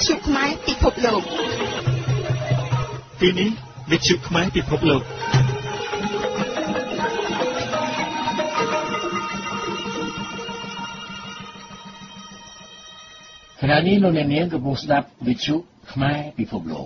ទ្យុខ្មែរពិភពលោកទីនេះវិទ្យុខ្មែរពិភពលោកខណៈនេះលោកអ្នកនាងកំពុងស្ដាប់វិទ្យុខ្មែរពិភពលោក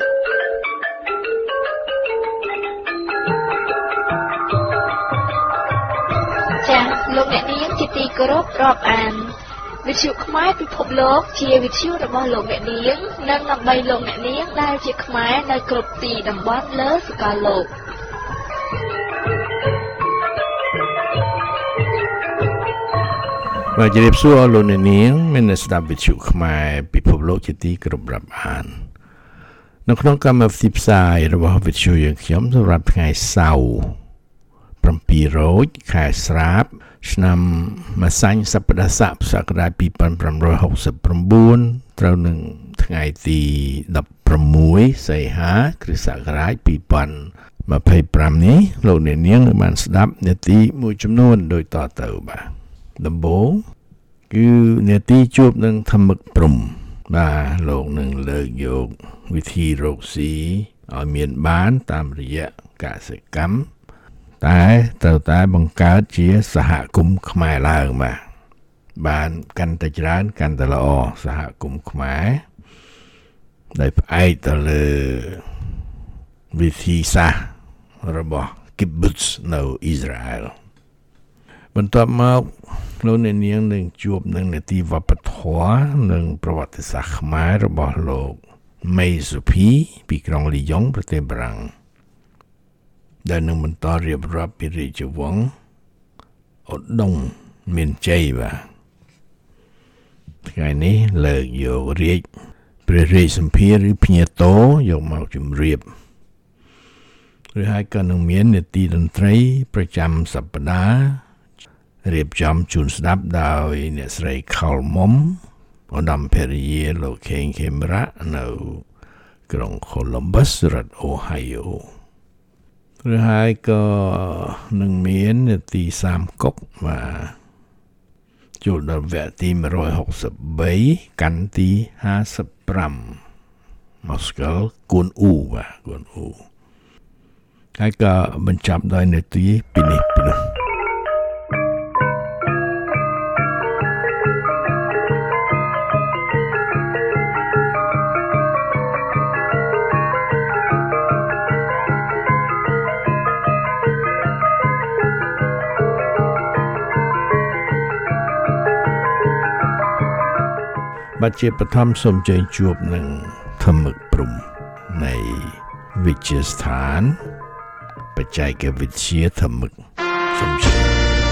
ចា៎លោកអ្នកនាងជាទីគោរពរាប់អានវិទ្យុខ្មែរពិភពលោកជាវិទ្យុរបស់លោកអ្នកនាងនិងដើម្បីលោកអ្នកនាងដែលជាខ្មែរនៅគ្រប់ទីតំបន់លើសកលលោកបាទជម្រាបសួរលោកអ្នកនាងមានស្ដាប់វិទ្យុខ្មែរពិភពលោកជាទីគោរពរាប់អាននៅក្នុងកម្មវិធីផ្សាយរបស់វិទ្យុយើងខ្ញុំសម្រាប់ថ្ងៃសៅរ៍7រោចខែស្រាបឆ្នាំម្សាញ់សប្តាហ៍ស័កពុរសករាជ2569ត្រូវនឹងថ្ងៃទី16សីហាគ្រិស្តសករាជ2025នេះលោកអ្នកនាងនឹងបានស្ដាប់នាទីមួយចំនួនដូចតទៅបាទដំបូងគឺនាទីជួបនឹងធម្មឹកព្រំបាទលោកនឹងលើកយកវិធីរកស៊ីឲ្យមានបានតាមរយៈកសិកម្មតែត្រូវតែបង្កើតជាសហគមន៍ខ្មែរឡើងបាទបានកាន់តែច្រើនកាន់តែល្អសហគមន៍ខ្មែរដែលផ្អែកទៅលើវិធីសាស្ត្ររបស់ Kibbutz នៅអ៊ីស្រាអែលបន្ទាប់មកលោកអ្នកនាងនឹងជួបនឹងនាទីវប្បធម៌និងប្រវត្តិសាស្ត្រខ្មែររបស់លោកមេសុភីពីក្រុងលីយ៉ុងប្រទេសបារាំងដែលនឹងបន្តរៀបរាប់ពីរាជវង្សឧដុង្គមានជ័យបាទថ្ងៃនេះលើកយករាជព្រះរាជសម្ភារឬភ្ញាតោយកមកជម្រាបឬហើយក៏នឹងមាននាទីតន្ត្រីប្រចាំសប្តាហ៍រៀបចំជូនស្ដាប់ដោយអ្នកស្រីខលមុំឧត្តមភរិយាលោកខេងខេមរៈនៅក្រុង Columbus រដ្ឋ Ohio ឬហើយក៏នឹងមាននាទី30កុកបាទចូលដល់វគ្គទី163កាន់ទី55មកស្គាល់គួនអ៊ូបាទគួនអ៊ូហើយក៏បញ្ចប់ដោយនាទីពីនេះពីនោះបាទជាបឋមសូមជើញជួបនឹងធម្មឹកព្រំនៃវិទ្យាស្ថានបច្ចេកវិទ្យាធម្មឹកសូមជើញ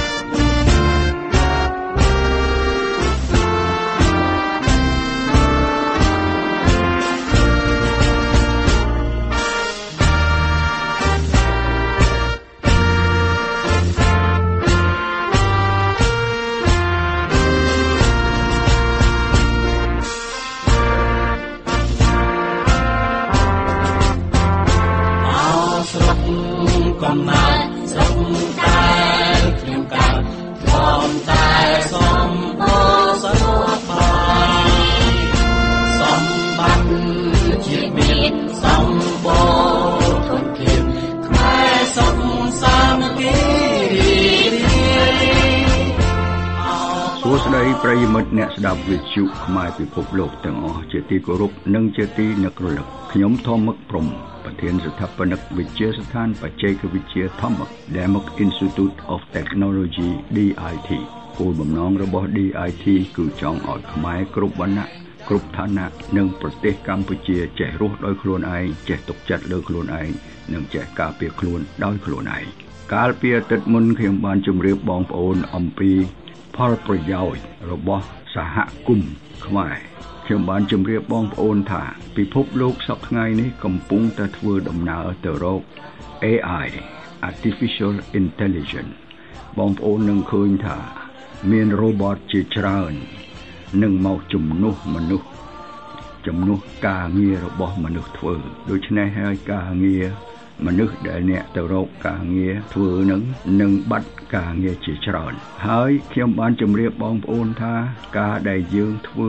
ប្រិយមិត្តអ្នកស្ដាប់វិទ្យុខ្មែរពិភពលោកទាំងអស់ជាទីគោរពនិងជាទីនឹករលឹកខ្ញុំធម្មឹកព្រំប្រធានស្ថាបនិកវិទ្យាស្ថានបច្ចេកវិទ្យាធម្មឹក Demok Institute of Technology DIT គោលបំណងរបស់ DIT គឺចង់ឲ្យខ្មែរគ្រប់វណ្ណៈគ្រប់ឋានៈនិងប្រទេសកម្ពុជាចេះរស់ដោយខ្លួនឯងចេះទុកចិត្តលើខ្លួនឯងនិងចេះការពារខ្លួនដោយខ្លួនឯងកាលពីអាទិត្យមុនខ្ញុំបានជម្រាបបងប្អូនអំពីផលប្រយោជន៍របស់សហគមន៍ខ្មែរខ្ញុំបានជម្រាបបងប្អូនថាពិភពលោកសប្តាហ៍ថ្ងៃនេះកំពុងតែធ្វើដំណើរទៅរក AI Artificial Intelligence បងប្អូននឹងឃើញថាមាន robot ជាច្រើននឹងមកជំនួសមនុស្សជំនួសការងាររបស់មនុស្សធ្វើដូច្នេះហើយការងារមនុស្សដែលអ្នកទៅរកការងារធ្វើនឹងបាត់ការងារជាច្រើនហើយខ្ញុំបានជម្រាបបងប្អូនថាការដែលយើងធ្វើ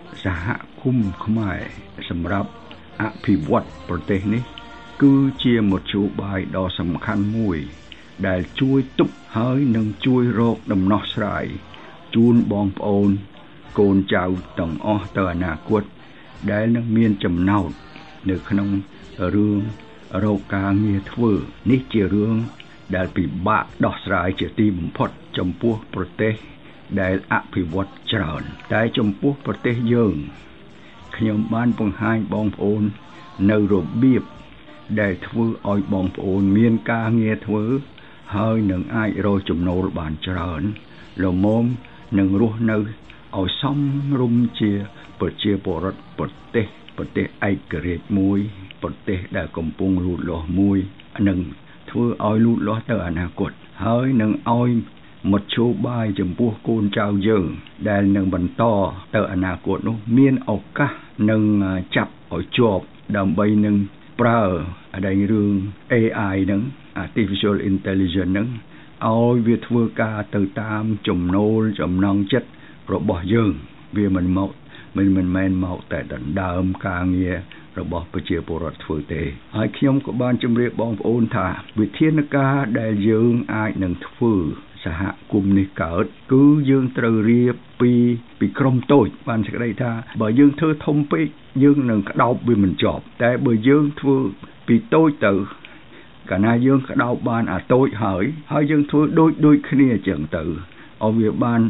សហគមន៍ខ្មែរសម្រាប់អភិវឌ្ឍប្រទេសនេះគឺជាមធ្យោបាយដ៏សំខាន់មួយដែលជួយទប់ហើយនឹងជួយរកដំណោះស្រាយជូនបងប្អូនកូនចៅទាំងអស់ទៅអនាគតដែលនឹងមានចំណោទនៅក្នុងរឿងរកការងារធ្វើនេះជារឿងដែលពិបាកដោះស្រាយជាទីបំផុតចំពោះប្រទេសដែលអភិវឌ្ឍច្រើនតែចំពោះប្រទេសយើងខ្ញុំបានបង្ហាញបងប្អូននៅរបៀបដែលធ្វើឲ្យបងប្អូនមានការងារធ្វើហើយនឹងអាចរកចំណូលបានច្រើនល្មមនឹងរស់នៅឲ្យសមរម្យជាប្រជាពលរដ្ឋប្រទេសឯករាជ្យមួយប្រទេសដែលកំពុងលូតលាស់មួយនឹងធ្វើឲ្យលូតលាស់ទៅអនាគតហើយនឹងឲ្យមធ្យោបាយចំពោះកូនចៅយើងដែលនឹងបន្តទៅអនាគតនោះមានឱកាសនឹងចាប់ឲ្យជាប់ដើម្បីនឹងប្រើរឿង AI នឹង Artificial Intelligence នឹងឲ្យវាធ្វើការទៅតាមចំណូលចំណង់ចិត្តរបស់យើងវាមិនមែនមកតែដណ្ដើមការងាររបស់ប្រជាពលរដ្ឋធ្វើទេហើយខ្ញុំក៏បានជម្រាបបងប្អូនថាវិធានការដែលយើងអាចនឹងធ្វើសហគមន៍នេះកើតគឺយើងត្រូវរៀបពីក្រុមតូចបានសេចក្តីថាបើយើងធ្វើធំពេកយើងនឹងក្តោបវាមិនជាប់តែបើយើងធ្វើពីតូចទៅកាលណាយើងក្តោបបានអាតូចហើយយើងធ្វើដូចគ្នាអញ្ចឹងទៅឲ្យវាបាន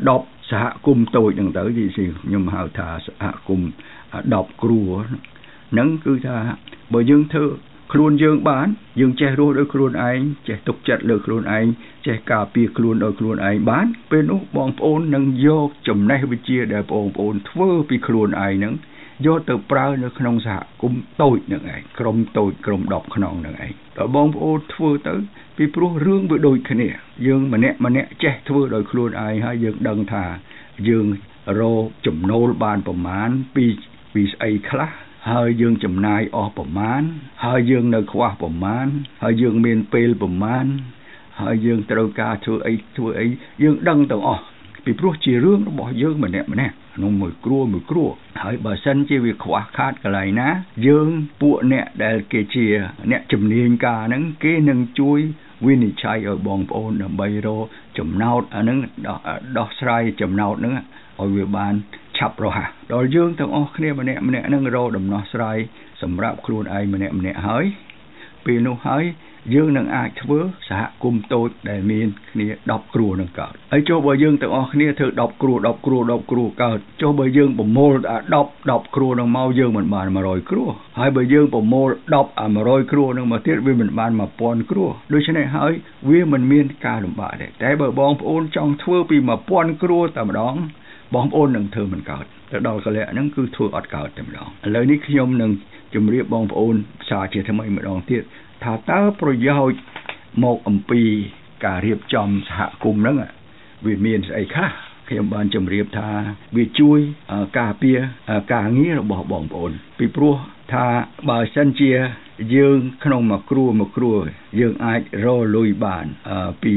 10សហគមន៍តូចហ្នឹងទៅខ្ញុំហៅថាសហគមន៍10គ្រួហ្នឹងគឺថាបើយើងធ្វើខ្លួនយើងបានយើងចេះរស់ដោយខ្លួនឯងចេះទុកចិត្តលើខ្លួនឯងចេះការពារខ្លួនដោយខ្លួនឯងបានពេលនោះបងប្អូននឹងយកចំណេះវិជ្ជាដែលបងប្អូនធ្វើពីខ្លួនឯងហ្នឹងយកទៅប្រើនៅក្នុងសហគមន៍តូចហ្នឹងឯងក្រុមតូចក្រុម10ខ្នងហ្នឹងឯងដល់បងប្អូនធ្វើទៅពីព្រោះរឿងវាដូចគ្នាយើងម្នាក់ចេះធ្វើដោយខ្លួនឯងហើយយើងដឹងថាយើងរកចំណូលបានប្រមាណពីស្អីខ្លះហើយយើងចំណាយអស់ប្រមាណហើយយើងនៅខ្វះប្រមាណហើយយើងមានពេលប្រមាណហើយយើងត្រូវការធ្វើអីយើងដឹងទាំងអស់ពីព្រោះជារឿងរបស់យើងម្នាក់ក្នុងមួយគ្រួហើយបើសិនជាវាខ្វះខាតកន្លែងណាយើងពួកអ្នកដែលគេជាអ្នកជំនាញការហ្នឹងគេនឹងជួយវិនិច្ឆ័យឲ្យបងប្អូនដើម្បីរកចំណោទអាហ្នឹងដោះស្រាយចំណោទហ្នឹងឲ្យវាបានឆាប់រហ័សដល់យើងទាំងអស់គ្នាម្នាក់ហ្នឹងរកដំណោះស្រាយសម្រាប់ខ្លួនឯងម្នាក់ហើយពេលនោះហើយយើងនឹងអាចធ្វើសហគមន៍តូចដែលមានគ្នា10គ្រួនឹងកើតហើយចុះបើយើងទាំងអស់គ្នាធ្វើ10គ្រួកើតចុះបើយើងប្រមូល10គ្រួនឹងមកយើងមិនបាន100គ្រួហើយបើយើងប្រមូល100គ្រួនឹងមកទៀតវាមិនបាន1000គ្រួដូច្នេះហើយវាមិនមានការលំបាកទេតែបើបងប្អូនចង់ធ្វើពី1000គ្រួតែម្ដងបងប្អូននឹងធ្វើមិនកើតទៅដល់កលៈហ្នឹងគឺធ្វើអត់កើតតែម្ដងឥឡូវនេះខ្ញុំនឹងជម្រាបបងប្អូនផ្សាជាថ្មីម្ដងទៀតថាតើប្រយោជន៍មកអំពីការរៀបចំសហគមន៍ហ្នឹងវាមានស្អីខ្លះខ្ញុំបានជម្រាបថាវាជួយការពារការងាររបស់បងប្អូនពីព្រោះថាបើសិនជាយើងក្នុងមួយគ្រួយើងអាចរកលុយបានពី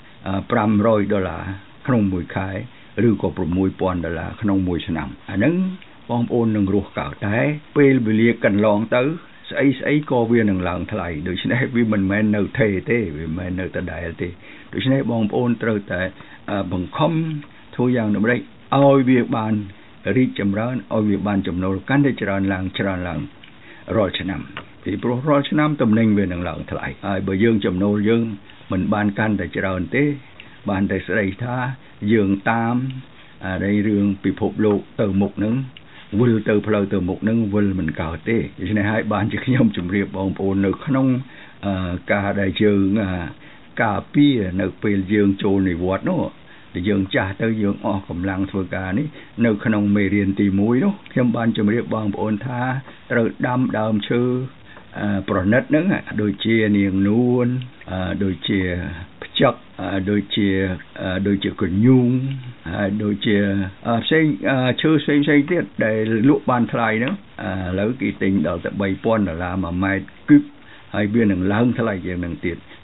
$500ក្នុងមួយខែឬក៏$6,000ក្នុងមួយឆ្នាំអាហ្នឹងបងប្អូននឹងរស់កើតតែពេលវេលាកន្លងទៅស្អីក៏វានឹងឡើងថ្លៃដូច្នេះវាមិនមែននៅទេវាមិនមែននៅដដែលទេដូច្នេះបងប្អូនត្រូវតែបង្ខំធ្វើយ៉ាងដូចម្តេចឲ្យវាបានរីកចម្រើនឲ្យវាបានចំណូលកាន់តែច្រើនឡើងរាល់ឆ្នាំពីព្រោះរាល់ឆ្នាំតំណែងវានឹងឡើងថ្លៃហើយបើយើងចំណូលយើងមិនបានកាន់តែច្រើនទេបានតែស្ដីថាយើងតាមរឿងពិភពលោកទៅមុខនឹងវិលទៅផ្លូវទៅមុខនឹងវិលមិនកើតទេដូច្នេះហើយបានជាខ្ញុំជម្រាបបងប្អូននៅក្នុងការដែលយើងការពារនៅពេលយើងចូលនិវត្តន៍នោះដែលយើងចាស់ទៅយើងអស់កម្លាំងធ្វើការនេះនៅក្នុងមេរៀនទី1នោះខ្ញុំបានជម្រាបបងប្អូនថាត្រូវដាំដើមឈើប្រណិតហ្នឹងដូចជានាងនួនដូចជាផ្ចឹកដូចជាកញ្ញូងហើយដូចជាផ្សេងឈើផ្សេងទៀតដែលលក់បានថ្លៃហ្នឹងឥឡូវគេទិញដល់តែ$3,000 1ម៉ែត្រគូបហើយវានឹងឡើងថ្លៃជាងនឹងទៀត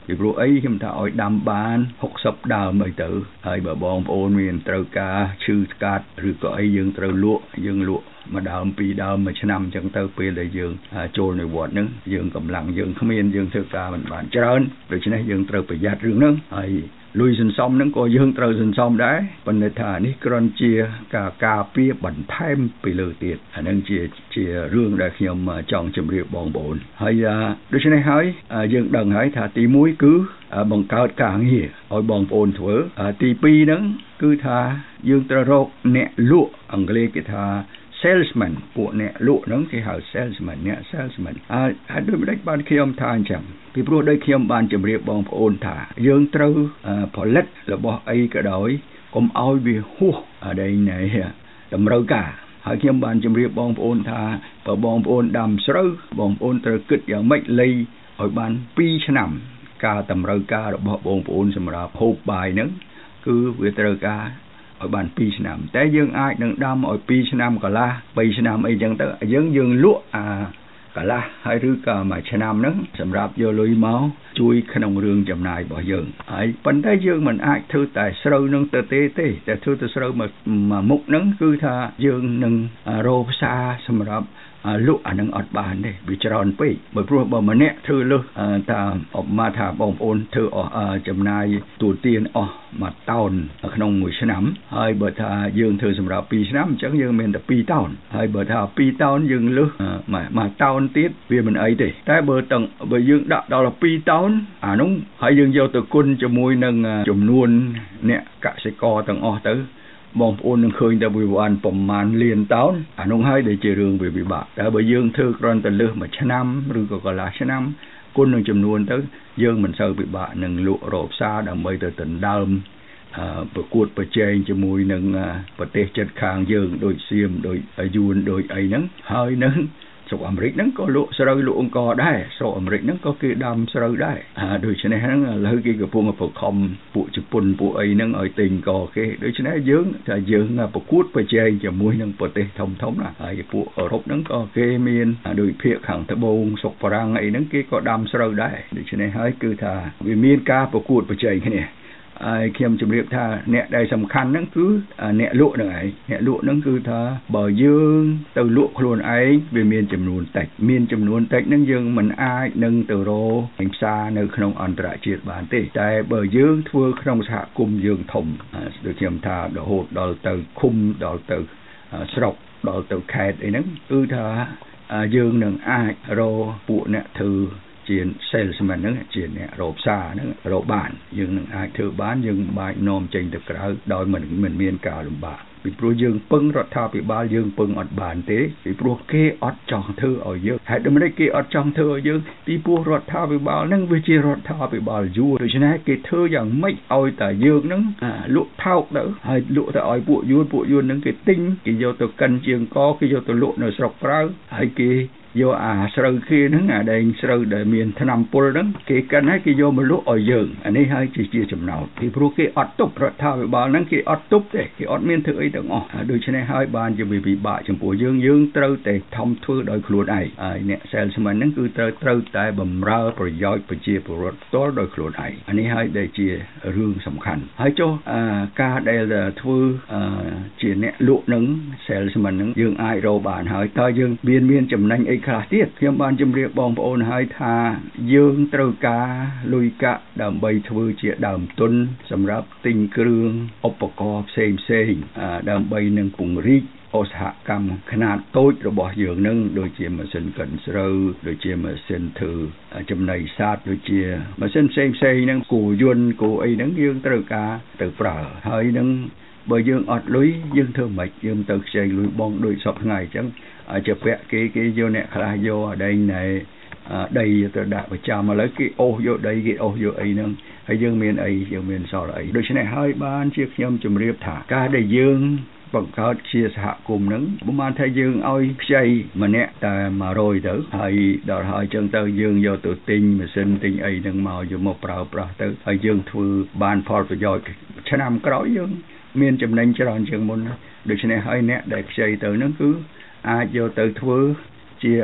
ពីព្រោះអីខ្ញុំថាឲ្យដាំបាន60ដើមអីទៅហើយបើបងប្អូនមានត្រូវការឈឺស្កាត់ឬក៏អីយើងត្រូវលក់មួយដើមពីរដើមមួយឆ្នាំអញ្ចឹងទៅពេលដែលយើងចូលនៅវត្តហ្នឹងយើងកម្លាំងយើងគ្មានយើងធ្វើការមិនបានច្រើនដូច្នេះយើងត្រូវប្រយ័ត្នរឿងហ្នឹងហើយលុយសន្សំហ្នឹងក៏យើងត្រូវសន្សំដែរប៉ុន្តែថានេះគ្រាន់ជាការពារបន្ថែមពីលើទៀតអាហ្នឹងជារឿងដែលខ្ញុំចង់ជម្រាបបងប្អូនហើយដូច្នេះហើយយើងដឹងហើយថាទី1គឺបង្កើតការងារឲ្យបងប្អូនធ្វើទី2ហ្នឹងគឺថាយើងត្រូវរកអ្នកលក់អង់គ្លេសគេថា salesman ពួកអ្នកលក់ហ្នឹងគេហៅ salesman អ្នក salesman ហើយដូចម្ដេចបានខ្ញុំថាអញ្ចឹងពីព្រោះដោយខ្ញុំបានជម្រាបបងប្អូនថាយើងត្រូវផលិតរបស់អីក៏ដោយកុំឲ្យវាហួសតម្រូវការហើយខ្ញុំបានជម្រាបបងប្អូនថាបើបងប្អូនដាំស្រូវបងប្អូនត្រូវគិតយ៉ាងម៉េចលៃឲ្យបាន2ឆ្នាំការតម្រូវការរបស់បងប្អូនសម្រាប់ហូបបាយហ្នឹងគឺវាត្រូវការឲ្យបាន2ឆ្នាំតែយើងអាចនឹងដាំឲ្យ2ឆ្នាំកន្លះ3ឆ្នាំអីចឹងទៅយើងលក់កន្លះហើយឬក៏មួយឆ្នាំហ្នឹងសម្រាប់យកលុយមកជួយក្នុងរឿងចំណាយរបស់យើងហើយប៉ុន្តែយើងមិនអាចធ្វើតែស្រូវនឹងទៅទេតែធ្វើតែស្រូវមួយមុខហ្នឹងគឺថាយើងនឹងរកផ្សារសម្រាប់លក់អានឹងអត់បានទេវាច្រើនពេកបើព្រោះបើម្នាក់ធ្វើលើសតាមអបមាថាបងប្អូនធ្វើអស់ចំណាយទូទានអស់1តោនក្នុងមួយឆ្នាំហើយបើថាយើងធ្វើសម្រាប់2ឆ្នាំអញ្ចឹងយើងមានតែ2តោនហើយបើថា2តោនយើងលើស1តោនទៀតវាមិនអីទេតែបើយើងដាក់ដល់2តោនអានោះហើយយើងយកទៅគុណជាមួយនឹងចំនួនអ្នកកសិករទាំងអស់ទៅបងប្អូននឹងឃើញតែវាបានប្រមាណលានតោនអានោះហើយដែលជារឿងវាពិបាកតែបើយើងធ្វើគ្រាន់តែលើសមួយឆ្នាំឬក៏កន្លះឆ្នាំគុណនឹងចំនួនទៅយើងមិនសូវពិបាកនឹងលក់រកផ្សារដើម្បីទៅដណ្ដើមប្រកួតប្រជែងជាមួយនឹងប្រទេសជិតខាងយើងដូចសៀមដូចយួនដូចអីហ្នឹងហើយនឹងស្រុកអាមេរិកហ្នឹងក៏លក់ស្រូវលក់អង្ករដែរស្រុកអាមេរិកហ្នឹងក៏គេដាំស្រូវដែរដូច្នេះហ្នឹងឥឡូវគេកំពុងប្រខំពួកជប៉ុនពួកអីហ្នឹងឲ្យទិញអង្ករគេដូច្នេះយើងប្រកួតប្រជែងជាមួយនឹងប្រទេសធំណាហើយពួកអឺរ៉ុបហ្នឹងក៏គេមានដូចភាគខាងត្បូងស្រុកបារាំងអីហ្នឹងគេក៏ដាំស្រូវដែរដូច្នេះហើយគឺថាវាមានការប្រកួតប្រជែងគ្នាហើយខ្ញុំជម្រាបថាអ្នកដែលសំខាន់ហ្នឹងគឺអ្នកលក់ហ្នឹងឯងអ្នកលក់ហ្នឹងគឺថាបើយើងទៅលក់ខ្លួនឯងវាមានចំនួនតិចហ្នឹងយើងមិនអាចនឹងទៅរកផ្សារនៅក្នុងអន្តរជាតិបានទេតែបើយើងធ្វើក្នុងសហគមន៍យើងធំដូចខ្ញុំថារហូតដល់ទៅឃុំដល់ទៅស្រុកដល់ទៅខេត្តអីហ្នឹងគឺថាយើងនឹងអាចរកពួកអ្នកធ្វើជា salesman ហ្នឹងជាអ្នករកផ្សារហ្នឹងរកបានយើងនឹងអាចធ្វើបានយើងមិនបាច់នាំចេញទៅក្រៅដោយមិនមានការលំបាកពីព្រោះយើងពឹងរដ្ឋាភិបាលយើងពឹងអត់បានទេពីព្រោះគេអត់ចង់ធ្វើឲ្យយើងហេតុដូចម្តេចគេអត់ចង់ធ្វើឲ្យយើងពីព្រោះរដ្ឋាភិបាលហ្នឹងវាជារដ្ឋាភិបាលយួនដូច្នេះគេធ្វើយ៉ាងម៉េចឲ្យតែយើងហ្នឹងលក់ថោកទៅហើយលក់ទៅឲ្យពួកយួនហ្នឹងគេទិញគេយកទៅកិនជាងកគេយកទៅលក់នៅស្រុកក្រៅហើយគេយកស្រូវគេហ្នឹងដែលស្រូវដែលមានថ្នាំពុលហ្នឹងគេកិនហើយគេយកមកលក់ឲ្យយើងអានេះហើយជាចំណោទពីព្រោះគេអត់ទប់រដ្ឋាភិបាលហ្នឹងគេអត់ទប់ទេគេអត់មានធ្វើអីទាំងអស់ដូច្នេះហើយបានជាវាពិបាកចំពោះយើងត្រូវតែធំធ្វើដោយខ្លួនឯងហើយអ្នក salesman ហ្នឹងគឺត្រូវតែបម្រើប្រយោជន៍ប្រជាពលរដ្ឋផ្ទាល់ដោយខ្លួនឯងអានេះហើយដែលជារឿងសំខាន់ហើយចុះការដែលធ្វើជាអ្នកលក់ហ្នឹង salesman ហ្នឹងយើងអាចរកបានហើយតើយើងមានចំណេញអីខ្លះទៀតខ្ញុំបានជម្រាបបងប្អូនហើយថាយើងត្រូវការលុយកាក់ដើម្បីធ្វើជាដើមទុនសម្រាប់ទិញគ្រឿងឧបករណ៍ផ្សេងដើម្បីនឹងពង្រីកឧស្សាហកម្មខ្នាតតូចរបស់យើងនឹងដូចជាម៉ាស៊ីនកិនស្រូវដូចជាម៉ាស៊ីនធ្វើចំណីសត្វដូចជាម៉ាស៊ីនផ្សេងហ្នឹងគោយន្តគោអីហ្នឹងយើងត្រូវការទៅប្រើហើយនឹងបើយើងអត់លុយយើងធ្វើមិនយើងទៅខ្ចីលុយបងដូចសពថ្ងៃអញ្ចឹងជាពាក់គេយកអ្នកខ្លះយកដីទៅដាក់ប្រចាំឥឡូវគេអូសយកដីគេអូសយកអីហ្នឹងហើយយើងមានសល់អីដូច្នេះហើយបានជាខ្ញុំជម្រាបថាការដែលយើងបង្កើតជាសហគមន៍ហ្នឹងប្រហែលថាយើងឲ្យខ្ចីម្នាក់តែ100ទៅហើយដល់ហើយចឹងទៅយើងយកទៅទិញម៉ាស៊ីនទិញអីហ្នឹងមកយកមកប្រើប្រាស់ទៅហើយយើងធ្វើបានផលប្រយោជន៍ឆ្នាំក្រោយយើងមានចំណេញច្រើនជាងមុនដូច្នេះហើយអ្នកដែលខ្ចីទៅហ្នឹងគឺអាចយកទៅធ្វើជា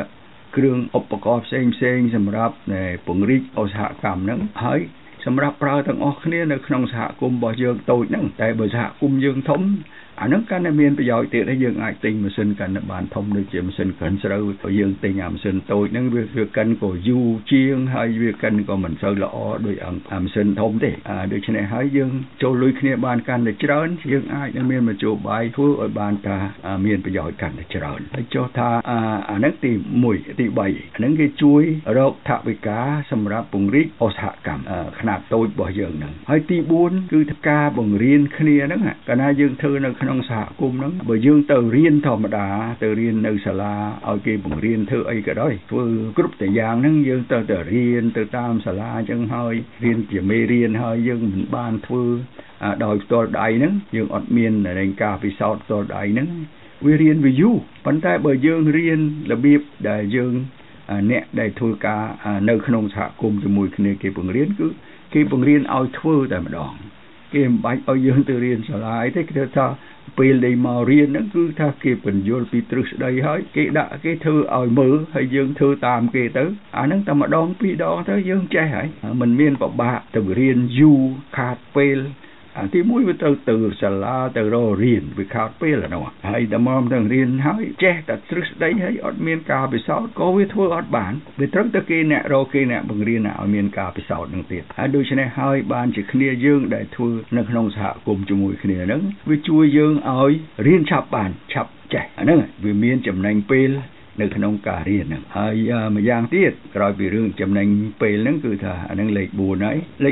គ្រឿងឧបករណ៍ផ្សេងសម្រាប់ពង្រីកឧស្សាហកម្មហ្នឹងហើយសម្រាប់ប្រើទាំងអស់គ្នានៅក្នុងសហគមន៍របស់យើងតូចហ្នឹងតែបើសហគមន៍យើងធំអាហ្នឹងកាន់តែមានប្រយោជន៍ទៀតហើយយើងអាចទិញម៉ាស៊ីនកាន់តែបានធំដូចជាម៉ាស៊ីនកិនស្រូវយើងទិញអាម៉ាស៊ីនតូចហ្នឹងវាកិនក៏យូរជាងហើយវាកិនក៏មិនសូវល្អដូចអាម៉ាស៊ីនធំទេដូច្នេះហើយយើងចូលលុយគ្នាបានកាន់តែច្រើនយើងអាចនឹងមានមធ្យោបាយធ្វើឲ្យបានថាមានប្រយោជន៍កាន់តែច្រើនហើយចុះថាអាហ្នឹងទី1ទី3អាហ្នឹងគេជួយរកថវិកាសម្រាប់ពង្រីកឧស្សាហកម្មខ្នាតតូចរបស់យើងហ្នឹងហើយទី4គឺការបង្រៀនគ្នាហ្នឹងកាលណាយើងធ្វើនៅក្នុងសហគមន៍ហ្នឹងបើយើងទៅរៀនធម្មតាទៅរៀននៅសាលាឲ្យគេបង្រៀនធ្វើអីក៏ដោយធ្វើគ្រប់តែយ៉ាងហ្នឹងយើងទៅរៀនទៅតាមសាលាអញ្ចឹងហើយរៀនជាមេរៀនហើយយើងមិនបានធ្វើដោយផ្ទាល់ដៃហ្នឹងយើងអត់មានការពិសោធន៍ផ្ទាល់ដៃហ្នឹងវារៀនវាយូរប៉ុន្តែបើយើងរៀនរបៀបដែលយើងអ្នកដែលធ្វើការនៅក្នុងសហគមន៍ជាមួយគ្នាគេបង្រៀនគឺគេបង្រៀនឲ្យធ្វើតែម្ដងគេមិនបាច់ឲ្យយើងទៅរៀនសាលាទេគេថាពេលដែលមករៀនហ្នឹងគឺថាគេបញ្យល់ពីទ្រឹស្ដីហើយគេដាក់គេធ្វើឲ្យមើលហើយយើងធ្វើតាមគេទៅអាហ្នឹងតែម្ដងពីរដងទៅយើងចេះហើយមិនមានពិបាកទៅរៀនយូរខាតពេលទីមួយវាទៅសាលាទៅរៀនវាខាតពេលហ្នឹងហើយតែមកទៅរៀនហើយចេះតែទ្រឹស្ដីហើយអត់មានការពិសោធន៍ក៏វាធ្វើអត់បានវាត្រូវតែគេអ្នកបង្រៀនឲ្យមានការពិសោធន៍ហ្នឹងទៀតហើយដូច្នេះហើយបានជាគ្នាយើងដែលធ្វើនៅក្នុងសហគមន៍ជាមួយគ្នាហ្នឹងវាជួយយើងឲ្យរៀនឆាប់បានឆាប់ចេះអាហ្នឹងវាមានចំណេញពេលនៅក្នុងការរៀនហ្នឹងហើយម្យ៉ាងទៀតក្រោយពីរឿងចំណេញពេលហ្នឹងគឺថាអាហ្នឹងលេខ4ហើយលេខ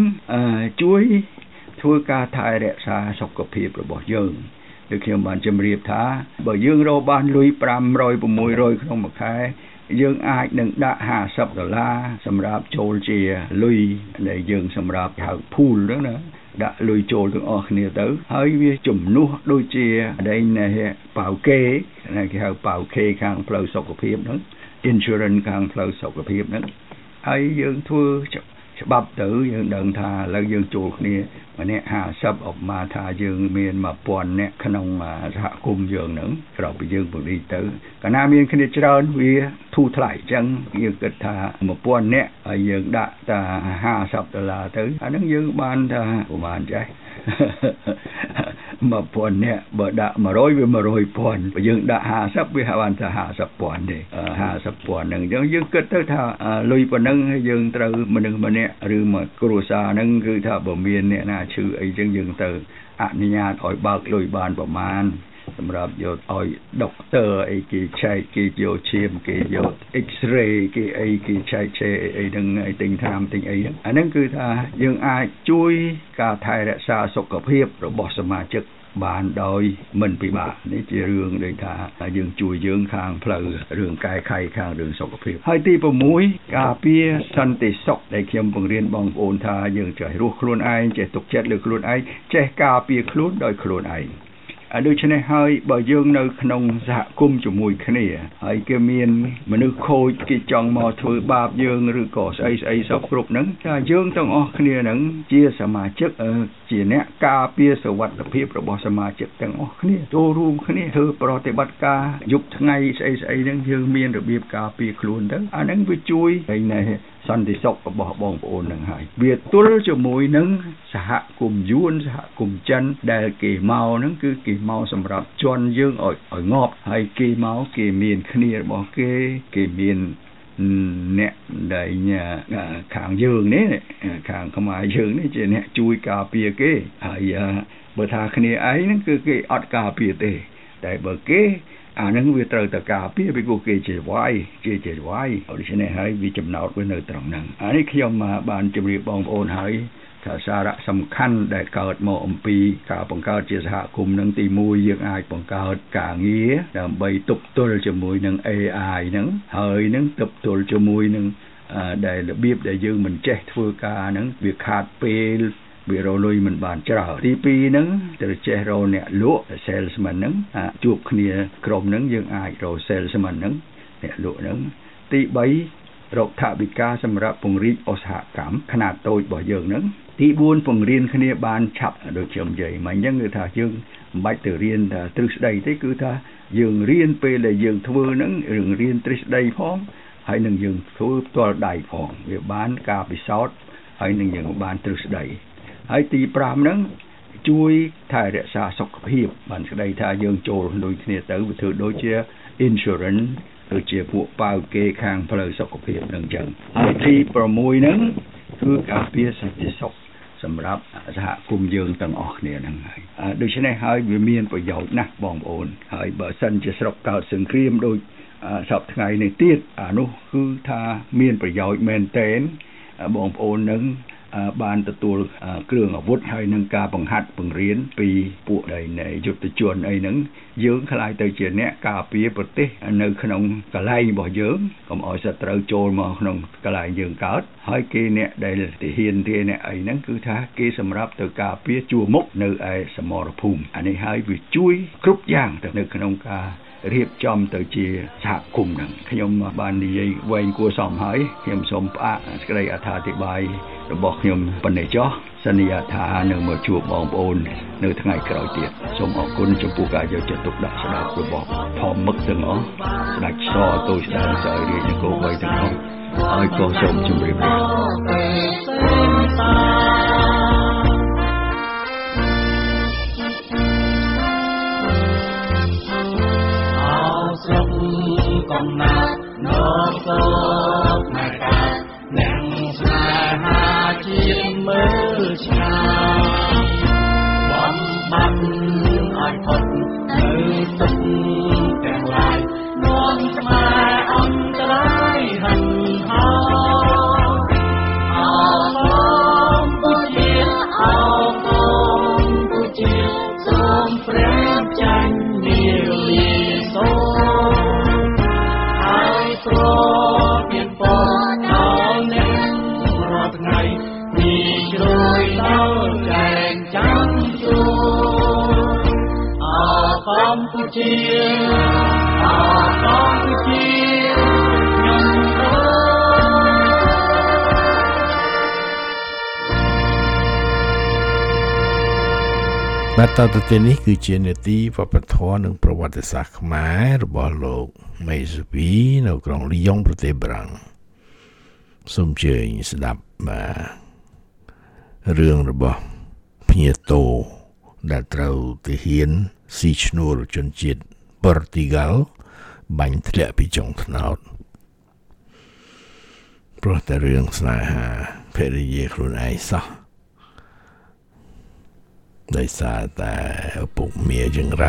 5ជួយធ្វើការថែរក្សាសុខភាពរបស់យើងដូចខ្ញុំបានជម្រាបថាបើយើងរកបានលុយ500 600ក្នុងមួយខែយើងអាចនឹងដាក់$50សម្រាប់ចូលជាលុយដែលយើងសម្រាប់ហៅ pool ហ្នឹងណាដាក់លុយចូលទាំងអស់គ្នាទៅហើយវាជំនួសដូចជាដែលប៉ៅគេគេហៅប៉ៅគេខាងផ្លូវសុខភាពហ្នឹង insurance ខាងផ្លូវសុខភាពហ្នឹងហើយយើងធ្វើច្បាប់ទៅយើងដឹងថាឥឡូវយើងចូលគ្នាម្នាក់50ឧបមាថាយើងមាន1000នាក់ក្នុងសហគមន៍យើងហ្នឹងក្រោយពីយើងពង្រីកទៅកាលណាមានគ្នាច្រើនវាធូរថ្លៃអញ្ចឹងយើងគិតថា1000នាក់ហើយយើងដាក់តែ$50ទៅអាហ្នឹងយើងបានថាប្រហែលចេះ1000នាក់បើដាក់100វា100,000បើយើងដាក់50វាបានថា50,000ទេ50,000ហ្នឹងអញ្ចឹងយើងគិតទៅថាលុយប៉ុណ្ណឹងយើងត្រូវមនុស្សម្នាក់ឬមួយគ្រួសារហ្នឹងគឺថាបើមានអ្នកណាឈឺអីចឹងយើងទៅអនុញ្ញាតឲ្យបើកលុយបានប្រមាណសម្រាប់យកឲ្យដុកទ័រអីគេឆែកគេយកឈាមគេយក X-ray គេអីគេឆែកអីហ្នឹងឲ្យទិញថ្នាំទិញអីអាហ្នឹងគឺថាយើងអាចជួយការថែរក្សាសុខភាពរបស់សមាជិកបានដោយមិនពិបាកនេះជារឿងដូចថាយើងជួយយើងខាងផ្លូវរឿងកែខៃខាងរឿងសុខភាពហើយទី6ការពារសន្តិសុខដែលខ្ញុំបង្រៀនបងប្អូនថាយើងចេះរស់ខ្លួនឯងចេះទុកចិត្តលើខ្លួនឯងចេះការពារខ្លួនដោយខ្លួនឯងដូច្នេះហើយបើយើងនៅក្នុងសហគមន៍ជាមួយគ្នាហើយគេមានមនុស្សខូចគេចង់មកធ្វើបាបយើងឬក៏ស្អីសពគ្រប់ហ្នឹងថាយើងទាំងអស់គ្នាហ្នឹងជាសមាជិកជាអ្នកការពារសុវត្ថិភាពរបស់សមាជិកទាំងអស់គ្នាចូលរួមគ្នាធ្វើប្រតិបត្តិការយប់ថ្ងៃស្អីហ្នឹងយើងមានរបៀបការពារខ្លួនទៅអាហ្នឹងវាជួយឲ្យសន្តិសុខរបស់បងប្អូននឹងហើយវាទល់ជាមួយនឹងសហគមន៍យួនសហគមន៍ចិនដែលគេមកហ្នឹងគឺគេមកសម្រាប់ជន់យើងឲ្យងាប់ហើយគេមកគេមានគ្នារបស់គេមានអ្នកដែលខាងយើងនេះខាងខ្មែរយើងនេះជាអ្នកជួយការពារគេហើយបើថាគ្នាឯងហ្នឹងគឺគេអត់ការពារទេតែបើគេអានឹងវាត្រូវតែការពារពីពួកគេជាវាយដូច្នេះហើយវាចំណោទវានៅត្រង់ហ្នឹងអានេះខ្ញុំបានជម្រាបបងប្អូនហើយថាសារៈសំខាន់ដែលកើតមកអំពីការបង្កើតជាសហគមន៍នឹងទី1យើងអាចបង្កើតការងារដើម្បីទប់ទល់ជាមួយនឹង AI ហ្នឹងហើយនឹងទប់ទល់ជាមួយនឹងដែលរបៀបដែលយើងមិនចេះធ្វើការហ្នឹងវាខាតពេលវារលុយមិនបានច្រើនទី2ហ្នឹងត្រូវចេះរកអ្នកលក់ salesman ហ្នឹងជួបគ្នាក្រុមហ្នឹងយើងអាចរក salesman ហ្នឹងអ្នកលក់ហ្នឹងទី3 រកថវិកាសម្រាប់ពង្រីកឧស្សាហកម្មខ្នាតតូចរបស់យើងហ្នឹងទី4ពង្រៀនគ្នាបានឆាប់ដូចខ្ញុំនិយាយមកអញ្ចឹងគឺថាយើងមិនបាច់ទៅរៀនទ្រឹស្ដីទេគឺថាយើងរៀនពេលដែលយើងធ្វើហ្នឹងរៀនទ្រឹស្ដីផងហើយនឹងយើងធ្វើផ្ទាល់ដៃផងវាបានការពិសោធន៍ហើយនឹងយើងបានទ្រឹស្ដីហើយទី5ហ្នឹងជួយថែរក្សាសុខភាពបានស្ដីថាយើងចូលដូចគ្នាទៅវាធ្វើដូចជា insurance ដូចជាពួកប៉ាវគេខាងផ្លូវសុខភាពនឹងអញ្ចឹងហើយទី6ហ្នឹងគឺការពារសន្តិសុខសម្រាប់សហគមន៍យើងទាំងអស់គ្នាហ្នឹងហើយដូច្នេះហើយវាមានប្រយោជន៍ណាស់បងប្អូនហើយបើសិនជាស្រុកកើតសង្គ្រាមដូចសប្តាហ៍ថ្ងៃនេះទៀតអានោះគឺថាមានប្រយោជន៍មែនទែនបងប្អូននឹងបានទទួលគ្រឿងអាវុធហើយនឹងការបង្ហាត់បង្រៀនពីពួកនៃយុទ្ធជនអីហ្នឹងយើងខ្លាយទៅជាអ្នកការពារប្រទេសនៅក្នុងកន្លែងរបស់យើងកុំឲ្យសត្រូវចូលមកក្នុងកន្លែងយើងកើតហើយគេអ្នកដែលទាហានទេអ្នកអីហ្នឹងគឺថាគេសម្រាប់ទៅការពារជួរមុខនៅឯសមរភូមិអានេះហើយវាជួយគ្រប់យ៉ាងទៅនៅក្នុងការរៀបចំទៅជាសហគមន៍ហ្នឹងខ្ញុំបាននិយាយវែងគួរសមហើយខ្ញុំសូមផ្អាកសេចក្តីអត្ថាធិប្បាយរបស់ខ្ញុំប៉ុណ្ណេះចុះសន្យាថានឹងមកជួបបងប្អូននៅថ្ងៃក្រោយទៀតសូមអរគុណចំពោះការយកចិត្តទុកដាក់ស្ដាប់របស់ធម្មឹកទាំងអស់ស្ដេចសទូស្ដារសោយរាជនគរបីទាំងអស់ហើយក៏សូមជម្រាបលាកំណាត់នោះសូមមកកើតអ្នកស្នេហាជាតិមើលឆ្ងាយបំបត្តិឲ្យផុតនៅទឹកទាំងឡាយនាំស្មារអន្តរាយហិនហោអរគុណជាអរគុណជាសូមព្រះចាញ់នាលីសូព្រោះមានពរដល់អ្នករាល់ថ្ងៃនេះជ្រោយដល់ចែងចាំជួអកម្ពុជាអកម្ពុជាខ្ញុំបាទតទៅនេះគឺជានេតិវប្បធម៌និងប្រវត្តិសាស្ត្រខ្មែររបស់លោកមេសវីនៅក្រុងលីយ៉ុងប្រទេសបារាំងសូមជើញស្ដាប់រឿងរបស់ភ្ញាតូដែលត្រូវទាហានស៊ីឈ្នួលជនជាតិប៉ូរទុយហ្គាល់បាញ់ធ្លាក់ពីចុងត្នោតព្រោះតែរឿងស្នេហាភរិយាខ្លួនឯងសោះដោយសារតែឪពុកមាយ៉ាងไร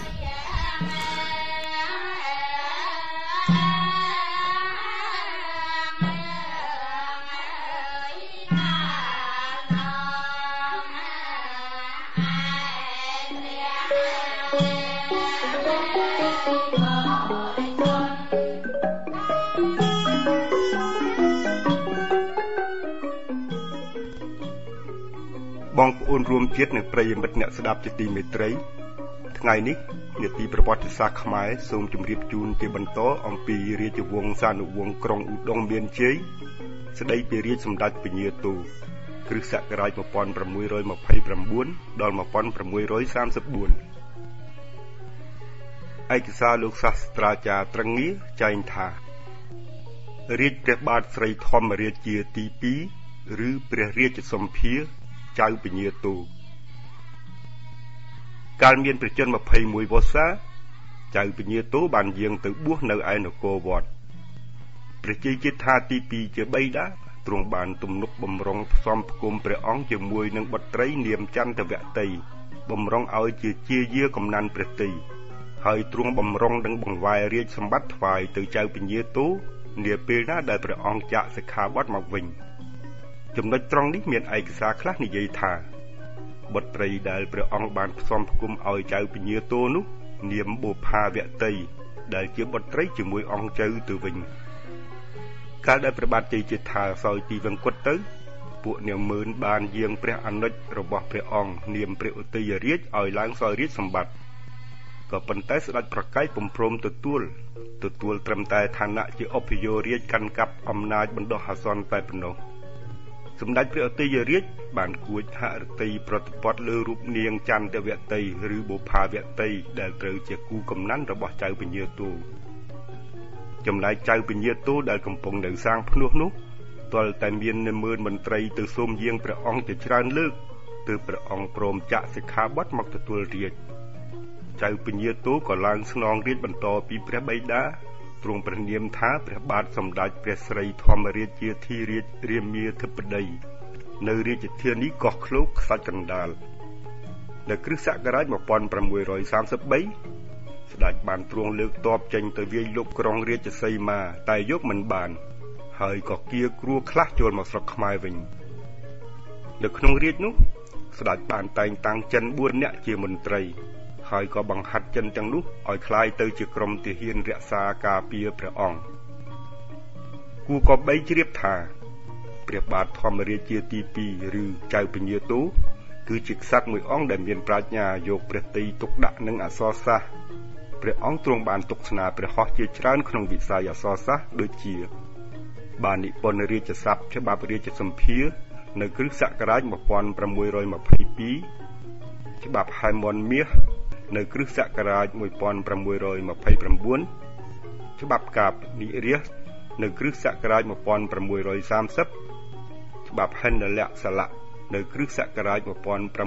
បងប្អូនរួមជាតិនិងប្រិយមិត្តអ្នកស្ដាប់ជាទីមេត្រីថ្ងៃនេះនាទីប្រវត្តិសាស្ត្រខ្មែរសូមជម្រាបជូនជាបន្តអំពីរាជវង្សានុវង្សក្រុងឧដុង្គមានជ័យស្ដីពីរាជសម្ដេចពញាតូគ្រិស្តសករាជ1629ដល់1634ឯកសារលោកសាស្ត្រាចារ្យត្រឹងងារចែងថារាជព្រះបាទស្រីធម្មរាជាទី2ឬព្រះរាជសម្ភារចៅពញាតូកាលមានព្រះជន្ម21វស្សាចៅពញាតូបានយាងទៅបួសនៅឯនគរវត្តព្រះជ័យជេដ្ឋាទី2ជាបិតាទ្រង់បានទំនុកបំរុងផ្សំផ្គុំព្រះអង្គជាមួយនឹងបុត្រីនាមចន្ទវតីបំរុងឲ្យជាជាយាកំណានព្រះតីហើយទ្រង់បំរុងនឹងបង្វែររាជសម្បត្តិថ្វាយទៅចៅពញាតូនាពេលណាដែលព្រះអង្គចាកសិក្ខាបទមកវិញចំណុចត្រង់នេះមានឯកសារខ្លះនិយាយថាបុត្រីដែលព្រះអង្គបានផ្សំផ្គុំឲ្យចៅពញាតូនោះនាមបុផាវតីដែលជាបុត្រីជាមួយអង្គចៅទៅវិញកាលដែលព្រះបាទជ័យជេដ្ឋាសោយទីវង្គតទៅពួកនាម៉ឺនបានយាងព្រះអនុជរបស់ព្រះអង្គនាមព្រះឧទយរាជឲ្យឡើងសោយរាជសម្បត្តិក៏ប៉ុន្តែស្ដេចប្រកែកពុំព្រមទទួលត្រឹមតែឋានៈជាអភិយោរាជកាន់កាប់អំណាចបណ្ដោះអាសន្នតែប៉ុណ្ណោះសម្ដេចព្រះឧទ័យរាជបានគួចហឫទ័យប្រតិបត្តិលើរូបនាងចន្ទវតីឬបុប្ផាវតីដែលត្រូវជាគូកំណាន់របស់ចៅពញាទូចំណែកចៅពញាទូដែលកំពុងនៅសាងភ្នោះនោះទាល់តែមាននិមឺនមន្ត្រីទៅសូមយាងព្រះអង្គជាច្រើនលើកទើបព្រះអង្គព្រមចាក់សិក្ខាបទមកទទួលរាជចៅពញាទូក៏ឡើងស្នងរាជបន្តពីព្រះបិតាទ្រង់ព្រះនាមថាព្រះបាទសម្ដេចព្រះស្រីធម្មរាជាធិរាជរាមាធិបតីនៅរាជធានីកោះឃ្លោកខ្សាច់កណ្ដាលនៅគ្រិស្តសករាជ1633ស្ដេចបានទ្រង់លើកទ័ពចេញទៅវាយលុកក្រុងរាជសីមាតែយកមិនបានហើយក៏គៀគ្រួខ្លះចូលមកស្រុកខ្មែរវិញនៅក្នុងរាជនោះស្ដេចបានតែងតាំងចិន4នាក់ជាមន្ត្រីហើយក៏បង្ហាត់ចិនទាំងនោះឲ្យคล้ายទៅជាក្រុមទាហានរក្សាការពារព្រះអង្គគូក៏បីជ្រាបថាព្រះបាទធម្មរាជាទី2ឬចៅពញាទូគឺជាក្សត្រមួយអង្គដែលមានប្រាជ្ញាយកព្រះទ័យទុកដាក់នឹងអក្សរសាស្ត្រព្រះអង្គទ្រង់បានទុកស្នាព្រះហស្ថជាច្រើនក្នុងវិស័យអក្សរសាស្ត្រដូចជាបាននិពន្ធរាជស័ព្ទច្បាប់រាជសម្ភារនៅគ្រិស្តសករាជ1622ច្បាប់ហែមន់មាសនៅគ្រិស្តសករាជ1629ច្បាប់កាបនិរាសនៅគ្រិស្តសករាជ1630ច្បាប់ហិនលក្ខសលៈនៅគ្រិស្តសករាជ1630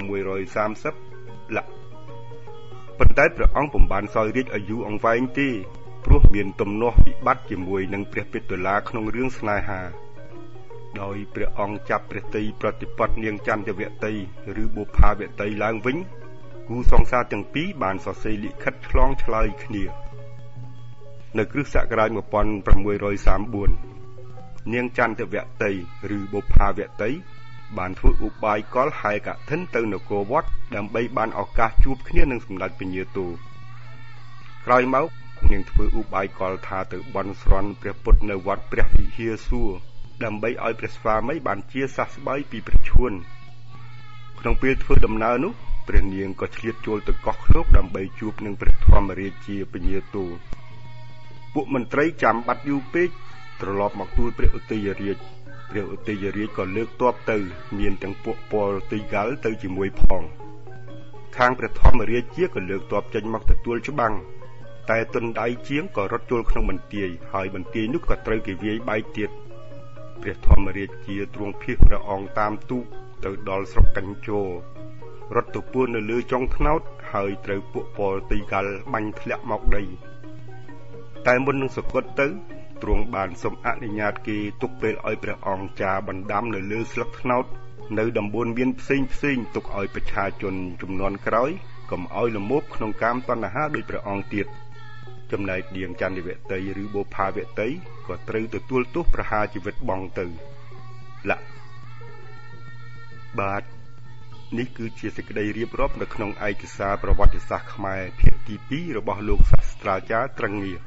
លក្ខប៉ុន្តែព្រះអង្គពុំបានសោយរាជឲ្យយូរអង្វែងទេព្រោះមានទំនាស់វិបត្តិជាមួយនឹងព្រះពិតុលាក្នុងរឿងស្នេហាដោយព្រះអង្គចាប់ព្រះទ័យប្រតិបត្តិនាងចន្ទវតីឬបុប្ផាវតីឡើងវិញគូសង្សារទាំងពីរបានសរសេរលិខិតឆ្លងឆ្លើយគ្នានៅគ្រិស្តសករាជ1634នាងចន្ទវតីឬបុប្ផាវតីបានធ្វើឧបាយកលហែកឋិនទៅនគរវត្តដើម្បីបានឱកាសជួបគ្នានឹងសម្ដេចពញាទូក្រោយមកនាងធ្វើឧបាយកលថាទៅបន់ស្រន់ព្រះពុទ្ធនៅវត្តព្រះវិហារសួរដើម្បីឲ្យព្រះស្វាមីបានជាសះស្បើយពីព្រះឈួនក្នុងពេលធ្វើដំណើរនោះព្រះនាងក៏ឆ្លៀតចូលទៅកោះឃ្លោកដើម្បីជួបនឹងព្រះធម្មរាជាពញាទូពួកមន្ត្រីចាំបាត់យូរពេកត្រឡប់មកទូលព្រះឧទ័យរាជព្រះឧទ័យរាជក៏លើកទ័ពទៅមានទាំងពួកពលទីហ្គាល់ទៅជាមួយផងខាងព្រះធម្មរាជាក៏លើកទ័ពចេញមកទទួលច្បាំងតែទុនដៃជាងក៏រត់ចូលក្នុងបន្ទាយហើយបន្ទាយនោះក៏ត្រូវគេវាយបែកទៀតព្រះធម្មរាជាទ្រង់ភៀសព្រះអង្គតាមទូកទៅដល់ស្រុកកញ្ជររត់ទៅពួននៅលើចុងថ្នោតហើយត្រូវពួកពលទីហ្គាល់បាញ់ធ្លាក់មកដីតែមុននឹងសគត់ទៅទ្រង់បានសូមអនុញ្ញាតគេទុកពេលឲ្យព្រះអង្គចាបណ្ដាំនៅលើស្លឹកថ្នោតនៅតំបន់មានផ្សេងទុកឲ្យប្រជាជនជំនាន់ក្រោយកុំឲ្យលមោបក្នុងកាមតណ្ហាដោយព្រះអង្គទៀតចំណែកនាងចន្ទវតីឬបុប្ផាវតីក៏ត្រូវទទួលទោសប្រហារជីវិតបង់ទៅបាទនេះគឺជាសេចក្តីរៀបរាប់នៅក្នុងឯកសារប្រវត្តិសាស្ត្រខ្មែរភាគទី2របស់លោកសាស្ត្រាចារ្យត្រឹងងារ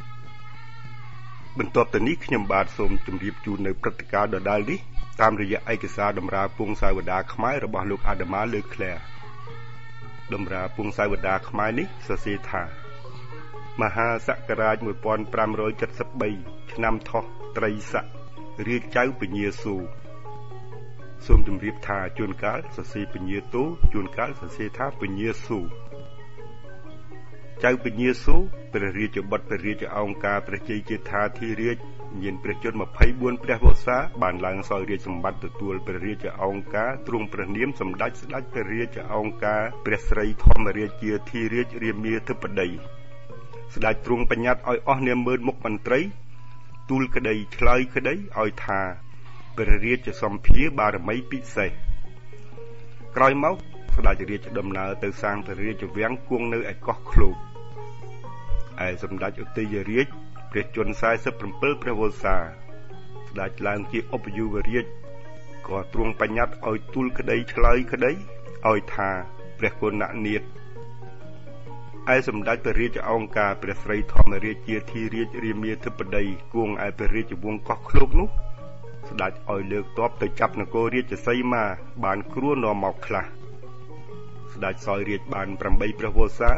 បន្ទាប់ទៅនេះខ្ញុំបាទសូមជម្រាបជូននៅព្រឹត្តិការណ៍ដដែលនេះតាមរយៈឯកសារតម្រាពងសាវតាខ្មែររបស់លោកអាដាម៉ាលើក្លែតម្រាពងសាវតាខ្មែរនេះសរសេរថាមហាសករាជ1573ឆ្នាំថោះត្រីស័ករាជចៅពញាសូរសូមជម្រាបថាជួនកាលសរសេរពញាទូជួនកាលសរសេរថាពញាសូរចៅពញាសូរព្រះរាជបុត្រព្រះរាជអង្ការព្រះជ័យជេដ្ឋាធិរាជមានព្រះជន្ម24ព្រះវស្សាបានឡើងសោយរាជសម្បត្តិទទួលព្រះរាជអង្ការទ្រង់ព្រះនាមសម្ដេចស្ដេចព្រះរាជអង្ការព្រះស្រីធម្មរាជាធិរាជរាមាធិបតីស្ដេចទ្រង់បញ្ញត្តិឲ្យអស់នាមើលមុខមន្ត្រីទូលក្តីឆ្លើយក្តីឲ្យថាព្រះរាជសម្ភារបារមីពិសេសក្រោយមកស្ដេចរាជដំណើរទៅសាងព្រះរាជវាំងគង់នៅឯកោះឃ្លោកឯសម្ដេចឧទ័យរាជព្រះជន្ម47ព្រះវស្សាស្ដេចឡើងជាឧបយុវរាជក៏ទ្រង់បញ្ញត្តិឲ្យទូលក្តីឆ្លើយក្តីឲ្យថាព្រះគណនាថឯសម្ដេចព្រះរាជអង្ការព្រះស្រីធម្មរាជាធិរាជរាមាធិបតីគង់ឯព្រះរាជវង្សកោះឃ្លោកនោះស្ដេចឲ្យលើកទ័ពទៅចាប់នគររាជសីមាបានគ្រួនាំមកខ្លះស្ដេចសោយរាជបាន8ព្រះវស្សា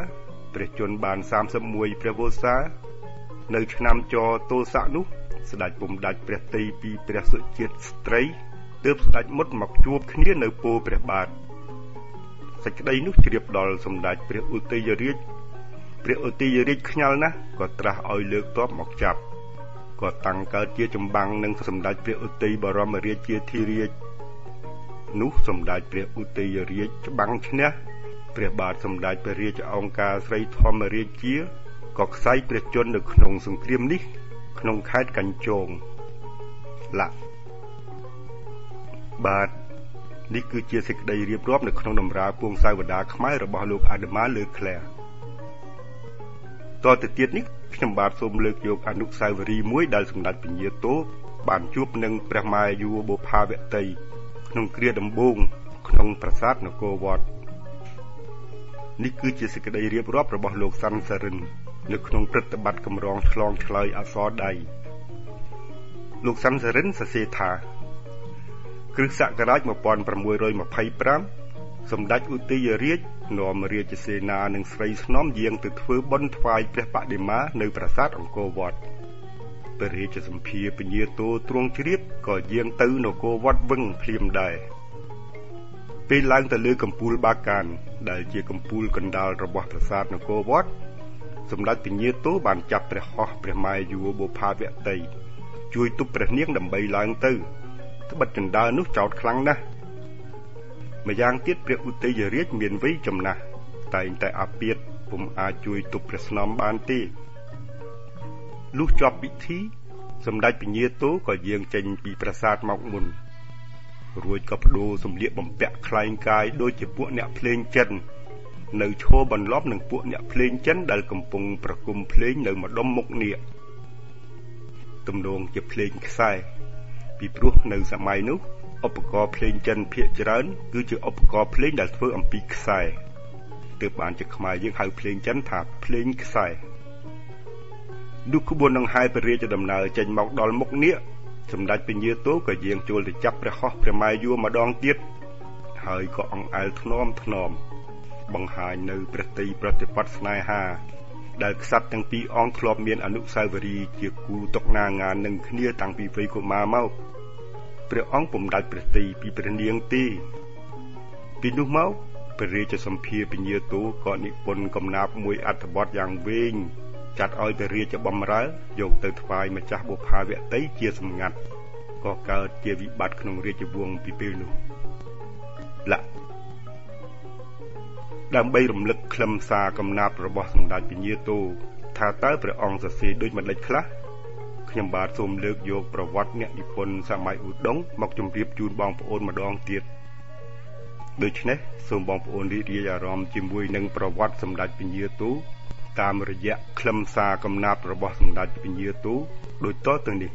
ព្រះជន្មបាន31ព្រះវស្សានៅឆ្នាំចទោសៈនោះស្ដេចពុំដាច់ព្រះតីពីព្រះសុជាតិស្ត្រីទើបស្ដេចមុតមកជួបគ្នានៅពោព្រះបាទសេចក្តីនោះជ្រាបដល់សម្ដេចព្រះឧទ័យរាជខ្ញាល់ណាស់ក៏ត្រាស់ឲ្យលើកទ័ពមកចាប់ក៏តាំងកើតជាចម្បាំងនឹងសម្ដេចព្រះឧទ័យបរមរាជាធិរាជនោះសម្ដេចព្រះឧទ័យរាជច្បាំងឈ្នះព្រះបាទសម្ដេចព្រះរាជអង្គការស្រីធម្មរាជាក៏ខ្សែព្រះជន្មនៅក្នុងសង្គ្រាមនេះក្នុងខេត្តកញ្ជងបាទនេះគឺជាសេចក្តីរៀបរាប់នៅក្នុងដំរាពួងសាវតាខ្មែររបស់លោកអាដាម៉ាលើក្លែតទៅទៀតនេះខ្ញុំបាទសូមលើកយកអនុស្សាវរីយ៍មួយដែលសម្ដេចពញាតូបានជួបនឹងព្រះម៉ែយូបុផាវតីក្នុងគ្រាដំបូងក្នុងប្រាសាទនគរវត្តនេះគឺជាសេចក្តីរៀបរាប់របស់លោកសាន់សារិននៅក្នុងព្រឹត្តិបត្តិកម្រងឆ្លងឆ្លើយអក្សរដៃលោកសាន់សារិនសរសេរថាគ្រិស្តសករាជ1625សម្ដេចឧទ័យរាជនាំរាជសេនានិងស្រីស្នំយាងទៅធ្វើបុណ្យថ្វាយព្រះបដិមានៅប្រាសាទអង្គរវត្តព្រះរាជសម្ភារពញាតូទ្រង់ជ្រាបក៏យាងទៅនគរវត្តវឹងភ្លាមដែរពេលឡើងទៅលើកំពូលបាកានដែលជាកំពូលកណ្ដាលរបស់ប្រាសាទនគរវត្តសម្ដេចពញាតូបានចាប់ព្រះហស្ថព្រះម៉ែយូបុផាវតីជួយទប់ព្រះនាងដើម្បីឡើងទៅត្បិតចណ្ដើរនោះចោតខ្លាំងណាស់ម្យ៉ាងទៀតព្រះឧទ័យរាជមានវ័យចំណាស់តែងតែអាពាធពុំអាចជួយទប់ព្រះស្នំបានទេលុះចប់ពិធីសម្ដេចពញាតូក៏យាងចេញពីប្រាសាទមកមុនរួចក៏បដូរសម្លៀកបំពាក់คล้ายកាយដូចជាពួកអ្នកភ្លេងចិននៅឈរបន្លប់នឹងពួកអ្នកភ្លេងចិនដែលកំពុងប្រគំភ្លេងនៅម្ដុំមុខនាគទំនងជាភ្លេងខ្សែពីព្រោះនៅសម័យនោះឧបករណ៍ភ្លេងចិនភាគច្រើនគឺជាឧបករណ៍ភ្លេងដែលធ្វើអំពីខ្សែទើបបានជាខ្មែរយើងហៅភ្លេងចិនថាភ្លេងខ្សែនោះក្បួនដង្ហែព្រះរាជដំណើរចេញមកដល់មុខនាគសម្ដេចពញាតូក៏យាងចូលទៅចាប់ព្រះហស្ថព្រះម៉ែយូម្ដងទៀតហើយក៏អង្អែលថ្នមបង្ហាញនៅព្រះតីប្រតិបត្តិស្នេហាដែលក្សត្រទាំងពីរអង្គធ្លាប់មានអនុស្សាវរីយ៍ជាគូតុកណាងាននឹងគ្នាតាំងពីវ័យកុមារមកព្រះអង្គពុំដាច់ព្រះតីពីព្រះនាងទេពីនោះមកព្រះរាជសម្ភារពញាតូក៏និពន្ធកំណាព្យមួយអត្ថបទយ៉ាងវែងចាត់ឲ្យព្រះរាជបម្រើយកទៅថ្វាយម្ចាស់បុផាវតីជាសម្ងាត់ក៏កើតជាវិបត្តិក្នុងរាជវង្សពីពេលនោះដើម្បីរំលឹកខ្លឹមសារកំណាព្យរបស់សម្ដេចពញាតូថាតើព្រះអង្គសរសេរដូចម្ដេចខ្លះខ្ញុំបាទសូមលើកយកប្រវត្តិអ្នកនិពន្ធសម័យឧដុង្គមកជម្រាបជូនបងប្អូនម្ដងទៀតដូច្នេះសូមបងប្អូនរីករាយអារម្មណ៍ជាមួយនឹងប្រវត្តិសម្ដេចពញាតូតាមរយៈខ្លឹមសារកំណាព្យរបស់សម្ដេចពញាតូដូចតទៅនេះ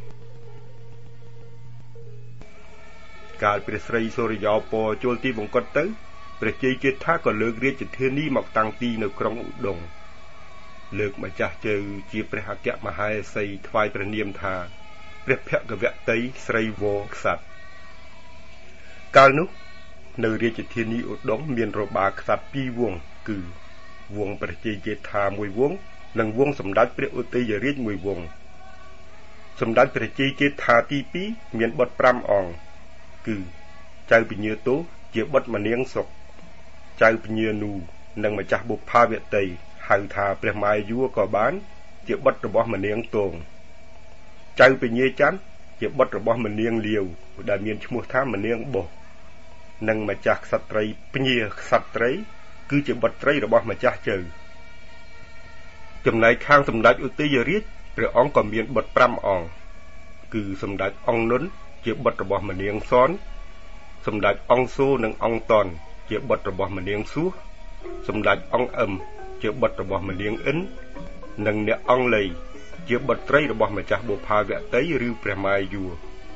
កាលព្រះស្រីសូរិយោពរចូលទីបង្គត់ទៅព្រះជ័យជេដ្ឋាក៏លើករាជធានីមកតាំងទីនៅក្រុងឧដុង្គលើកម្ចាស់ជើជាព្រះអគ្គមហេសីថ្វាយព្រះនាមថាព្រះភគវតីស្រីវរក្សត្រកាលនោះនៅរាជធានីឧដុង្គមានរបាក្សត្រពីរវង្សគឺវង្សព្រះជ័យជេដ្ឋាមួយវង្សនិងវង្សសម្ដេចព្រះឧទ័យរាជមួយវង្សសម្ដេចព្រះជ័យជេដ្ឋាទី2មានបុត្រ5អង្គគឺចៅពញាតូជាបុត្រមនាងសុខចៅពញានូនិងម្ចាស់បុផាវតីហៅថាព្រះម៉ែយួរក៏បានជាបុត្ររបស់មនាងទងចៅពញាច័ន្ទជាបុត្ររបស់មនាងលាវដែលមានឈ្មោះថាមនាងបុសនិងម្ចាស់ក្សត្រីពញាក្សត្រីគឺជាបុត្រីរបស់ម្ចាស់ជើចំណែកខាងសម្ដេចឧទ័យរាជព្រះអង្គក៏មានបុត្រ5អង្គគឺសម្ដេចអង្គនុនជាបុត្ររបស់មនាងសនសម្ដេចអង្គសូនិងអង្គតនជាបុត្ររបស់មនាងសួសសម្ដេចអង្គអឹមជាបុត្ររបស់មនាងអិននិងអ្នកអង្គលីជាបុត្រីរបស់ម្ចាស់បុផាវតីឬព្រះម៉ែយួរ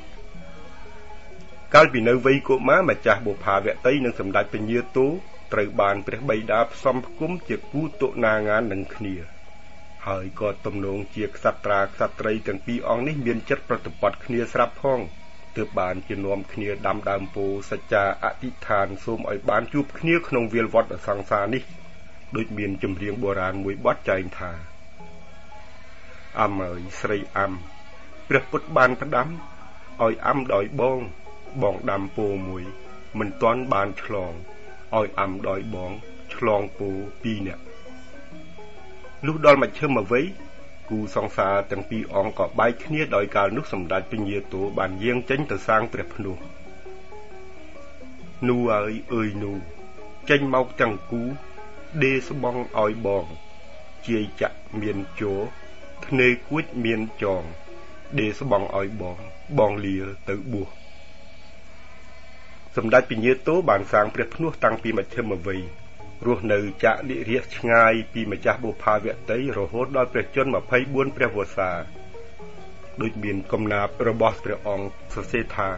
កាលពីនៅវ័យកុមារម្ចាស់បុផាវតីនិងសម្ដេចពញាតូត្រូវបានព្រះបិតាផ្សំផ្គុំជាគូតុនាងាននឹងគ្នាហើយក៏ទំនងជាក្សត្រាក្សត្រីទាំងពីរអង្គនេះមានចិត្តប្រតិបត្តិគ្នាស្រាប់ផងទើបបានជានាំគ្នាដាំដើមពោធិ៍សច្ចាអធិដ្ឋានសូមឲ្យបានជួបគ្នាក្នុងវាលវត្តអសង្សារនេះដូចមានចម្រៀងបុរាណមួយបទចែងថាអើយស្រីអាំព្រះពុទ្ធបានផ្ដាំឲ្យអាំដោយបងដាំពោមួយមិនទាន់បានឆ្លងឲ្យអាំដោយបងឆ្លងពោ2នាក់លុះដល់មជ្ឈិមវ័យគូសង្សារទាំងពីរអង្គក៏បែកគ្នាដោយកាលនោះសម្ដេចពញាតោបានយាងចេញទៅសាងព្រះភ្នោះនូអើយនូចេញមកទាំងគូដេស្បងឲ្យបងជាយចាក់មានជោធ្នេគួចមានចងដេស្បងឲ្យបងលាទៅបួសសម្ដេចពញាតោបានសាងព្រះភ្នោះតាំងពីមជ្ឈិមវ័យរស់នៅចាក់និរាជឆ្ងាយពីម្ចាស់បុផាវតីរហូតដល់ព្រះជន្ម24ព្រះវស្សាដូចមានកំណាព្យរបស់ព្រះអង្គសរសេរថា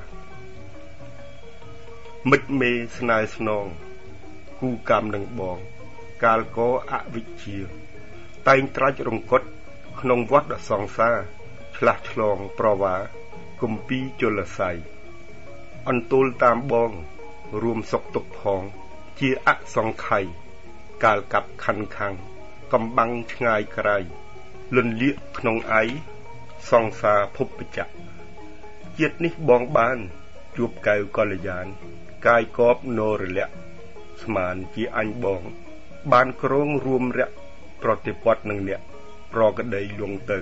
មិត្តមេស្នេហ៍ស្នងគូកម្មនឹងបងកាលកអវិជ្ជាតែងត្រាច់រង្គត់ក្នុងវដ្តសង្សារឆ្លាស់ឆ្លងប្រវាគម្ពីជលស័យអន្ទូលតាមបងរួមសុខទុក្ខផងជាអសង្ខ័យកាលកាប់ខណ្ឌខាំងកំបាំងឆ្ងាយក្រៃលន់លៀកក្នុងឯសង្សារភពចៈជាតិនេះបងបានជួបកែវកល្យានកាយកបនរលៈស្មានជាអញបងបានក្រងរួមរៈប្រតិបត្តិនឹងអ្នកប្រក្តីលងទៅ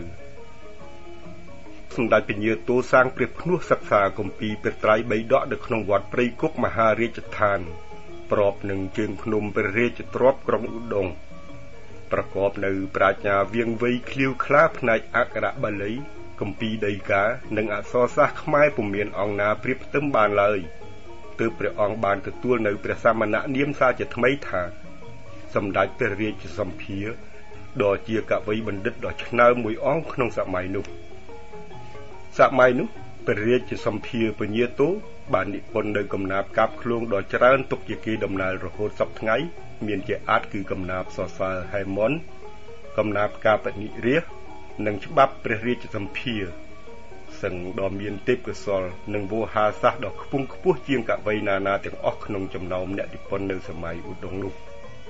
សម្ដេចពញាតោសាងព្រះភ្នោះសិក្សាគម្ពីរព្រះត្រៃបិដកនៅក្នុងវត្តព្រៃគុកមហារាជដ្ឋានប្របនឹងជើងភ្នំព្រះរាជទ្រព្យក្រុងឧដុង្គប្រកបនៅប្រាជ្ញាវាងវៃឃ្លាវខ្លាផ្នែកអក្សរបាលីគម្ពីរដីកានិងអក្សរសាស្ត្រខ្មែរពុំមានអង្គណាប្រៀបផ្ទឹមបានឡើយទើបព្រះអង្គបានទទួលនៅព្រះសមណនាមសារជាថ្មីថាសម្ដេចព្រះរាជសម្ភារដ៏ជាកវីបណ្ឌិតដ៏ឆ្នើមមួយអង្គក្នុងសម័យនោះព្រះរាជសម្ភារពញាតោបាននិពន្ធនៅកំណាព្យកាប់ឃ្លោងដ៏ច្រើនទុកជាគេដំណើររហូតសពថ្ងៃមានជាអាចគឺកំណាព្យសរសើរហេមនកំណាព្យកាបនិរាសនិងច្បាប់ព្រះរាជសម្ភារសឹងដ៏មានទេពកោសល្យនិងវោហារសាស្ត្រដ៏ខ្ពង់ខ្ពស់ជាងកវីណានាទាំងអស់ក្នុងចំណោមអ្នកនិពន្ធនៅសម័យឧដុង្គនោះ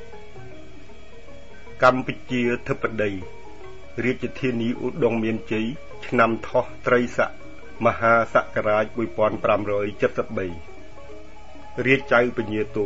កម្ពុជាធិបតីរាជធានីឧដុង្គមានជ័យឆ្នាំថោះត្រីស័កមហាសករាជ1573រាជចៅពញាតោ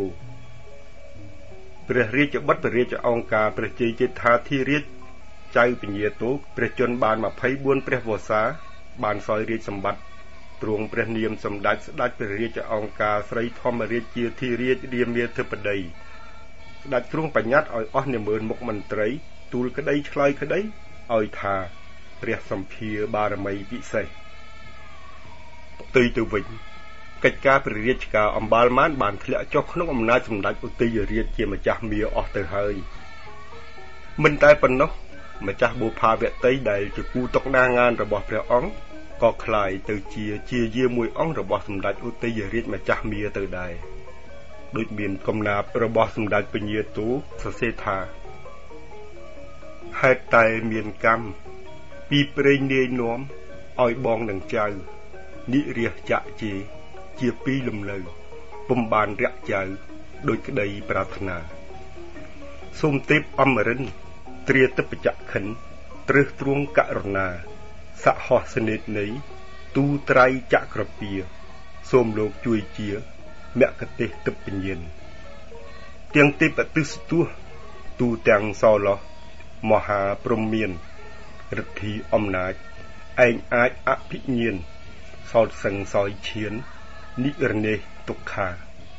ព្រះរាជបុត្ររាជអង្ការព្រះជ័យជេដ្ឋាធិរាជចៅពញាតោព្រះជន្មបាន24ព្រះវស្សាបានសោយរាជសម្បត្តិទ្រង់ព្រះនាមសម្ដេចស្ដេចព្រះរាជអង្ការស្រីធម្មរាជាធិរាជរាមាធិបតីស្ដេចទ្រង់បញ្ញត្តិឲ្យអស់នាម៉ឺនមុខមន្ត្រីទូលក្តីឆ្លើយក្តីឲ្យថាព្រះសម្ភារបារមីពិសេសទៅវិញកិច្ចការព្រះរាជការអម្បាលម៉ានបានធ្លាក់ចុះក្នុងអំណាចសម្ដេចឧទ័យរាជជាម្ចាស់មារអស់ទៅហើយមិនតែប៉ុណ្ណោះម្ចាស់បុផាវតីដែលជាគូតុកណាងานរបស់ព្រះអង្គក៏คล้ายទៅជាយាមួយអង្គរបស់សម្ដេចឧទ័យរាជម្ចាស់មារទៅដែរដូចមានកំណាព្យរបស់សម្ដេចពញាតោសរសេរថាហេតុតែមានកម្មពីព្រេងនាយនាំឲ្យបងនឹងចៅនិរាជចៈជាពីរលំនៅពុំបានរាក់ចៅដោយក្តីប្រាថ្នាសូមទេពអមរិន្ទត្រាទិបចក្ខិនត្រឹសទ្រង់ករុណាសហោស្នេតនៃទូត្រៃចក្រពាសូមលោកជួយជាមគ្គទេសទិបញ្ញាណទាំងទេពទិសទួទូទាំងសោឡោះមហាព្រំមានឫទ្ធីអំណាចឯងអាចអភិញ្ញាណសោតសឹងសោយឈាននិរណេះទុក្ខា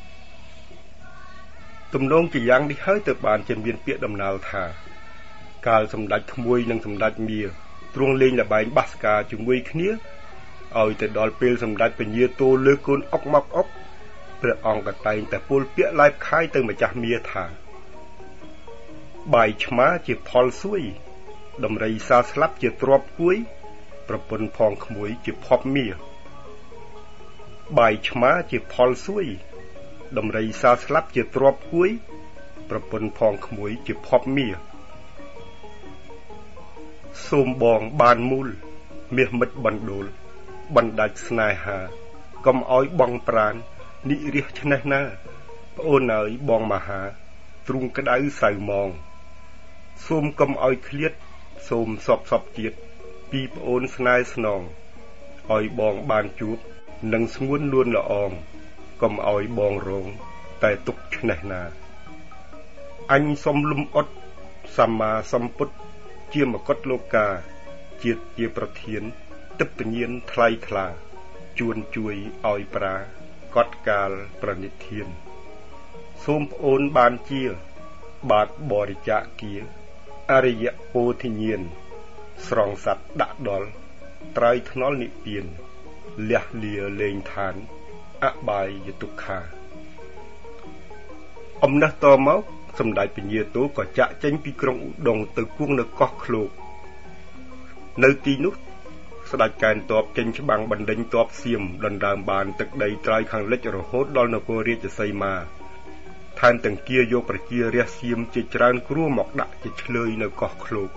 ទំនងជាយ៉ាងនេះហើយទៅបានជាមានពាក្យដំណាលថាកាលសម្ដេចក្មួយនិងសម្ដេចមារទ្រង់លេងល្បែងបាសកាជាមួយគ្នាឲ្យទៅដល់ពេលសម្ដេចពញាតោលើកូនអុកមកអុកព្រះអង្គក៏តែងតែពោលពាក្យឡែបខាយទៅម្ចាស់មារថាបាយឆ្មាជាផលសួយដំរីសាស្លាប់ជាទ្រព្យគួយប្រពន្ធផងក្មួយជាភពមារបាយឆ្មាជាផលសួយដំរីសាស្លាប់ជាទ្រព្យគួយប្រពន្ធផងក្មួយជាភពមារសូមបងបានមូលមាសមិត្តបណ្ដូលបណ្ដាច់ស្នេហាកុំឲ្យបងប្រាននិរិះឆ្នេះណាប្អូនអើយបងមហាទ្រង់ក្តៅសៅមងសូមកុំឲ្យឃ្លាតសូមសពជាតិពីប្អូនស្នេហ៍ស្នងឲ្យបងបានជួបនឹងស្ងួនលួនល្អងកុំឲ្យបងរងតែទុកឆ្នេះណាអញសុំលំអត់សម្មាសម្ពុទ្ធជាមកុដលោកាជាតិជាប្រធានទឹកពញានថ្លៃថ្លាជួនជួយឲ្យប្រាកត់កាលប្រនិធានសូមប្អូនបានជាបាទបរិច្ចាគិអរិយពោធិញ្ញាណស្រងសัตว์ដាក់ដល់ត្រើយថ្នល់និព្វានលះលាលេងឋានអបាយទុក្ខាអំណះតមកសម្ដេចពញាតូក៏ចាក់ចេញពីក្រុងឧដុង្គទៅគង់នៅកោះឃ្លោកនៅទីនោះស្ដេចកែនទ័ពចេញច្បាំងបណ្ដេញទ័ពសៀមដណ្ដើមបានទឹកដីត្រើយខាងលិចរហូតដល់នគររាជសីមាថែមទាំងគៀយកប្រជារាស្ត្រសៀមជាច្រើនគ្រួមកដាក់ជាឆ្លើយនៅកោះឃ្លោក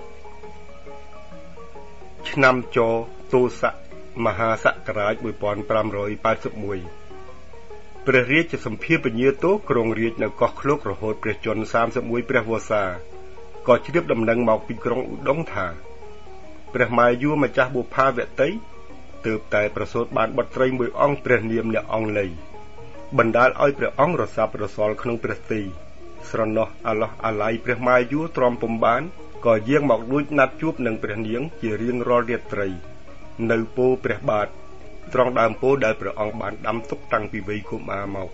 ឆ្នាំចទោសៈមហាសករាជ1581ព្រះរាជសម្ភារពញាតូគ្រងរាជនៅកោះឃ្លោករហូតព្រះជន្ម31ព្រះវស្សាក៏ជ្រាបដំណឹងមកពីក្រុងឧដុង្គថាព្រះម៉ាយួរម្ចាស់បុប្ផាវតីទើបតែប្រសូតបានបុត្រីមួយអង្គព្រះនាមអ្នកអង្លីបណ្ដាលឲ្យព្រះអង្គរសាប់រសល់ក្នុងព្រះទីស្រណោះអាឡោះអាឡៃព្រះម៉ាយួរទ្រាំពុំបានក៏យាងមកលួចណាត់ជួបនឹងព្រះនាងជារៀងរាល់រាត្រីនៅពោព្រះបាទត្រង់ដើមពោដែលព្រះអង្គបានដាំទុកតាំងពីវ័យកុមារមក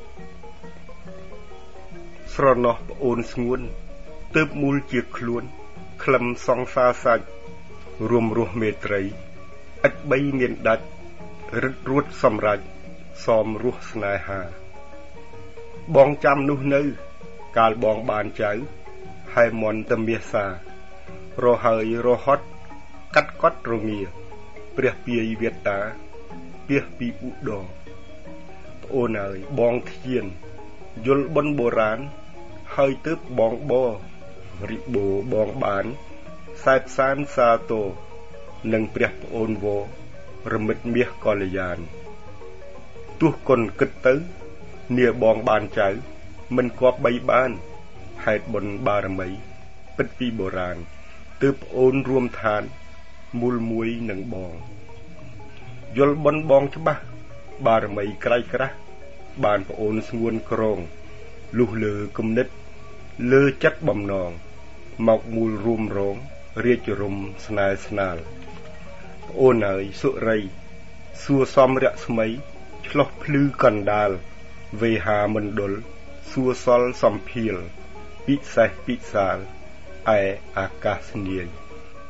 ស្រណោះប្អូនស្ងួនទើបមូលជាខ្លួនក្លឹមសង្សារសាច់រួមរស់មេត្រីឥតបីមានដាច់រឹតរួតសម្រេចសមរស់ស្នេហាបងចាំនោះនៅកាលបងបានចៅហែមន្តមាសារហើយរហត់កាត់កត់រងាព្រះពាយវេតាពីពីឧដរប្អូនហើយបងធានយល់បុណ្យបុរាណហើយទើបបងបរិបូបងបានសែបសានសាទរនឹងព្រះប្អូនវរមិតមាសកល្យានទោះគុណគិតទៅនាបងបានចៅមិនគប់បីបានហេតុបុណ្យបារមីពិតពីបុរាណទើបប្អូនរួមឋានមូលមួយនឹងបងយល់បុណ្យបងច្បាស់បារមីក្រៃក្រាស់បានប្អូនស្ងួនក្រងលុះលើគំនិតលើចិត្តបំណងមកមូលរួមរងរាជរំស្នេហ៍ស្នាលប្អូនហើយសុរីសួរសំរស្មីឆ្លោះភ្លឺកណ្ដាលវេហាមណ្ឌលសួរសល់សំភាលពិសេសពិសាលឯអាកាសនាយ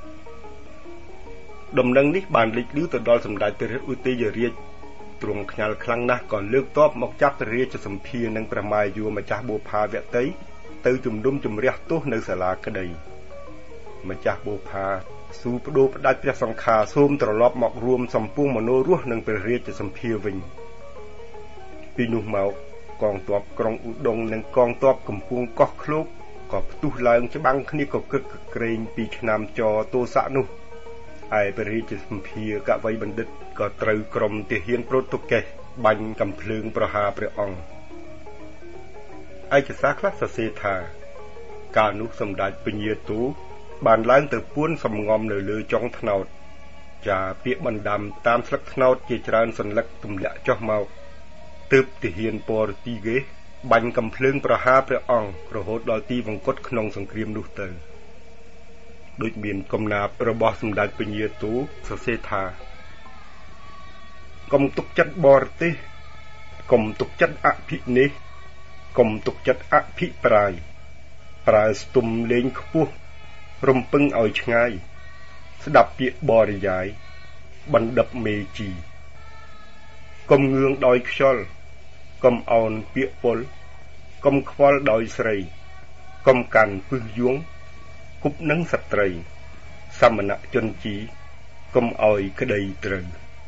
ដំណឹងនេះបានលេចលឺទៅដល់សម្ដេចព្រះឧទ័យរាជទ្រង់ខ្ញាល់ខ្លាំងណាស់ក៏លើកទ័ពមកចាប់ព្រះរាជសម្ភារនិងព្រះម៉ាយួរម្ចាស់បុប្ផាវតីទៅជំនុំជម្រះទោសនៅសាលាក្តីម្ចាស់បុប្ផាស៊ូបដូរផ្ដាច់ព្រះសង្ឃាសូមត្រឡប់មករួមសម្ពុងមនោរស់នឹងព្រះរាជសម្ភារវិញពីនោះមកកងទ័ពក្រុងឧដុង្គនិងកងទ័ពកំពង់កោះឃ្លោកក៏ផ្ទុះឡើងច្បាំងគ្នាកកឹកក្រែងពីឆ្នាំចទោសៈនោះឯព្រះរាជសម្ភារកវីបណ្ឌិតក៏ត្រូវក្រុមទាហានប្រូតុកេសបាញ់កំភ្លើងប្រហារព្រះអង្គឯកសារខ្លះសរសេរថាកាលនោះសម្ដេចពញាតូបានឡើងទៅពួនសំងំនៅលើចុងថ្នោតចាពាក្យបណ្ដាំតាមស្លឹកថ្នោតជាច្រើនសន្លឹកទម្លាក់ចុះមកទើបទាហានព័រទីហ្គេសបាញ់កំភ្លើងប្រហារព្រះអង្គរហូតដល់ទីវង្គតក្នុងសង្គ្រាមនោះទៅដូចមានកំណាព្យរបស់សម្ដេចពញាតូសរសេរថាកុំទុកចិត្តបរទេសកុំទុកចិត្តអភិនិស្សកុំទុកចិត្តអភិប្រាយប្រើស្ទុំលេងខ្ពស់រំពឹងឲ្យឆ្ងាយស្ដាប់ពាក្យបរិយាយបណ្ឌិតមេជីកុំងឿងដោយខ្យល់កុំអោនពាក្យពលកុំខ្វល់ដោយស្រីកុំកាន់ពឹសយួងគប់នឹងសត្រីសមណជនជីកុំឲ្យក្តីត្រូវ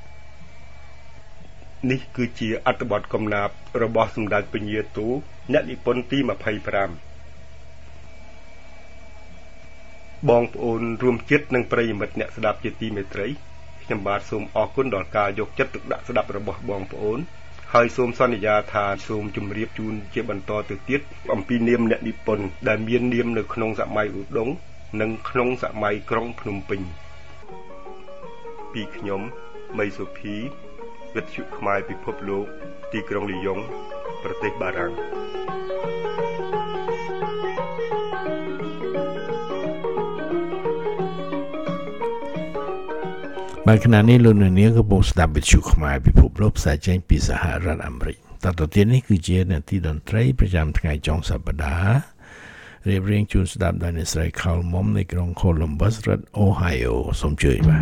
នេះគឺជាអត្ថបទកំណាព្យរបស់សម្ដេចពញាតូអ្នកនិពន្ធទី25បងប្អូនរួមជាតិនិងប្រិយមិត្តអ្នកស្ដាប់ជាទីមេត្រីខ្ញុំបាទសូមអរគុណដល់ការយកចិត្តទុកដាក់ស្ដាប់របស់បងប្អូនហើយសូមសន្យាថាសូមជម្រាបជូនជាបន្តទៅទៀតអំពីនាមអ្នកនិពន្ធដែលមាននាមនៅក្នុងសម័យឧដុង្គនិងក្នុងសម័យក្រុងភ្នំពេញពីខ្ញុំមីសុភីវិទ្យុខ្មែរពិភពលោកទីក្រុងលីយ៉ុងប្រទេសបារាំងបានខណៈនេះលោកនាងកំពុងស្ដាប់វិទ្យុខ្មែរពិភពលោកផ្សាយចេញពីសហរដ្ឋអាមេរិកតទៅទៀតនេះគឺជានាទីតន្ត្រីប្រចាំថ្ងៃចុងសប្តាហ៍រៀបរៀងជូនស្ដាប់ដោយអ្នកស្រី Carl Mom នៃក្រុង Columbus រដ្ឋ Ohio សូមជួយបាទ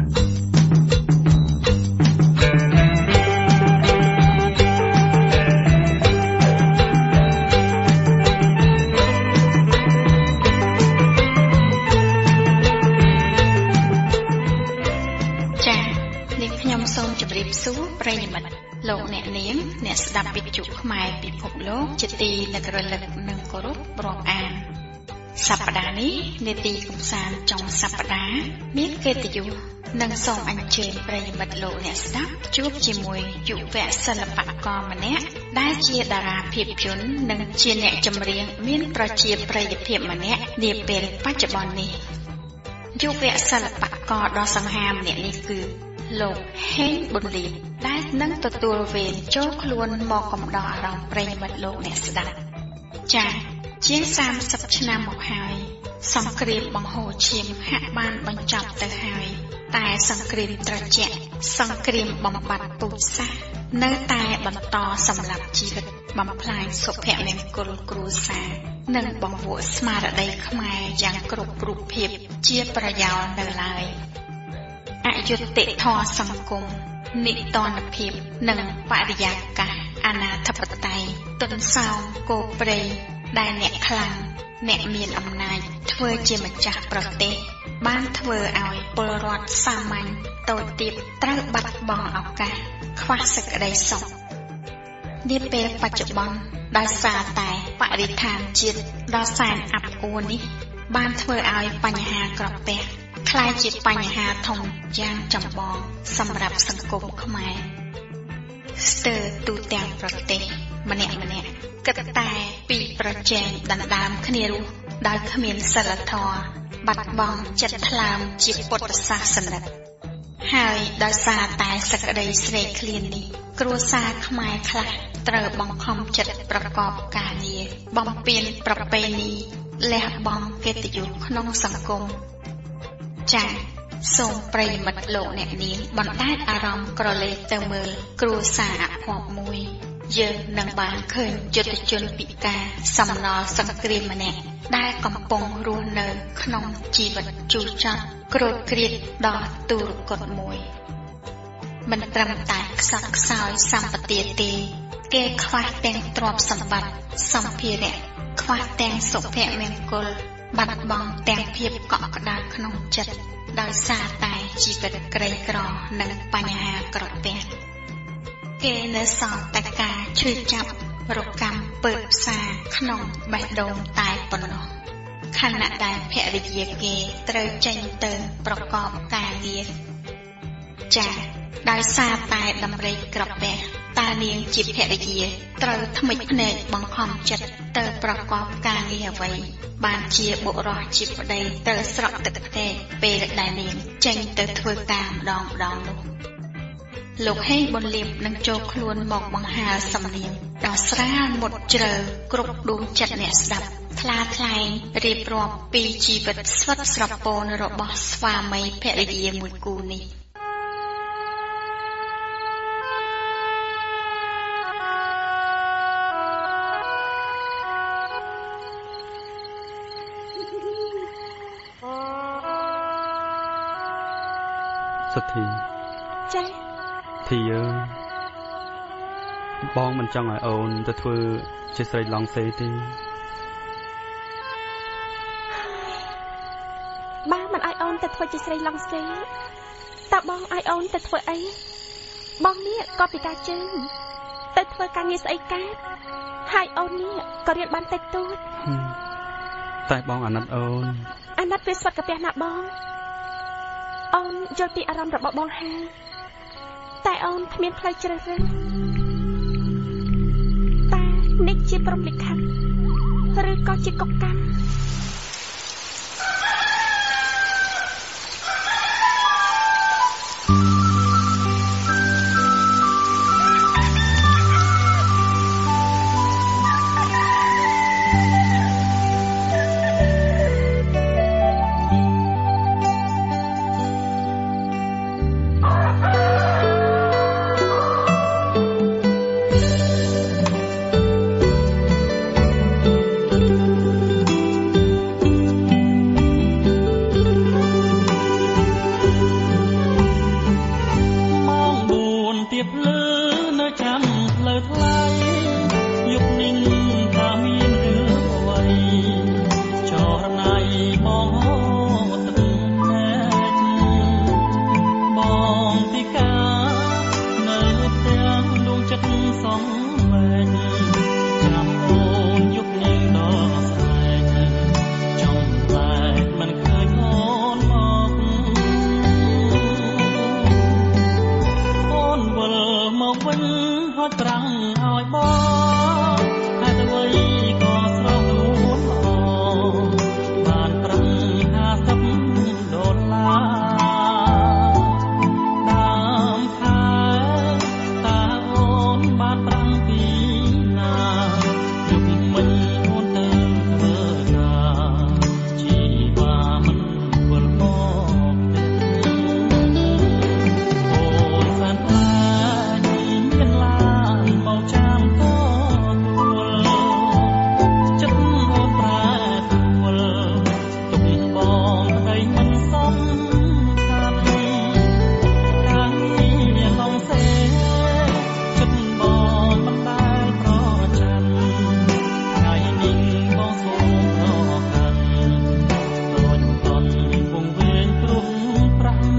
ប្រិយមិត្តលោកអ្នកនាងអ្នកស្ដាប់វិទ្យុខ្មែរពិភពលោកជាទីនឹករលឹកនិងគោរពរាប់អានសប្តាហ៍នេះនាទីកំសាន្តចុងសប្តាហ៍មានកិត្តិយសនិងសូមអញ្ជើញប្រិយមិត្តលោកអ្នកស្ដាប់ជួបជាមួយយុវសិល្បករម្នាក់ដែលជាតារាភាពយន្តនិងជាអ្នកចម្រៀងមានប្រជាប្រិយភាពម្នាក់នាពេលបច្ចុប្បន្ននេះយុវសិល្បករដ៏សង្ហាម្នាក់នេះគឺលោកហេងប៊ុនលីដែលនឹងទទួលវេនចូលខ្លួនមកកំដរអារម្មណ៍ប្រិយមិត្តលោកអ្នកស្ដាប់ចា៎ជាង30ឆ្នាំមកហើយសង្គ្រាមបង្ហូរឈាមហាក់បានបញ្ចប់ទៅហើយតែសង្គ្រាមត្រជាក់សង្គ្រាមបំបត្តិពូជសាសន៍នៅតែបន្តសម្លាប់ជីវិតបំផ្លាញសុភមង្គលគ្រួសារនិងបង្រួបស្មារតីខ្មែរយ៉ាងគ្រប់រូបភាពជាប្រយោលនៅឡើយអយុត្តិធម៌សង្គមនិទានភាពនិងបរិយាកាសអនាធិបតេយ្យទុនសោងគោព្រៃដែលអ្នកខ្លាំងអ្នកមានអំណាចធ្វើជាម្ចាស់ប្រទេសបានធ្វើឲ្យពលរដ្ឋសាមញ្ញតូចទាបត្រូវបាត់បង់ឱកាសខ្វះសេចក្តីសុខនាពេលបច្ចុប្បន្នដោយសារតែបរិស្ថានជាតិដ៏សែនអាប់អួរនេះបានធ្វើឲ្យបញ្ហាក្រពះក្លាយជាបញ្ហាធំយ៉ាងចម្បងសម្រាប់សង្គមខ្មែរស្ទើរទូទាំងប្រទេសម្នាក់គិតតែពីប្រជែងដណ្ដើមគ្នារស់ដោយគ្មានសិលធម៌បាត់បង់ចិត្តថ្លើមជាពុទ្ធសាសនិកហើយដោយសារតែសក្តីស្រេកឃ្លាននេះគ្រួសារខ្មែរខ្លះត្រូវបង្ខំចិត្តប្រកបការងារបំពេញប្រពៃណីលះបង់កិត្តិយសក្នុងសង្គមចា៎សូមប្រិយមិត្តលោកអ្នកនាងបណ្ដែតអារម្មណ៍ក្រឡេកទៅមើលគ្រួសារអភ័ព្វមួយយើងនឹងបានឃើញយុទ្ធជនពិការសំណល់សង្គ្រាមម្នាក់ដែលកំពុងរស់នៅក្នុងជីវិតជូរចត់គ្រោតគ្រាតដល់ទុរគតមួយមិនត្រឹមតែខ្សត់ខ្សោយសម្បទាទេគេខ្វះទាំងទ្រព្យសម្បត្តិសម្ភារៈខ្វះទាំងសុភមង្គលបាត់បង់ទាំងភាពកក់ក្ដៅក្នុងចិត្តដោយសារតែជីវិតក្រីក្រនិងបញ្ហាក្រពះគេនៅសល់តែការឈឺចាប់រកម្មពើផ្សាក្នុងបេះដូងតែប៉ុណ្ណោះខណៈដែលភរិយាគេត្រូវចេញទៅប្រកបការងារចា៎ដោយសារតែដំរីក្រពះតានាងជាភរិយាត្រូវថ្មិចភ្នែកបង្ខំចិត្តទៅប្រកបការងារអ្វីបានជាបុរសជាប្តីទៅស្រក់ទឹកភ្នែកពេលដែលនាងចេញទៅធ្វើការម្ដងនោះលោកហេងប៊ុនលៀបនឹងចូលខ្លួនមកបង្ហាលសំនៀងដ៏ស្រាលមុតជ្រៅគ្រប់ដួងចិត្តអ្នកស្ដាប់ថ្លាថ្លែងរៀបរាប់ពីជីវិតស្វិតស្រពោនរបស់ស្វាមីភរិយាមួយគូនេះសុធីចា៎ធីអើយបងមិនចង់ឲ្យអូនទៅធ្វើជាស្រីឡង់សេទេបងមិនឲ្យអូនទៅធ្វើជាស្រីឡង់សេតើបងឲ្យអូនទៅធ្វើអីបងនេះក៏ពិការជើងទៅធ្វើការងារស្អីកើតហើយអូននេះក៏រៀនបានតិចតួចតែបងអាណិតអូនអាណិតវាស្វិតកាពះណាបងអូនយល់ពីអារម្មណ៍របស់បងហើយតែអូនគ្មានផ្លូវជ្រើសរើសតែនេះជាព្រហ្មលិខិតឬក៏ជាកុកកម្មទៀបលឺនៅចាំផ្លូវថ្លៃយុគនេះថាមានរឿងអ្វីចរណៃបងទឹកណែតបងទីកានៅផ្ទះដួងចិត្តសំបែកចាំអូនយុគនេះដល់ស្រែកចង់តែមិនឃើញអូនមកអូនវិលមកវិញហត់ប្រាំងឲ្យបងហើយទៅវិញក៏ស្រស់រួនល្អបានប្រឹង50ដុល្លារដើមខែតើអូនបានប្រាំងពីណាយុគមិនអូនទៅធ្វើការជីវ៉ាមិនវិលមកទេអូនសានតែមានឡានមកចាំតទួលចិត្តអូនប្រែទួលទុកបងប្តីមិនសំខាន់កាលនេះឡងសេចិត្តបងមិនដែលប្រចាំថ្ងៃនេះបងសូមរកាន់ដូចតនពងវែងព្រំប្រាំ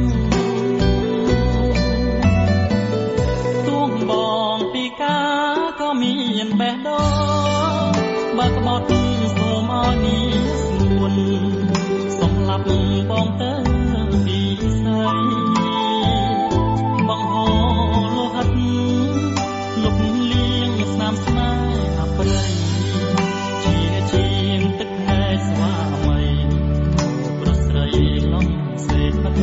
ទួងបងពីកាក៏មានបេះដូងបើក្បត់សូមឲ្យនេះស្ងួនសម្លាប់បងទៅពីស្អីបងហូរលោហិតលុបលៀងស្នាមស្នេហ៍ព្រៃជាជាងទឹកហែកស្វាមីប្រស្រីឡំសេផិត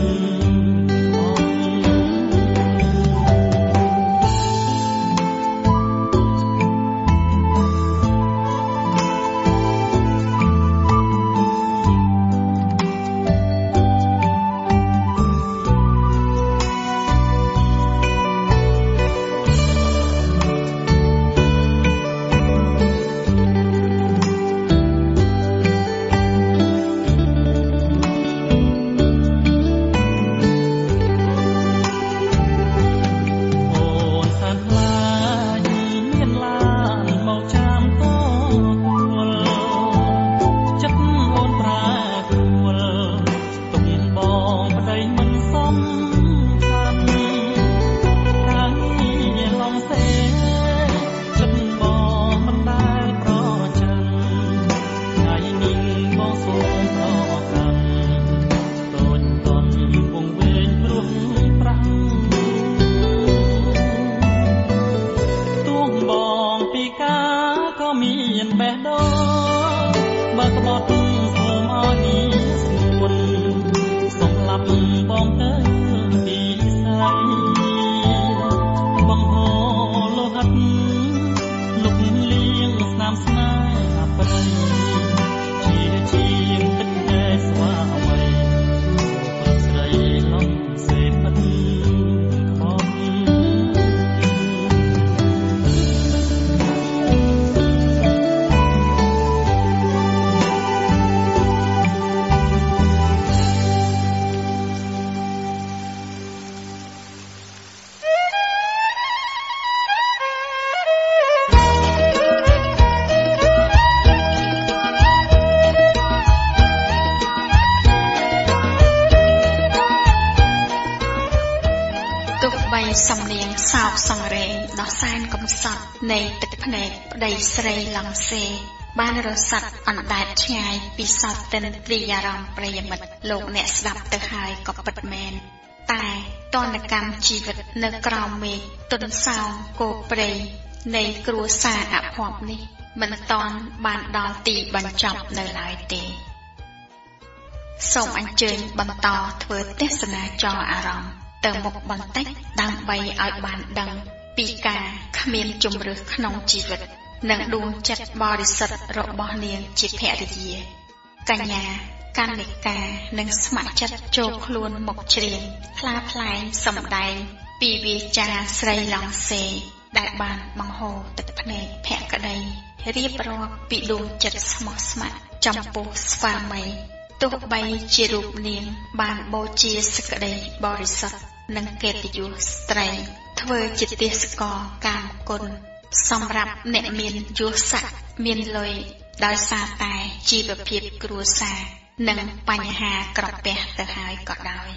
សំនៀងសោកសង្រេងដ៏សែនកំសត់នៃទឹកភ្នែកប្តីស្រីឡង់សេបានរសាត់អណ្ដែតឆ្ងាយពីសោកទិនទ្រីអារម្មណ៍ប្រិយមិត្តលោកអ្នកស្ដាប់ទៅហើយក៏ពិតមែនតែតនកម្មជីវិតនៅក្រោមមេឃទុនសោងគោព្រៃនៃគ្រួសារអភ័ព្វនេះមិនតាន់បានដល់ទីបញ្ចប់នៅឡើយទេសូមអញ្ជើញបន្តធ្វើទេសនាចរអារម្មណ៍ទៅមុខបន្តិចដើម្បីឲ្យបានដឹងពីការគ្មានជម្រើសក្នុងជីវិតនិងដួងចិត្តបរិសុទ្ធរបស់នាងជាភរិយាកញ្ញាកនិកានិងស្ម័គ្រចិត្តចូលខ្លួនមកច្រៀងផ្លាផ្លែងសម្ដែងពីវាចាស្រីឡង់សេដែលបានបង្ហូរទឹកភ្នែកភក្តីរៀបរាប់ពីដួងចិត្តស្មោះស្ម័គ្រចំពោះស្វាមីទោះបីជារូបនាងបានបូជាសេចក្តីបរិសុទ្ធនិងកិត្តិយសស្ត្រីធធ្វើជាទេសកលកាមគុណសម្រាប់អ្នកមានយស័ក្តិមានលុយដោយសារតែជីវភាពគ្រួសារនិងបញ្ហាក្រពះទៅហើយក៏ដោយ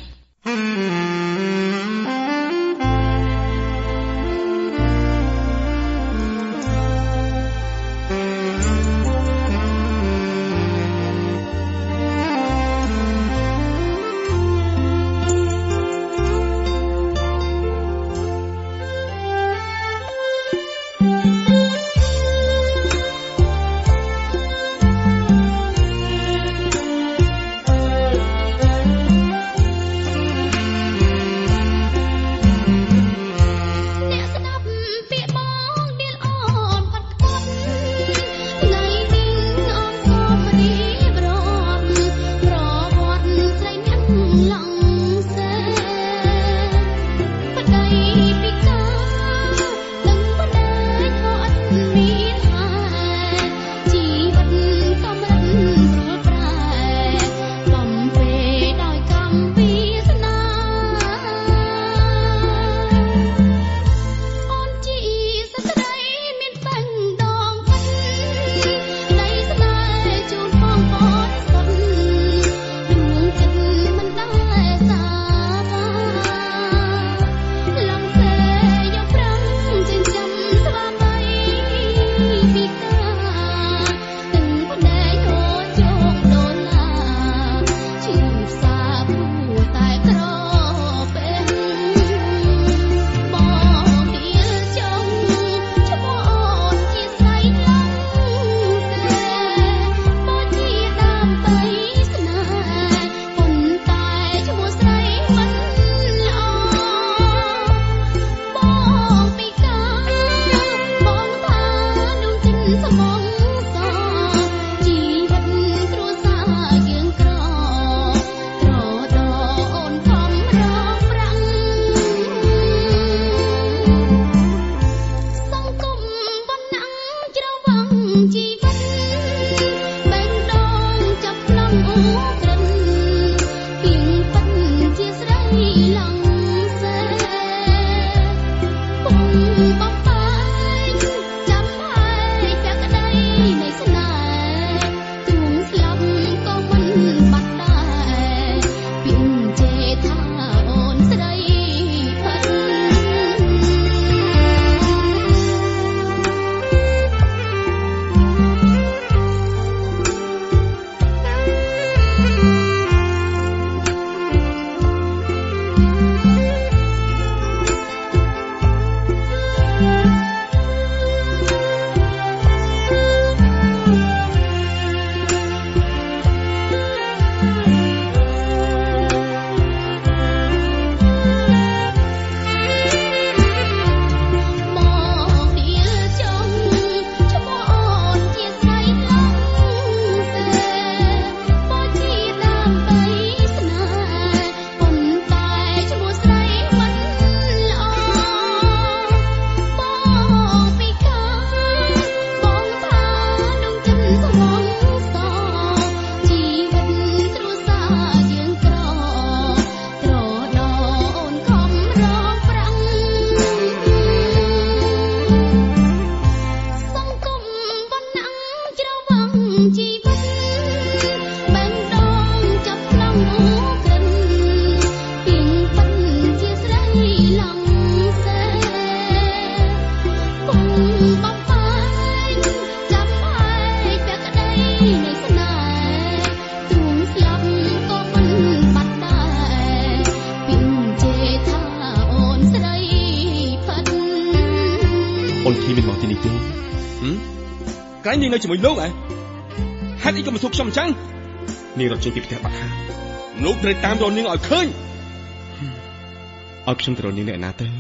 ក្រែងនាងនៅជាមួយលោកហ៎ហេតុអីក៏មិនសុខខ្ញុំអញ្ចឹងនាងរត់ចេញពីផ្ទះបាត់ហើយលោកត្រូវតាមរកនាងឲ្យឃើញឲ្យខ្ញុំទៅរកនាងអ្នកណាទៅ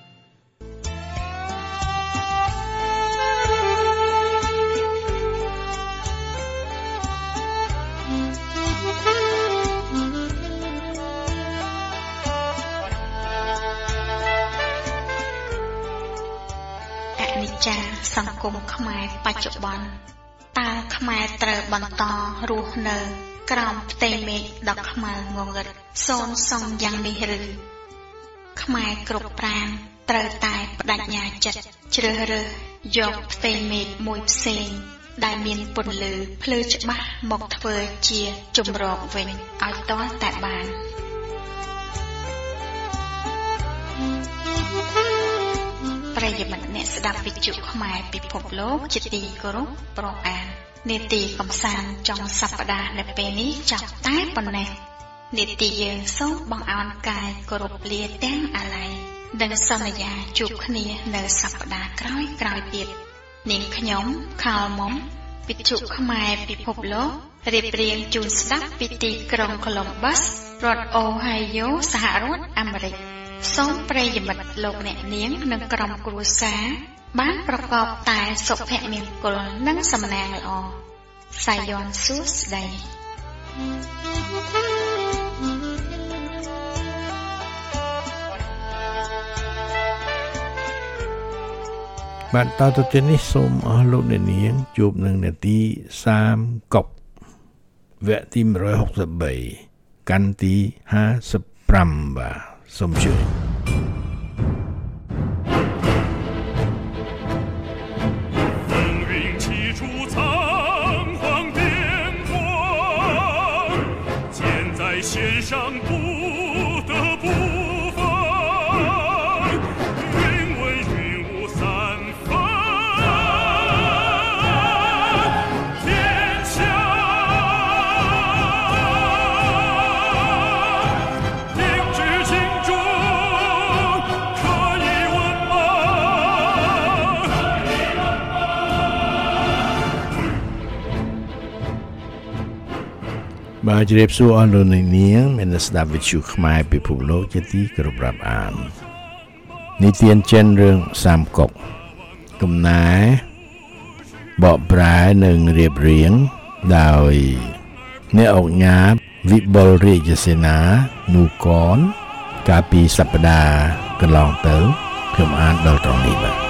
សង្គមខ្មែរបច្ចុប្បន្នតើខ្មែរត្រូវបន្តរស់នៅក្រោមផ្ទៃមេឃដ៏ខ្មៅងងឹតសូន្យសងយ៉ាងនេះឬខ្មែរគ្រប់ប្រាណត្រូវតែបដិញ្ញាចិត្តជ្រើសរើសយកផ្ទៃមេឃមួយផ្សេងដែលមានពន្លឺភ្លឺច្បាស់មកធ្វើជាជំរកវិញឲ្យទាល់តែបានប្រិយមិត្តអ្នកស្ដាប់វិទ្យុខ្មែរពិភពលោកជាទីគោរពរាប់អាននេតិកម្សាន្តចុងសប្តាហ៍នៅពេលនេះចប់តែប៉ុណ្ណេះនេតិយើងសូមបង្អោនកាយគោរពលាទាំងអាល័យនិងសន្យាជួបគ្នានៅសប្តាហ៍ក្រោយទៀតនាងខ្ញុំខោលមុំវិទ្យុខ្មែរពិភពលោករៀបរៀងជូនស្ដាប់ពីទីក្រុង Columbus រដ្ឋអូហាយ៉ូសហរដ្ឋអាមេរិកសូមប្រិយមិត្តលោកអ្នកនាងនិងក្រុមគ្រួសារបានប្រកបតែសុភមង្គលនិងសំណាងល្អសាយ័ន្តសួស្តីបាទតទៅទៀតនេះសូមអស់លោកអ្នកនាងជួបនឹងនាទី30កុកវគ្គទី163កាន់ទី55បាទសូមជឿបាទជម្រាបសួរអស់លោកអ្នកនាងមានស្ដាប់វិទ្យុខ្មែរពិភពលោកជាទីគោរពរាប់អាននិទានចិនរឿងសាមកុកកំណែបកប្រែនិងរៀបរៀងដោយអ្នកអង្គការវិបុលរាជសេនានូកនកាលពីសប្តាហ៍កន្លងទៅខ្ញុំអានដល់ត្រង់នេះបាទ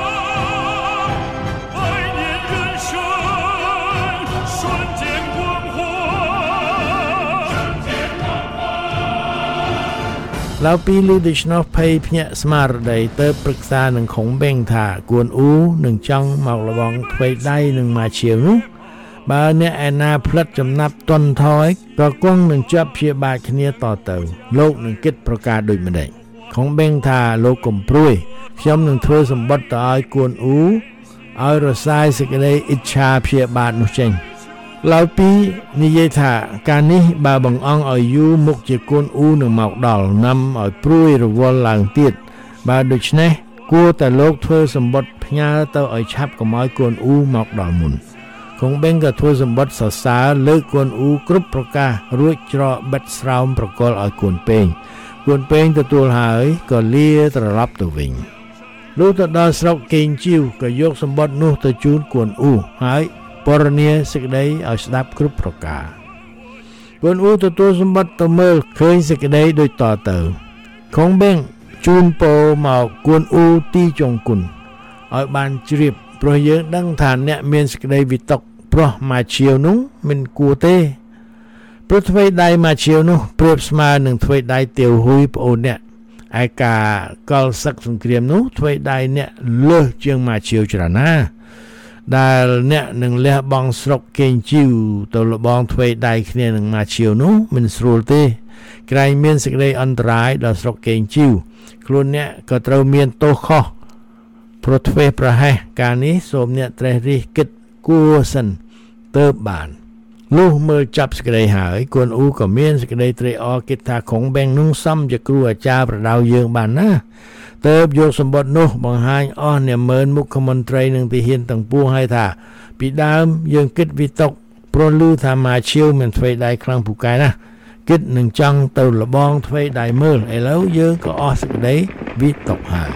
ឡៅពីលឺដូច្នោះភ័យភ្ញាក់ស្មារតីទៅប្រឹក្សានឹងខុងបេងថាគួនអ៊ូនឹងចង់មកលបងទ្វេដៃនឹងមកជាវនោះបើអ្នកឯណាផ្លិតចំណាប់តន់ថយក៏គង់នឹងជាប់ព្យាបាទគ្នាតទៅលោកនឹងគិតប្រការដូចម្ដេចខុងបេងថាលោកកុំព្រួយខ្ញុំនឹងធ្វើសម្បត្តិទៅឲ្យគួនអ៊ូឲ្យរសាយសេចក្តីអ៊ីច្ឆាព្យាបាទនោះចេញឡៅពីនិយាយថាការនេះបើបង្អង់ឲ្យយូរមុខជាគួនអ៊ូនឹងមកដល់នាំឲ្យព្រួយរវល់ឡើងទៀតបើដូច្នេះគួរតែលោកធ្វើសម្បត្តិផ្ញើទៅឲ្យឆាប់កុំឲ្យគួនអ៊ូមកដល់មុនគង់បេងក៏ធ្វើសម្បត្តិសរសើរលើកគួនអ៊ូគ្រប់ប្រការរួចច្រកបិទស្រោមប្រកល់ឲ្យគួនពេងទទួលហើយក៏លាត្រឡប់ទៅវិញលុះទៅដល់ស្រុកកេងជីវក៏យកសម្បត្តិនោះទៅជូនគួនអ៊ូហើយពរនីសេចក្តីឲ្យស្ដាប់គ្រប់ប្រការគួនអ៊ូទទួលសម្បត្តិទៅមើលឃើញសេចក្តីដូចតទៅខុងបេងជូនពរមកគួនអ៊ូទីចុងគុណឲ្យបានជ្រាបព្រោះយើងដឹងថាអ្នកមានសេចក្តីវិតកព្រោះមកឈាវនោះមិនគួរទេព្រោះទ្វេដៃមកឈាវនោះប្រៀបស្មើនឹងទ្វេដៃទាវហ៊ុយប្អូនអ្នកឯការកលសឹកសង្គ្រាមនោះទ្វេដៃអ្នកលើសជាងមកឈាវច្រើនណាស់ដែលអ្នកនឹងលះបង់ស្រុកកេងជីវទៅលបងទ្វេដៃគ្នានឹងមកឈាវនោះមិនស្រួលទេក្រែងមានសេចក្តីអន្តរាយដល់ស្រុកកេងជីវខ្លួនអ្នកក៏ត្រូវមានទោសខុសព្រោះទ្វេប្រហែសការនេះសូមអ្នកត្រេះរិះគិតគួរសិនទៅបានលុះមើលចាប់សេចក្តីហើយគួនអ៊ូក៏មានសេចក្តីត្រេកអរគិតថាខុងបេងនោះសមជាគ្រូអាចារ្យប្រដៅយើងបានណាទៅយកសម្បត្តិនោះបង្ហាញអស់អ្នកមើលមុខមន្ត្រីនឹងទីហ៊ានទាំងពួងឲ្យថាពីដើមយើងគិតវិតកព្រោះឮថាមកឈាវមានទ្វេដៃខ្លាំងពូកែណាគិតនឹងចង់ទៅលបងទ្វេដៃមើលឥឡូវយើងក៏អស់សេចក្តីវិតកហើយ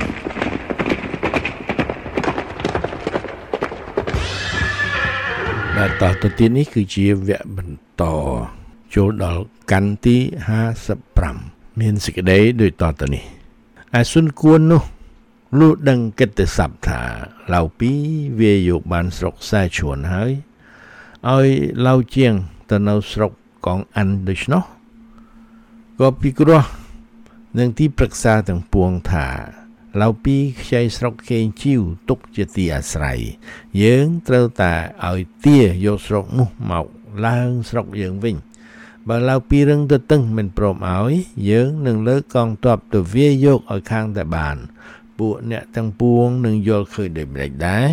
បាទតទៅទៀតនេះគឺជាវគ្គបន្តចូលដល់កាន់ទី55មានសេចក្តីដូចតទៅនេះអាសុនគួននោះលុះដឹងកិត្តិស័ព្ទថាឡៅពីវាយកបានស្រុកខ្សែឈួនហើយឲ្យឡៅជាងទៅនៅស្រុកកងអានដូច្នោះក៏ពិគ្រោះនឹងទីប្រឹក្សាទាំងពួងថាឡៅពីខ្ចីស្រុកគេងជីវទុកជាទីអាស្រ័យយើងត្រូវតែឲ្យទាយកស្រុកនោះមកឡើងស្រុកយើងវិញបើឡៅពីរឹងទៅតឹងមិនព្រមឲ្យយើងនឹងលើកកងទ័ពទៅវាយយកឲ្យខាងតែបានពួកអ្នកទាំងពួងនឹងយល់ឃើញដូចម្តេចដែរ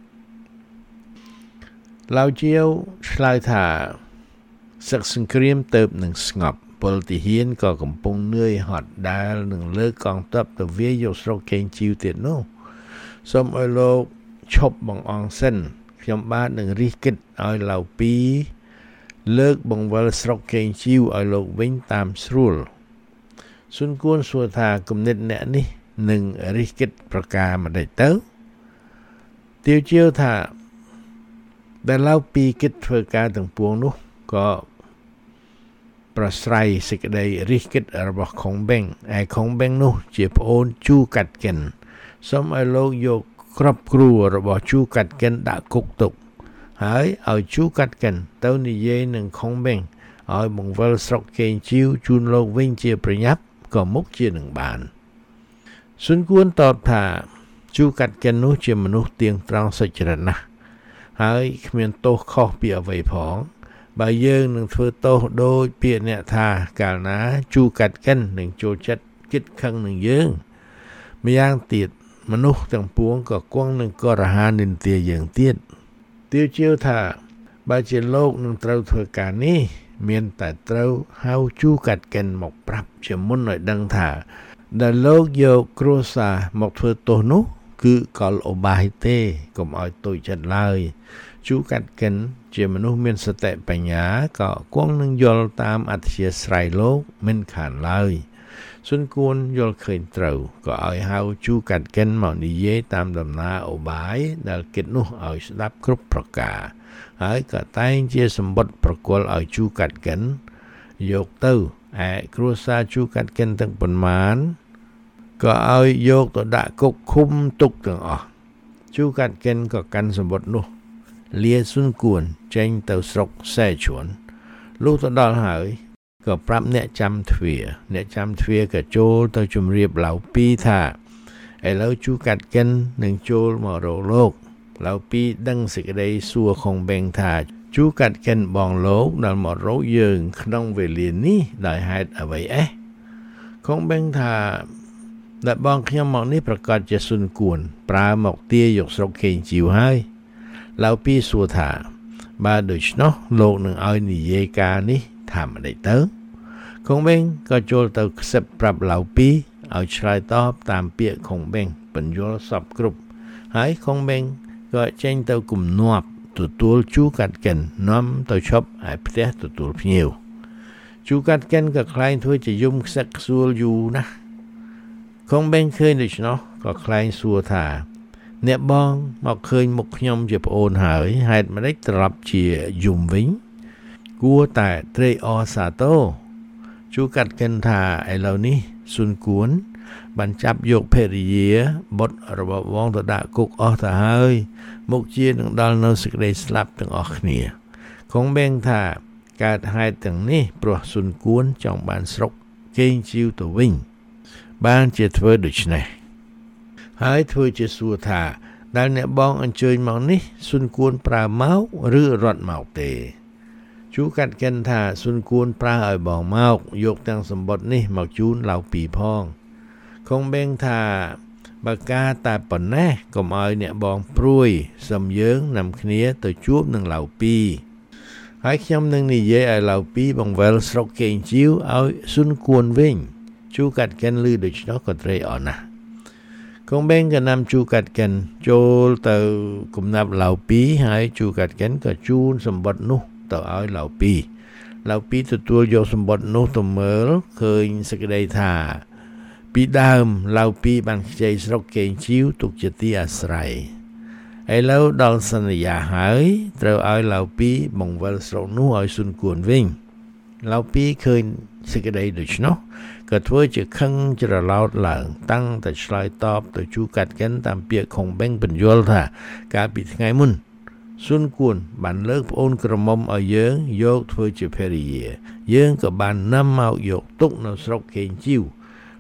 ឡៅជាវឆ្លើយថាសឹកសង្គ្រាមទៅនឹងស្ងប់ពលទាហានក៏កំពុងនឿយហត់ដែលនឹងលើកកងទ័ពទៅវាយយកស្រុកកេងជីវទៀតនោះសូមឲ្យលោកឈប់បងអង្គសិនខ្ញុំបាទនឹងរិះគិតឲ្យឡៅពីលើកបង្វិលស្រុកកេងជីវឲ្យលោកវិញតាមស្រួលស៊ុនគួនសួរថាគំនិតអ្នកនេះនឹងរិះគិតប្រការម្ដេចទៅទាវជាវថាដែលឡៅពីគិតធ្វើការទាំងពួងនោះក៏ប្រស្រ័យសេចក្តីរិះគិតរបស់ខុងបេងឯខុងបេងនោះជាប្អូនជូកាត់កិនសូមឲ្យលោកយកគ្រាប់គ្រួរបស់ជូកាត់កិនដាក់គុកទុកហើយឲ្យជូកាត់កិនទៅនិយាយនឹងខុងបេងឲ្យបង្វិលស្រុកកេងជីវជូនលោកវិញជាប្រញាប់ក៏មុខជានឹងបានស៊ុនគួនតបថាជូកាត់កិននោះជាមនុស្សទៀងត្រង់សុចរិតណាស់ហើយគ្មានទោសខុសពីអ្វីផងបើយើងនឹងធ្វើទោសដូចពាក្យអ្នកថាកាលណាជូកាត់កិននឹងចូលចិត្តគិតខឹងនឹងយើងម្យ៉ាងទៀតមនុស្សទាំងពួងក៏គង់នឹងក៏រហានិន្ទាយើងទៀតទាវជាវថាបើជាលោកនឹងត្រូវធ្វើការនេះមានតែត្រូវហៅជូកាត់កិនមកប្រាប់ជាមុនឲ្យដឹងថាដែលលោកយកគ្រួសារមកធ្វើទោសនោះគឺកលអូបាយទេកុំឲ្យទុយចិត្តឡើយជូកាត់កិនជាមនុស្សមានសតិបញ្ញាក៏គង់នឹងយល់តាមអធិស្ឋានលោកមិនខានឡើយស៊ុនគួនយល់ឃើញត្រូវក៏ឲ្យហៅជូកាត់កិនមកនិយាយតាមដំណើរអូបាយដែលគិតនោះឲ្យស្ដាប់គ្រប់ប្រការហើយក៏តែងជាសម្បត្តិប្រគល់ឲ្យជូកាត់កិនយកទៅឯគ្រួសារជូកាត់កិនទាំងប៉ុន្មានក៏ឲ្យយកទៅដាក់គុកឃុំទុកទាំងអស់ជូកាត់កិនក៏កាន់សម្បត្តិនោះលាស៊ុនគួនចេញទៅស្រុកសែជួនលុះទៅដល់ហើយក៏ប្រាប់អ្នកចាំទ្វារក៏ចូលទៅជម្រាបឡៅពីថាឥឡូវជូកាត់កិននឹងចូលមករកលោកឡៅពីដឹងសេចក្តីសួរខុងបេងថាជូកាត់កិនបងលោកដែលមករកយើងក្នុងវេលានេះដោយហេតុអ្វីខុងបេងថាដែលបងខ្ញុំមកនេះប្រកាសជាស៊ុនគួនប្រើមកទាយកស្រុកកេងជីវហើយឡៅពីសួរថាបើដូច្នោះលោកនឹងឲ្យនិយាយការនេះថាម្ដេចទៅខុងបេងក៏ចូលទៅខ្សឹបប្រាប់ឡៅពីឲ្យឆ្លើយតបតាមពាក្យខុងបេងបញ្យល់សពគ្រប់ហើយខុងបេងក៏ចេញទៅគំនាប់ទទួលជូកាត់កិននាំទៅឈប់ឯផ្ទះទទួលភ្ញៀវជូកាត់កិនក៏ខ្លែងធ្វើជាយំខ្សឹកខ្សួលយូរណាស់ខុងបេងឃើញដូច្នោះក៏ខ្លែងសួរថាអ្នកបងមកឃើញមុខខ្ញុំជាប្អូនហើយហេតុម្ដេចត្រឡប់ជាយំវិញគួរតែត្រេកអរសាទរជូកាត់កិនថាឥឡូវនេះស៊ុនគួនបានចាប់យកភរិយាបុត្ររបស់បងទៅដាក់គុកអស់ទៅហើយមុខជានឹងដល់នៅសេចក្តីស្លាប់ទាំងអស់គ្នាខុងបេងថាកើតហេតុទាំងនេះព្រោះស៊ុនគួនចង់បានស្រុកកេងជីវទៅវិញបានជាធ្វើដូច្នេះហើយធ្វើជាសួរថាដែលអ្នកបងអញ្ជើញមកនេះស៊ុនគួនប្រើមកឬរត់មកទេជូកាត់កិនថាស៊ុនគួនប្រើឲ្យបងមកយកទាំងសម្បត្តិនេះមកជូនឡៅពីផងខុងបេងថាបើការតែប៉ុណ្ណេះកុំឲ្យអ្នកបងព្រួយសំយើងនាំគ្នាទៅជួបនឹងឡៅពីហើយខ្ញុំនឹងនិយាយឲ្យឡៅពីបង្វិលស្រុកកេងជីវឲ្យស៊ុនគួនវិញជូកាត់កិនឮដូច្នោះក៏ត្រេកអរណាស់ខុងបេងក៏នាំជូកាត់កិនចូលទៅគំនាប់ឡៅពីហើយជូកាត់កិនក៏ជូនសម្បត្តិនោះទៅឲ្យឡៅពីទទួលយកសម្បត្តិនោះទៅមើលឃើញសេចក្តីថាពីដើមឡៅពីបានខ្ចីស្រុកកេងជីវទុកជាទីអាស្រ័យឥឡូវដល់សន្យាហើយត្រូវឲ្យឡៅពីបង្វិលស្រុកនោះឲ្យស៊ុនគួនវិញឡៅពីឃើញសេចក្តីដូច្នោះក៏ធ្វើជាខឹងច្រឡោតឡើងតាំងតែឆ្លើយតបទៅជូកាត់កិនតាមពាក្យខុងបេងបញ្យល់ថាកាលពីថ្ងៃមុនស៊ុនគួនបានលើកប្អូនក្រមុំឲ្យយើងយកធ្វើជាភរិយាយើងក៏បាននាំមកយកទុកនៅស្រុកកេងជីវ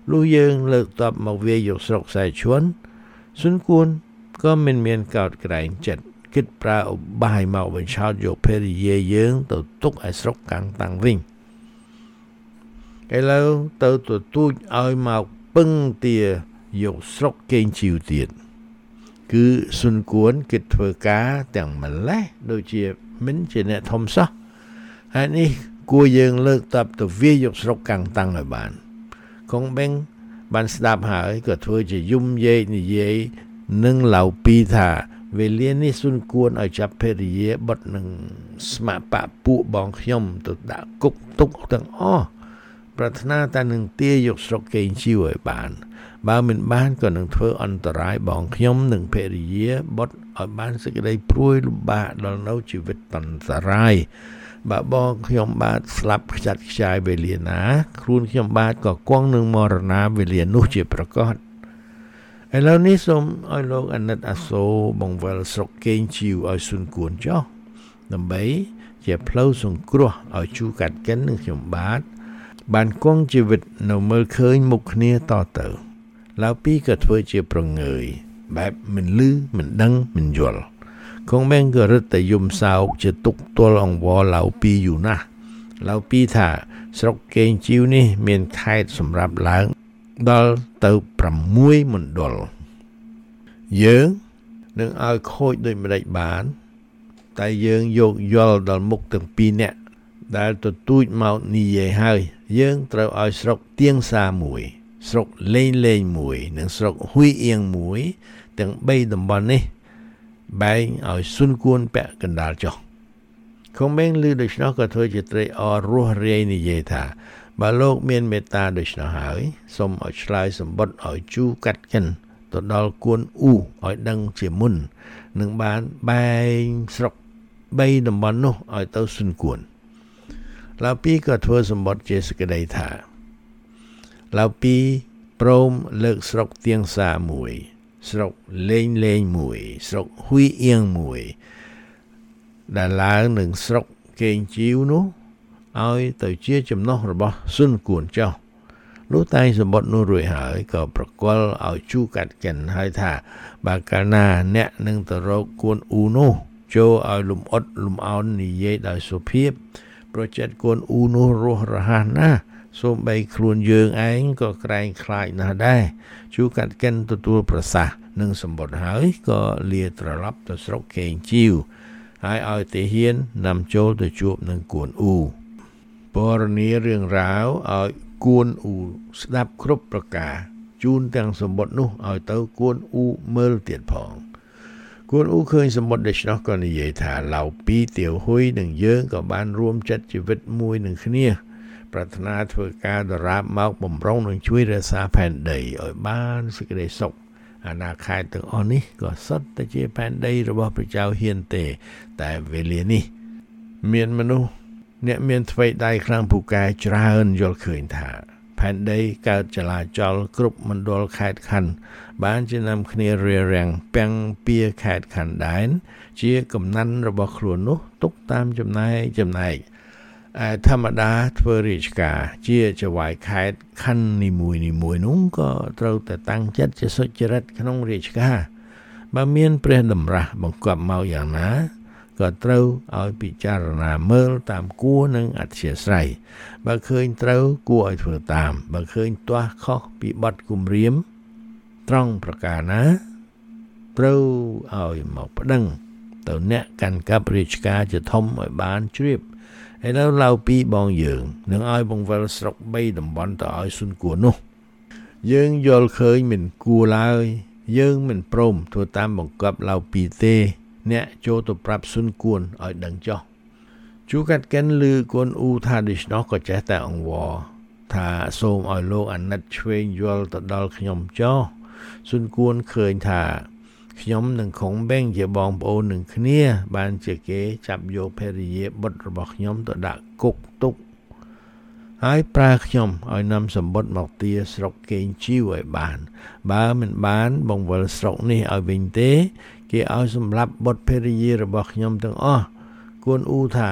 លុះយើងលើកតបមកវាយកស្រុកខ្សែឈួនស៊ុនគួនក៏មិនមានកោតក្រែងចិត្តគិតប្រើឧបាយមកបញ្ឆោតយកភរិយាយើងទៅទុកឲ្យស្រុកកាំងតាំងវិញឥឡូវទៅទទូចឲ្យមកពឹងទាយកស្រុកកេងជីវទៀតគឺស៊ុនគួនគិតធ្វើការទាំងម្លេះដូចជាមិនជាអ្នកធំសោះហើយនេះគួរយើងលើកតបទៅវាយកស្រុកកាំងតាំងឲ្យបានកងបេងបានស្ដាប់ហើយក៏ធ្វើជាយំយេកនិយាយនឹងឡៅពីថាវេលានេះស៊ុនគួនឲ្យចាប់ភរិយាបុតនឹងស្មបៈពួកបងខ្ញុំទៅដាក់គុកទុកទាំងអស់ប្រាថ្នាតែនឹងទាយកស្រុកកេងជីវឲ្យបានបើមិនបានក៏នឹងធ្វើអន្តរាយបងខ្ញុំនិងភរិយាបុតឲ្យបានសេចក្តីព្រួយលំបាកដល់នៅជីវិតអន្តរាយបើបងខ្ញុំបាទស្លាប់ខ្ចាត់ខ្ចាយវេលាណាខ្លួនខ្ញុំបាទក៏គង់នឹងមរណាវេលានោះជាប្រកបឥឡូវនេះសូមឲ្យលោកអាណិតអាសូរបង្វិលស្រុកកេងជីវឲ្យស៊ុនគួនចុះដើម្បីជាផ្លូវសង្គ្រោះឲ្យជូកាត់កិននឹងខ្ញុំបាទបានគង់ជីវិតនៅមើលឃើញមុខគ្នាតទៅឡៅពីក៏ធ្វើជាប្រងើយបែបមិនលឺមិនដឹងមិនយល់គង់មែងក៏រឹតតែយំសោកជាទុកទល់អង្វរឡៅពីយូរណាស់ឡៅពីថាស្រុកកេងជីវនេះមានខេត្តសម្រាប់ឡើងដល់ទៅ6មណ្ឌលយើងនឹងឲ្យខូចដូចម្ដេចបានតែយើងយកយល់ដល់មុខទាំងពីរនាក់ដែលទទូចមកនិយាយហើយយើងត្រូវឲ្យស្រុកទៀងសាមួយស្រុកលេងលេងមួយនិងស្រុកហ៊ុយអៀងមួយទាំង3តំបន់នេះបែងឲ្យស៊ុនគួនពាក់កណ្ដាលចុះខំបែងលឺដូច្នោះក៏ធ្វើជាត្រេកអររស់រាយនិយាយថាបើលោកមានមេត្តាដូច្នោះហើយសូមឲ្យឆ្លើយសម្បត្តិឲ្យជូកាត់កិនទៅដល់គួនអ៊ូឲ្យដឹងជាមុននឹងបានបែងស្រុក3តំបន់នោះឲ្យទៅស៊ុនគួនឡៅពីក៏ធ្វើសម្បត្តិជាសេចក្តីថាឡៅពីព្រមលើកស្រុកទៀងសាមួយស្រុកលេងលេងមួយស្រុកហ៊ុយអៀងមួយដែលឡើងនឹងស្រុកកេងជីវនោះឲ្យទៅជាចំណុះរបស់ស៊ុនគួនចុះលុះតែសម្បត្តិនោះរួចហើយក៏ប្រគល់ឲ្យជូកាត់កិនហើយថាបើកាលណាអ្នកនឹងទៅរកគួនអ៊ូនោះចូលឲ្យលំអត់លំអោននិយាយដោយសុភាពប្រចិត្តគួនអ៊ូនោះរស់រហ័សណាស់សូម្បីខ្លួនយើងឯងក៏ក្រែងខ្លាចណាស់ដែរជូកាត់កិនទទួលប្រសាសន៍នឹងសម្បត្តិហើយក៏លាត្រឡប់ទៅស្រុកកេងជីវហើយឲ្យទាហាននាំចូលទៅជួបនឹងគួនអ៊ូពរនីរឿងរ៉ាវឲ្យគួនអ៊ូស្ដាប់គ្រប់ប្រការជូនទាំងសម្បត្តិនោះឲ្យទៅគួនអ៊ូមើលទៀតផងគួនអ៊ូឃើញសម្បត្តិដូច្នោះក៏និយាយថាឡៅពីទាវហ៊ុយនិងយើងក៏បានរួមចិត្តជីវិតមួយនឹងគ្នាប្រាថ្នាធ្វើការដរាបមកបំរុងនឹងជួយរក្សាផែនដីឲ្យបានសេចក្តីសុខអាណាខេត្តទាំងអស់នេះក៏សុទ្ធតែជាផែនដីរបស់ព្រះចៅហ៊ានទេតែវេលានេះមានមនុស្សអ្នកមានថ្វីដៃខ្លាំងពូកែច្រើនយល់ឃើញថាផែនដីកើតចលាចលគ្រប់មណ្ឌលខេត្តខណ្ឌបានជានាំគ្នារារាំងពាំងពៀខេត្តខណ្ឌដែនជាកំណាន់របស់ខ្លួននោះទុកតាមចំណែកធម្មតាធ្វើរាជការជាចៅហ្វាយខេត្តខណ្ឌនីមួយនោះក៏ត្រូវតែតាំងចិត្តជាសុចរិតក្នុងរាជការបើមានព្រះតម្រាស់បង្គាប់មកយ៉ាងណាក៏ត្រូវឲ្យពិចារណាមើលតាមគួរនិងអធិស្ឋ័យបើឃើញត្រូវគួរឲ្យធ្វើតាមបើឃើញទាស់ខុសពីបទគំរាមត្រង់ប្រការណាត្រូវឲ្យមកប្តឹងទៅអ្នកកាន់កាប់រាជការជាធំឲ្យបានជ្រាបឥឡូវឡៅពីបងយើងនឹងឲ្យបង្វិលស្រុក3តំបន់ទៅឲ្យស៊ុនគួននោះយើងយល់ឃើញមិនគួរឡើយយើងមិនព្រមធ្វើតាមបង្គាប់ឡៅពីទេអ្នកចូលទៅប្រាប់ស៊ុនគួនឲ្យដឹងចុះជូកាត់កិនឮគួនអ៊ូថាដូច្នោះក៏ចេះតែអង្វរថាសូមឲ្យលោកអាណិតឆ្វេងយល់ទៅដល់ខ្ញុំចុះស៊ុនគួនឃើញថាខ្ញុំនិងខុងបេងជាបងប្អូននឹងគ្នាបានជាគេចាប់យកភរិយាបុត្ររបស់ខ្ញុំទៅដាក់គុកទុកហើយប្រើខ្ញុំឲ្យនាំសម្បត្តិមកទាស្រុកកេងជីវឲ្យបានបើមិនបានបង្វិលស្រុកនេះឲ្យវិញទេគេឲ្យសម្លាប់បុត្រភរិយារបស់ខ្ញុំទាំងអស់គួនអ៊ូថា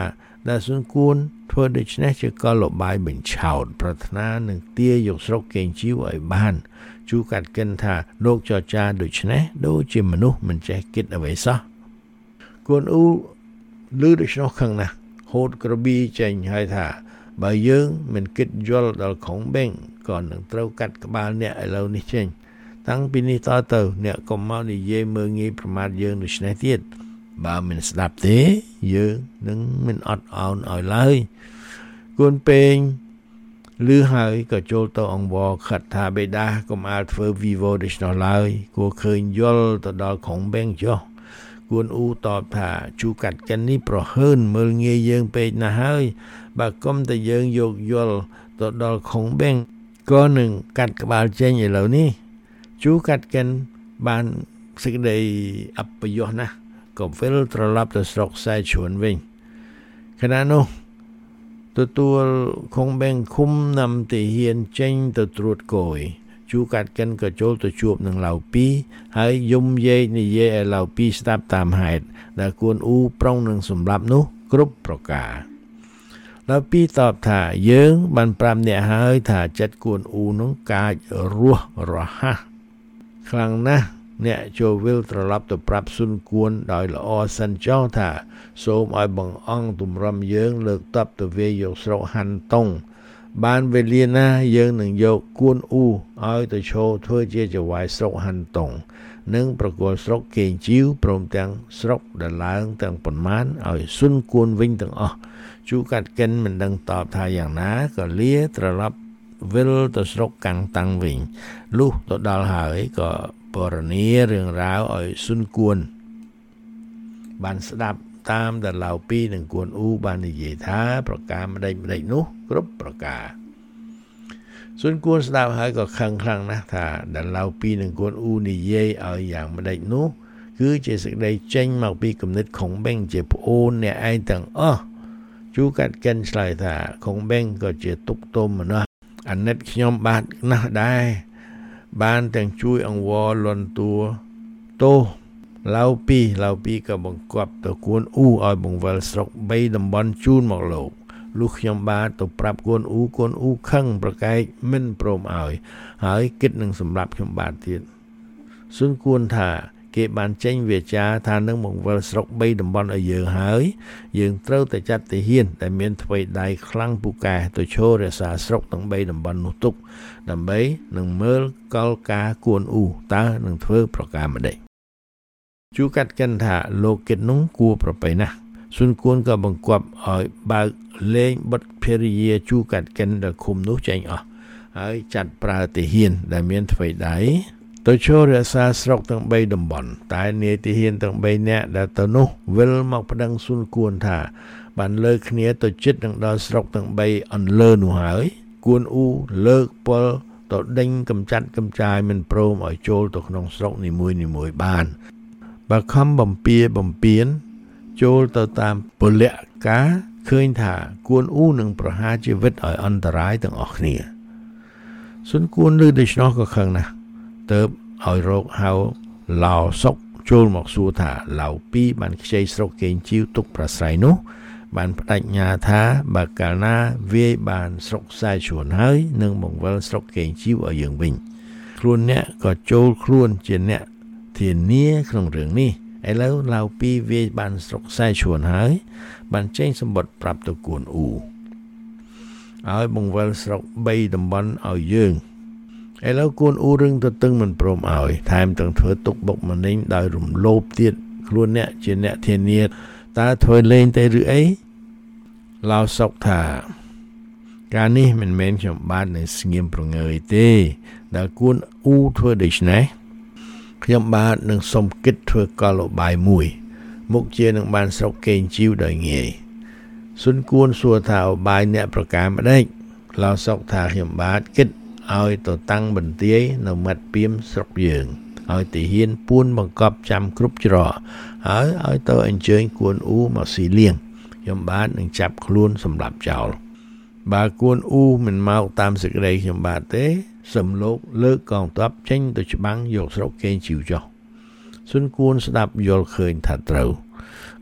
ដែលសុនគួនធ្វើដូច្នេះជាកលបាយបញ្ឆោតប្រាថ្នានឹងទាយកស្រុកកេងជីវឲ្យបានជូកាត់កិនថាលោកចរចាដូច្នេះដូចជាមនុស្សមិនចេះគិតអ្វីសោះគួនអ៊ូលឺដូច្នោះខឹងណាស់ហូតក្រប៊ីចេញហើយថាបើយើងមិនគិតយល់ដល់ខុងបេងក៏នឹងត្រូវកាត់ក្បាលអ្នកឥឡូវនេះចេញតាំងពីនេះតទៅអ្នកកុំមកនិយាយមើងងាយប្រមាថយើងដូច្នេះទៀតបើមិនស្ដាប់ទេយើងនឹងមិនអត់ឱនឲ្យឡើយគួនពេងលឺហើយក៏ចូលទៅអង្វរខិតថាបេដាកុំអាលធ្វើវីវ៉ូដូច្នោះឡើយគួរឃើញយល់ទៅដល់ខុងបេងចុះគួនអ៊ូតបថាជូកាត់កិននេះប្រហើនមើលងាយយើងពេកណាស់ហើយបើកុំតែយើងយកយល់ទៅដល់ខុងបេងក៏នឹងកាត់ក្បាលចេញឥឡូវនេះជូកាត់កិនបានសេចក្តីអបយសណាស់ក៏វិលត្រឡប់ទៅស្រុកសែជួនវិញខណៈនោះទទួលខុងបេងឃុំនាំទាហានចេញទៅត្រួតគយជូកាត់កិនក៏ចូលទៅជួបនឹងឡៅពីហើយយំយាយនិយាយឲ្យឡៅពីស្ដាប់តាមហេតុដែលគួនអ៊ូប្រុងនឹងសម្លាប់នោះគ្រប់ប្រការឡៅពីតបថាយើងបានប្រាប់អ្នកហើយថាចិត្តគួនអ៊ូនោះកាចរស់រហ័សខ្លាំងណាស់អ្នកចូលវិលត្រឡប់ទៅប្រាប់ស៊ុនគួនដោយល្អសិនចោះថាសូមឲ្យបងអង្គទម្រាំយើងលើកតបទៅវាយកស្រុកហាន់តុងបានវេលាណាយើងនឹងយកគួនអ៊ូឲ្យទៅឈរធ្វើជាចៅហ្វាយស្រុកហាន់តុងនិងប្រគល់ស្រុកកេងជីវព្រមទាំងស្រុកដឡើងទាំងប៉ុន្មានឲ្យស៊ុនគួនវិញទាំងអស់ជូកាត់កិនមិនដឹងតបថាយ៉ាងណាក៏លាត្រឡប់វិលទៅស្រុកកាំងតាំងវិញលុះទៅដល់ហើយក៏បរនីរឿងរ៉ាវឲ្យស៊ុនគួនបានស្ដាប់តាមដែលឡៅពីនិងគួនអ៊ូបាននិយាយថាប្រការម្ដេចនោះគ្រប់ប្រការស៊ុនគួនស្ដាប់ហើយក៏ខឹងខ្លាំងណាស់ថាដែលឡៅពីនិងគួនអ៊ូនិយាយឲ្យយ៉ាងម្ដេចនោះគឺជាសេចក្តីចេញមកពីគំនិតខុងបេងជាប្អូនអ្នកឯងទាំងអស់ជូកាត់កិនឆ្លើយថាខុងបេងក៏ជាទុកទោមមនុស្សអាណិតខ្ញុំបាទណាស់ដែរបានទាំងជួយអង្វរលន់តួទោឡៅពីក៏បង្គាប់ទៅគួនអ៊ូឲ្យបង្វិលស្រុក3តំបន់ជូនមកលោកលុះខ្ញុំបាទទៅប្រាប់គួនអ៊ូខឹងប្រកែកមិនព្រមឲ្យហើយគិតនឹងសម្លាប់ខ្ញុំបាទទៀតស៊ុនគួនថាគេបានចេញវាចាថានឹងបង្វិលស្រុក3តំបន់ឲ្យយើងហើយយើងត្រូវតែចាត់ទាហានដែលមានថ្វីដៃខ្លាំងពូកែទៅឈររក្សាស្រុកទាំង3តំបន់នោះទុកដើម្បីនឹងមើលកលការគួនអ៊ូតើនឹងធ្វើប្រការម្ដេចជូកាត់កិនថាលោកគិតនោះគួរប្រប្រៃណាស់ស៊ុនគួនក៏បង្គាប់ឲ្យបើកលេងបទភរិយាជូកាត់កិនដែលឃុំនោះចេញអស់ហើយចាត់ប្រើទាហានដែលមានថ្វីដៃទៅចូលរក្សាស្រុកទាំង3តំបន់តែនាយទាហានទាំង3នាក់ដែលទៅនោះវិលមកប្តឹងស៊ុនគួនថាបានលើកគ្នាទៅជិតនឹងដល់ស្រុកទាំង3អន្លើនោះហើយគួនអ៊ូលើកពលទៅដេញកំចាត់កំចាយមិនព្រមឲ្យចូលទៅក្នុងស្រុកនីមួយបានបើខំបំពៀនចូលទៅតាមពលៈការឃើញថាគួនអ៊ូនឹងប្រហារជីវិតឲ្យអន្តរាយទាំងអស់គ្នាស៊ុនគួនឮដូច្នោះក៏ខឹងណាស់ទៅឲ្យរកហៅឡៅសុកចូលមកសួរថាឡៅពីបានខ្ចីស្រុកកេងជីវទុកប្រស្រ័យនោះបានបដិញ្ញាថាបើកាលណាវាយបានស្រុកខ្សែជួនហើយនឹងបង្វិលស្រុកកេងជីវឲ្យយើងវិញខ្លួនអ្នកក៏ចូលខ្លួនជាអ្នកធានាក្នុងរឿងនេះឥឡូវឡៅពីវាយបានស្រុកខ្សែជួនហើយបានចេញសម្បត្តិប្រាប់ទៅគួនអ៊ូឲ្យបង្វិលស្រុក3តំបន់ឲ្យយើងឥឡូវគួនអ៊ូរឹងទៅតឹងមិនព្រមឲ្យថែមទាំងធ្វើទុកបុកម្នេញដោយរំលោភទៀតខ្លួនអ្នកជាអ្នកធានាតើធ្វើលេងទេឬអីឡៅសុកថាការនេះមិនមែនខ្ញុំបាទនៅស្ងៀមប្រងើយទេដែលគួនអ៊ូធ្វើដូច្នេះខ្ញុំបាទនឹងសុំគិតធ្វើកលបាយមួយមុខជានឹងបានស្រុកកេងជីវដោយងាយស៊ុនគួនសួរថាបាយអ្នកប្រការម្ដេចឡៅសុកថាខ្ញុំបាទគិតឲ្យទៅតាំងបន្ទាយនៅមាត់ពីមស្រុកយើងឲ្យទាហានពួនបង្កប់ចាំគ្រប់ច្រកហើយឲ្យទៅអញ្ជើញគួនអ៊ូមកស៊ីលៀងខ្ញុំបាទនឹងចាប់ខ្លួនសម្រាប់ចោលបើគួនអ៊ូមិនមកតាមសេចក្តីខ្ញុំបាទទេសំលោកលើកកងទ័ពចេញទៅច្បាំងយកស្រុកកេងជីវចុះស៊ុនគួនស្ដាប់យល់ឃើញថាត្រូវ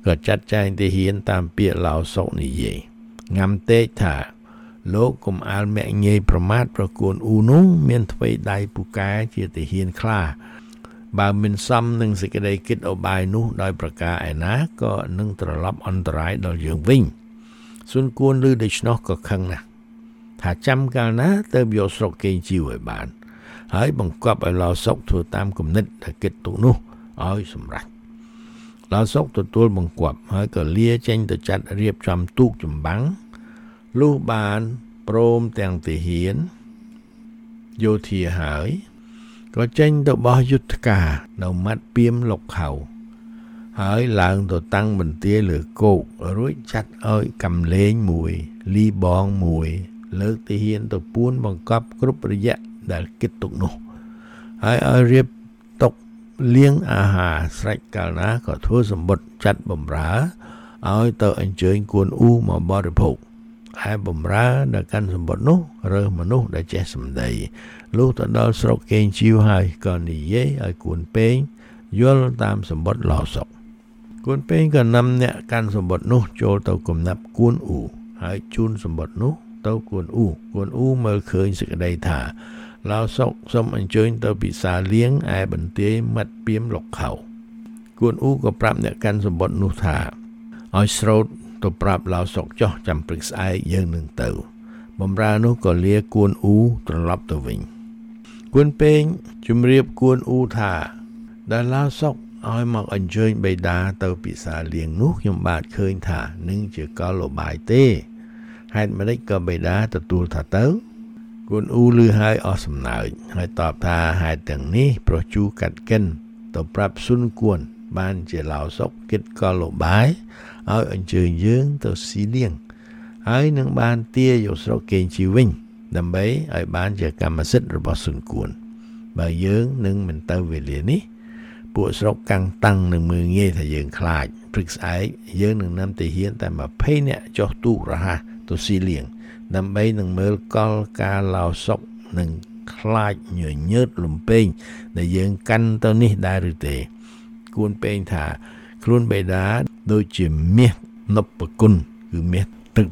ก็จัดแจงที่เฮียนตามเปียเหล่าศกนิเยงำเตะថាលោកកុំអាលមាក់ងាយប្រមាថប្រគួនអ៊ូនោះមានអ្វីដៃពូកែជាទាហានខ្លាបើមិនសមនឹងសេចក្តីគិតអបាយនោះដោយប្រការឯណាក៏នឹងត្រឡប់អន្តរាយដល់យើងវិញស៊ុនគួនឮដូច្នោះក៏ខឹងណាស់ថាចាំកាលណាទៅយកស្រុកកេងជីវឲ្យបានហើយបង្គាប់ឲ្យឡោសុកធ្វើតាមគំនិតដែលគិតទុកនោះឲ្យសម្រេចឡោសុកទទួលបង្គាប់ហើយក៏លាចេញទៅចាត់រៀបចំទូកចម្បាំងលុះបានព្រមទាំងទាហានយោធាហើយក៏ចេញទៅបោះយុទ្ធការនៅមាត់ពីមលុកខៅហើយឡើងទៅតាំងបន្ទាយលើគោករួចចាត់ឲ្យកំលេងមួយលីបងមួយលើកទាហានទៅពួនបង្កប់គ្រប់រយៈដែលគិតទុកនោះហើយឲ្យរៀបតុលៀងអាហារស្រេចកាលណាក៏ធ្វើសម្បត្តិចាត់បំរើឲ្យទៅអញ្ជើញគួនអ៊ូមកបរិភោគហើយបំរើដល់កាន់សម្បត្តិនោះរើសមនុស្សដែលចេះសម្ដីលុះទៅដល់ស្រុកកេងជីវហើយក៏និយាយឲ្យគួនពេងយល់តាមសម្បត្តិឡោសុកគួនពេងក៏នាំអ្នកកាន់សម្បត្តិនោះចូលទៅគំនាប់គួនអ៊ូហើយជូនសម្បត្តិនោះទៅគួនអ៊ូមើលឃើញសេចក្តីថាឡោសុកសូមអញ្ជើញទៅពិសាលៀងឯបន្ទាយមាត់ពីមលុកខៅគួនអ៊ូក៏ប្រាប់អ្នកកាន់សម្បត្តិនោះថាឲ្យស្រោតទៅប្រាប់ឡោសុកចោះចាំព្រឹកស្អែកយើងនឹងទៅបំរើនោះក៏លាគួនអ៊ូត្រឡប់ទៅវិញគួនពេងជំរាបគួនអ៊ូថាដែលឡោសុកឲ្យមកអញ្ជើញបិតាទៅពិសាលៀងនោះខ្ញុំបាទឃើញថានឹងជាកលបាយទេហេតុម៉េចក៏បិតាទទួលថាទៅគួនអ៊ូឮហើយអស់សំណើចហើយតបថាហេតុទាំងនេះប្រុសជូកាត់កិនទៅប្រាប់ស៊ុនគួនបានជាឡោសុកគិតកលបាយឲ្យអញ្ជើញយើងទៅស៊ីលៀងហើយនឹងបានទាយកស្រុកកេងជីវិញដើម្បីឲ្យបានជាកម្មសិទ្ធិរបស់ស៊ុនគួនបើយើងនឹងមិនទៅវេលានេះពួកស្រុកកាំងតាំងនឹងមើងងាយថាយើងខ្លាចព្រឹកស្អែកយើងនឹងនាំទាហានតែ20នាក់ចុះទូករហ័សទៅស៊ីលៀងដើម្បីនឹងមើលកលការឡោសុកនឹងខ្លាចញញើតលំពេងដែលយើងកាន់ទៅនេះដែរឬទេគួនពេងថាខ្លួនបេដាដូចជាមាសនពគុណគឺមាសទឹក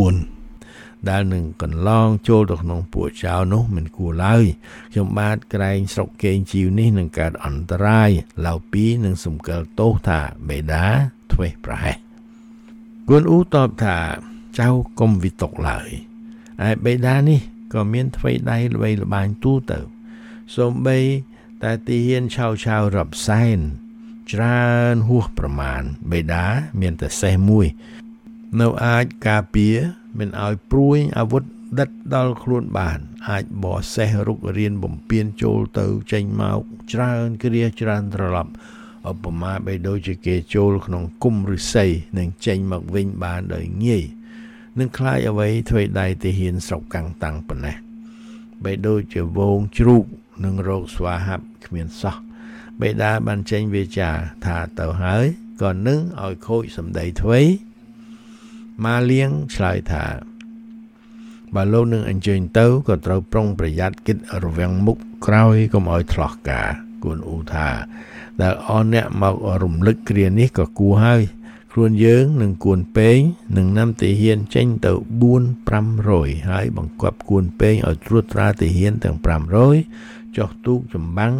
9ដែលនឹងកន្លងចូលទៅក្នុងពួកចៅនោះមិនគួរឡើយខ្ញុំបាទក្រែងស្រុកកេងជីវនេះនឹងកើតអន្តរាយឡៅពីនឹងសំកិលទោសថាបេដាធ្វេសប្រហែសគួនអ៊ូតបថាចៅកុំវិតកឡើយឯបេដានេះក៏មានអ្វីដៃល្បីល្បាញទូទៅសូម្បីតែទាហានឆៅរាប់សែនច្រើនហួសប្រមាណបេដាមានតែសេះមួយនៅអាចការពារមិនឲ្យព្រួយអាវុធដិតដល់ខ្លួនបានអាចបោះសេះរុករៀនបំពេញចូលទៅចេញមកច្រើនគ្រាច្រើនត្រឡប់ឧបមាបីដូចជាគេចូលក្នុងគុំឫស្សីនឹងចេញមកវិញបានដោយងាយនឹងខ្លាចអ្វីអ្វីដៃទាហានស្រុកកាំងតាំងប៉ុណ្ណេះបីដូចជាវងជ្រូកនឹងរោគស្វាហាប់គ្មានសោះបេដាបានចេញវាចាថាទៅហើយក៏នឹងឲ្យខូចសម្ដីធ្វេម៉ាលៀងឆ្លើយថាបើលោកនឹងអញ្ជើញទៅក៏ត្រូវប្រុងប្រយ័ត្នគិតរវាងមុខក្រោយកុំឲ្យឆ្លោះការគួនអ៊ូថាដែលអស់អ្នកមករំលឹកគ្រានេះក៏គួរហើយខ្លួនយើងនឹងគួនពេងនឹងនាំទាហានចេញទៅ4-500ហើយបង្គាប់គួនពេងឲ្យត្រួតត្រាទាហានទាំង500ចុះទូកចម្បាំង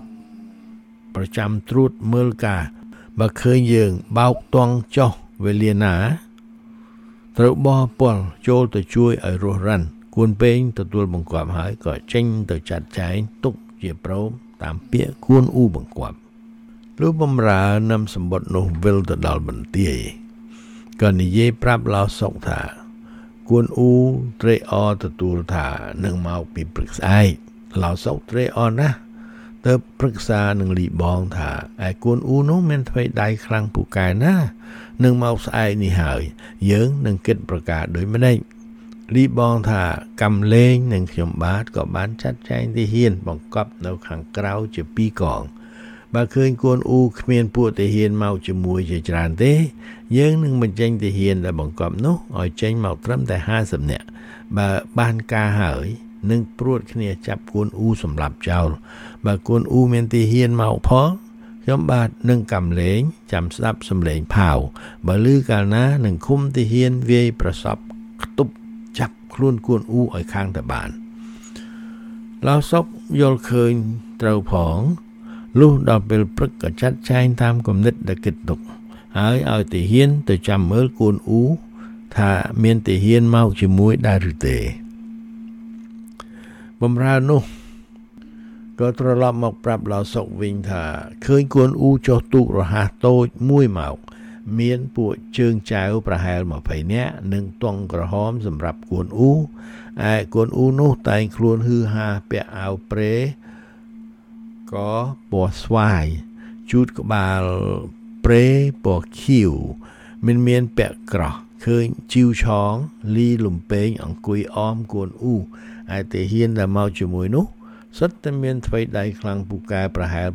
10ប្រចាំត្រួតមើលការបើឃើញយើងបោកតង់ចុះវេលាណាត្រូវបោះពលចូលទៅជួយឲ្យរស់រាន់គួនពេងទទួលបង្គាប់ហើយក៏ចេញទៅចាត់ចែងទុកជាព្រមតាមពាក្យគួនអ៊ូបង្គាប់លុះបំរើនាំសម្បត្តិនោះវិលទៅដល់បន្ទាយក៏និយាយប្រាប់ឡោសុកថាគួនអ៊ូត្រេកអរទទួលថានឹងមកពីព្រឹកស្អែកឡោសុកត្រេកអរណាស់ទៅប្រឹក្សានឹងលីបងថាឯគួនអ៊ូនោះមានអ្វីដៃខ្លាំងពូកែណានឹងមកស្អែកនេះហើយយើងនឹងគិតប្រការដូចម្ដេចលីបងថាកំលេងនឹងខ្ញុំបាទក៏បានចាត់ចែងទាហានបង្កប់នៅខាងក្រៅជា2កងបើឃើញគួនអ៊ូគ្មានពួកទាហានមកជាមួយជាច្រើនទេយើងនឹងបញ្ចេញទាហានដែលបង្កប់នោះឲ្យចេញមកត្រឹមតែ50នាក់បើបានការហើយនឹងព្រួតគ្នាចាប់គួនអ៊ូសម្លាប់ចោលបើគួនអ៊ូមានទាហានមកផងខ្ញុំបាទនឹងកំលែងចាំស្ដាប់សំឡេងផាវបើឮកាលណានឹងឃុំទាហានវាយប្រសពខ្ទប់ចាប់ខ្លួនគួនអ៊ូឲ្យខាងទៅបានឡោសុកយល់ឃើញត្រូវផងលុះដល់ពេលព្រឹកក៏ចាត់ចែងតាមគំនិតដែលគិតទុកហើយឲ្យទាហានទៅចាំមើលគួនអ៊ូថាមានទាហានមកជាមួយដែរឬទេបំរើនោះក៏ត្រឡប់មកប្រាប់ឡោសុកវិញថាឃើញគួនអ៊ូចុះទូករហ័សតូចមួយមកមានពួកជើងចៅប្រហែល20នាក់និងទង់ក្រហមសម្រាប់គួនអ៊ូឯគួនអ៊ូនោះតែងខ្លួនហឺហាពាក់អាវប្រេក៏ពណ៌ស្វាយជូតក្បាលប្រេពណ៌ខៀវមានពាក់ក្រោះឃើញជីវឆងលីលំពេងអង្គុយអមគួនអ៊ូឯទាហានដែលមកជាមួយនោះសុទ្ធតែមានថ្វីដៃខ្លាំងពូកែប្រហែល